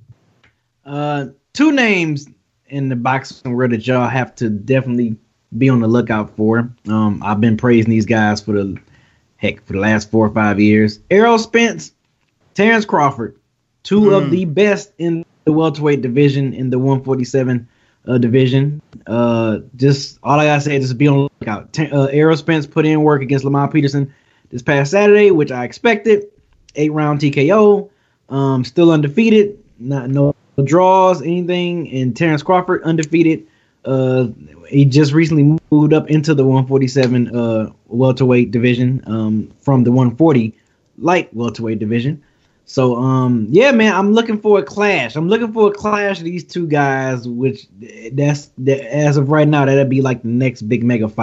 Uh, two names in the boxing world that y'all have to definitely be on the lookout for. Um, I've been praising these guys for the Heck, for the last four or five years. Errol Spence, Terrence Crawford, two mm. of the best in the welterweight division, in the one forty-seven uh, division. Uh, just all I gotta say is just be on the lookout. T- uh, Errol Spence put in work against Lamar Peterson this past Saturday, which I expected. Eight round T K O, um, still undefeated, not no draws, anything. And Terrence Crawford undefeated. Uh, he just recently moved up into the one forty-seven uh, welterweight division um, from the one forty light welterweight division. So, um, yeah, man, I'm looking for a clash. I'm looking for a clash of these two guys, which that's that, as of right now, that'd be like the next big mega fight.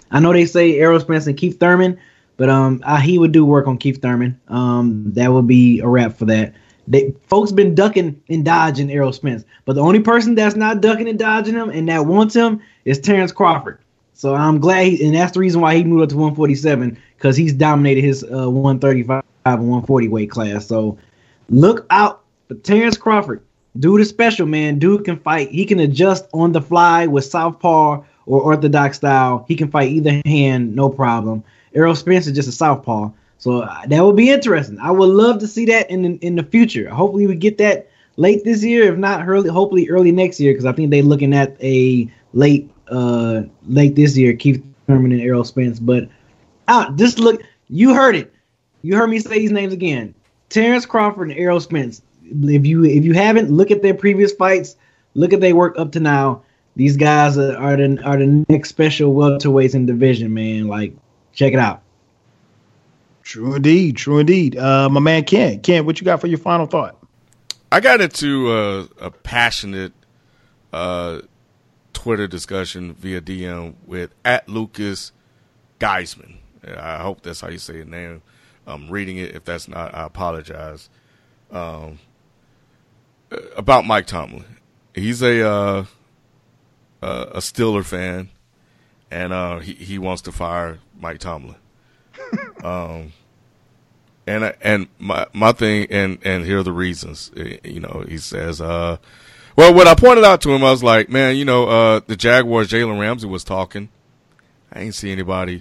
I know they say Errol Spence and Keith Thurman, but um, I, he would do work on Keith Thurman. Um, that would be a wrap for that. They folks been ducking and dodging Errol Spence, but the only person that's not ducking and dodging him and that wants him is Terrence Crawford. So I'm glad, he, and that's the reason why he moved up to one forty-seven, because he's dominated his uh, one thirty-five and one forty weight class. So look out for Terrence Crawford. Dude is special, man. Dude can fight. He can adjust on the fly with southpaw or orthodox style. He can fight either hand, no problem. Errol Spence is just a southpaw. So uh, that would be interesting. I would love to see that in the, in the future. Hopefully we get that late this year, if not early, hopefully early next year, because I think they're looking at a late uh, late this year, Keith Thurman and Errol Spence. But uh, just look, you heard it. You heard me say these names again. Terrence Crawford and Errol Spence. If you if you haven't, look at their previous fights. Look at their work up to now. These guys are, are the are the next special welterweights in the division, man. Like, check it out. True indeed. True indeed. Uh, my man Ken. Ken, what you got for your final thought? I got into a, a passionate uh, Twitter discussion via D M with at Lucas Geisman. I hope that's how you say his name. I'm reading it. If that's not, I apologize. Um, about Mike Tomlin. He's a uh, a Steeler fan, and uh, he he wants to fire Mike Tomlin. um, and and my my thing, and and here are the reasons. You know, he says, uh, well, what I pointed out to him, I was like, man, you know, uh, the Jaguars, Jalen Ramsey was talking. I ain't see anybody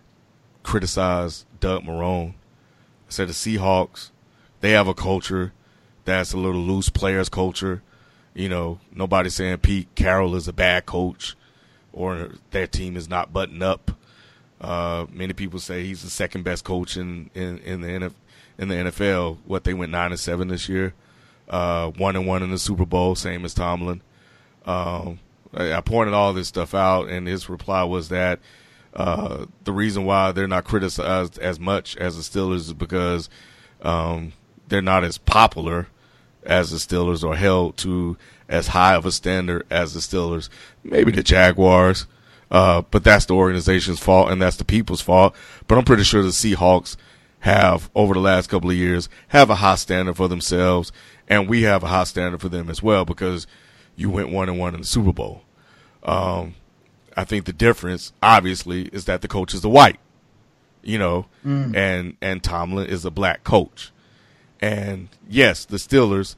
criticize Doug Marrone. I said the Seahawks, they have a culture that's a little loose, players culture. You know, nobody's saying Pete Carroll is a bad coach or their team is not buttoned up. Uh, many people say he's the second best coach in, in, in the N F, in the N F L. What, they went nine and seven this year, uh, one and one in the Super Bowl, same as Tomlin. Um, I, I pointed all this stuff out, and his reply was that uh, the reason why they're not criticized as much as the Steelers is because um, they're not as popular as the Steelers or held to as high of a standard as the Steelers. Maybe the Jaguars. Uh, but that's the organization's fault, and that's the people's fault. But I'm pretty sure the Seahawks have, over the last couple of years, have a high standard for themselves, and we have a high standard for them as well because you went one and one in the Super Bowl. Um, I think the difference, obviously, is that the coach is a white, you know, mm. and and Tomlin is a black coach. And yes, the Steelers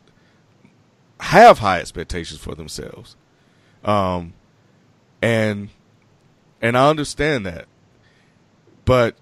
have high expectations for themselves, um, and. And I understand that. But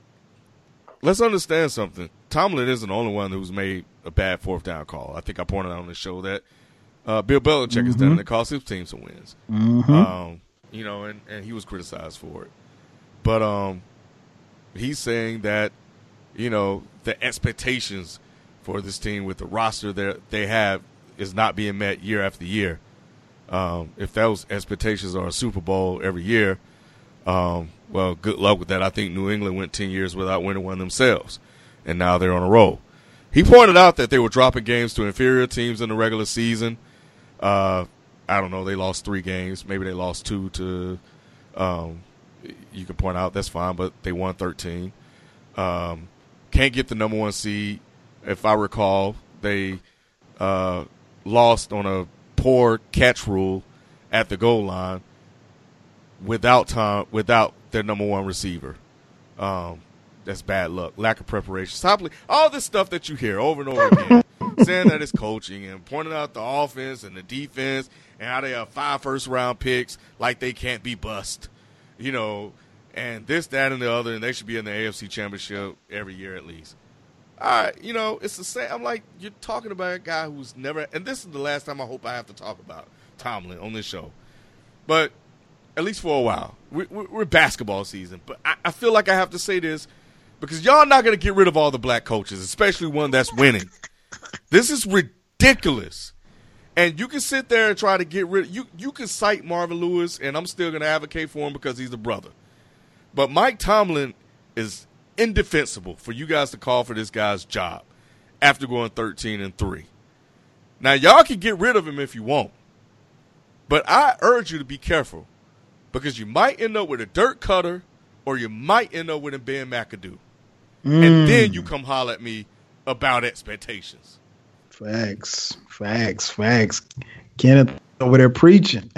let's understand something. Tomlin isn't the only one who's made a bad fourth down call. I think I pointed out on the show that uh, Bill Belichick mm-hmm. has done it and cost his team some wins. Mm-hmm. Um, you know, and, and he was criticized for it. But um, he's saying that, you know, the expectations for this team with the roster that they have is not being met year after year. Um, if those expectations are a Super Bowl every year, Um, well, good luck with that. I think New England went ten years without winning one themselves, and now they're on a roll. He pointed out that they were dropping games to inferior teams in the regular season. Uh, I don't know. They lost three games. Maybe they lost two to um, – you can point out that's fine, but they won thirteen. Um, can't get the number one seed. If I recall, they uh, lost on a poor catch rule at the goal line. Without time, without their number one receiver, um, that's bad luck. Lack of preparation, Stop, all this stuff that you hear over and over again, saying that it's coaching and pointing out the offense and the defense and how they have five first round picks like they can't be bust, you know, and this, that, and the other, and they should be in the A F C Championship every year at least. All right, you know, it's the same. I'm like, you're talking about a guy who's never, and this is the last time I hope I have to talk about Tomlin on this show, but. At least for a while. We're, we're basketball season. But I, I feel like I have to say this because y'all not going to get rid of all the black coaches, especially one that's winning. This is ridiculous. And you can sit there and try to get rid of you. You can cite Marvin Lewis, and I'm still going to advocate for him because he's a brother. But Mike Tomlin is indefensible for you guys to call for this guy's job after going thirteen and three. Now, y'all can get rid of him if you want. But I urge you to be careful. because you might end up with a Dirk Cutter or you might end up with a Ben McAdoo. Mm. And then you come holler at me about expectations. Facts, facts, facts. Kenneth over there preaching.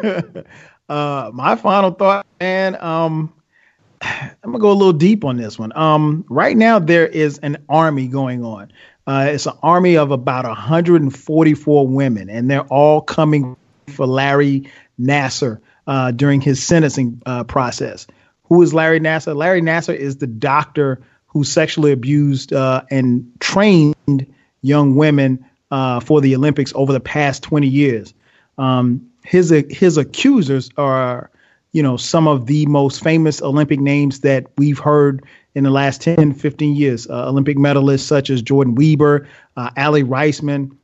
uh, my final thought, man, um, I'm going to go a little deep on this one. Um, right now, there is an army going on. Uh, it's an army of about one hundred forty-four women, and they're all coming for Larry Nassar uh, during his sentencing uh, process. Who is Larry Nassar? Larry Nassar is the doctor who sexually abused uh, and trained young women uh, for the Olympics over the past twenty years. Um, his his accusers are, you know, some of the most famous Olympic names that we've heard in the last ten, fifteen years. Uh, Olympic medalists such as Jordan Weber, uh, Ali Reisman,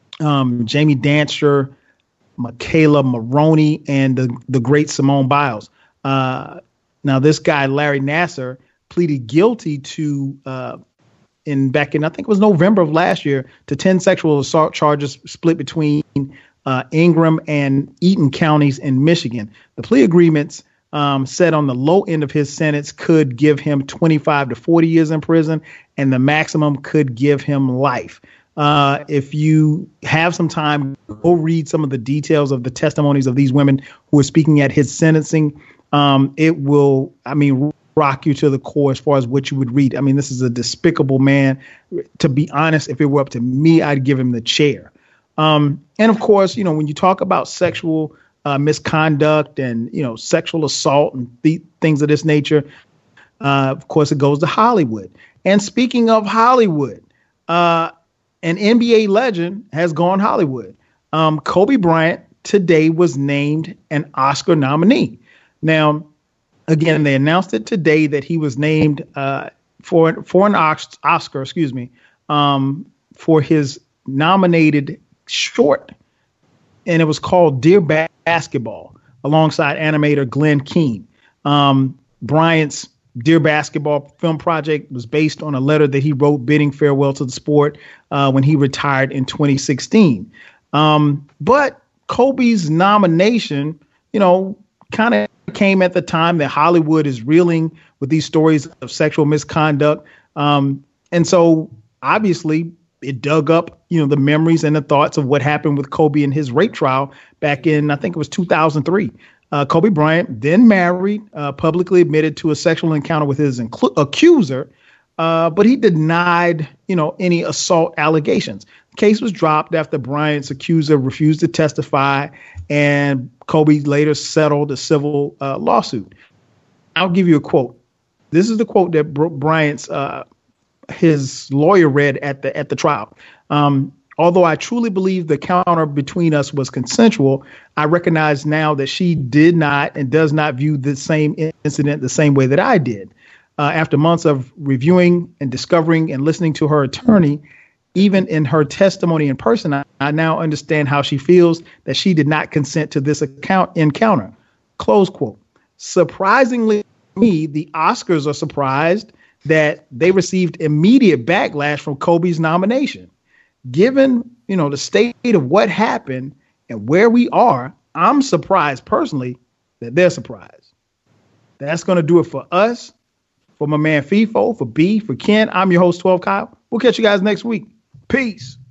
um, Jamie Dancer, Michaela Maroney, and the, the great Simone Biles. Uh, now, this guy, Larry Nassar, pleaded guilty to uh, in back in, I think it was November of last year, to ten sexual assault charges split between uh, Ingham and Eaton counties in Michigan. The plea agreements um, said on the low end of his sentence could give him twenty-five to forty years in prison, and the maximum could give him life. Uh, if you have some time, go read some of the details of the testimonies of these women who are speaking at his sentencing. Um, it will, I mean, rock you to the core as far as what you would read. I mean, this is a despicable man. To be honest, if it were up to me, I'd give him the chair. Um, and of course, you know, when you talk about sexual uh, misconduct and, you know, sexual assault and th- things of this nature, uh, of course, it goes to Hollywood. And speaking of Hollywood, uh, an N B A legend has gone Hollywood. Um, Kobe Bryant today was named an Oscar nominee. Now, again, they announced it today that he was named uh, for for an Oscar, excuse me, um, for his nominated short, and it was called Dear Basketball, alongside animator Glenn Keane. Um, Bryant's Dear Basketball film project was based on a letter that he wrote bidding farewell to the sport uh, when he retired in twenty sixteen. Um, but Kobe's nomination, you know, kind of came at the time that Hollywood is reeling with these stories of sexual misconduct. Um, and so obviously it dug up, you know, the memories and the thoughts of what happened with Kobe and his rape trial back in, I think it was two thousand three. Uh, Kobe Bryant, then married, uh, publicly admitted to a sexual encounter with his inclu- accuser, uh, but he denied, you know, any assault allegations. The case was dropped after Bryant's accuser refused to testify, and Kobe later settled a civil uh, lawsuit. I'll give you a quote. This is the quote that Bryant's uh, his lawyer read at the at the trial. Um, Although I truly believe the encounter between us was consensual, I recognize now that she did not and does not view the same incident the same way that I did. Uh, after months of reviewing and discovering and listening to her attorney, even in her testimony in person, I, I now understand how she feels that she did not consent to this account encounter. Close quote. Surprisingly, me, the Oscars are surprised that they received immediate backlash from Kobe's nomination. Given, you know, the state of what happened and where we are, I'm surprised personally that they're surprised. That's going to do it for us, for my man FIFO, for B, for Ken. I'm your host, twelve Kyle. We'll catch you guys next week. Peace.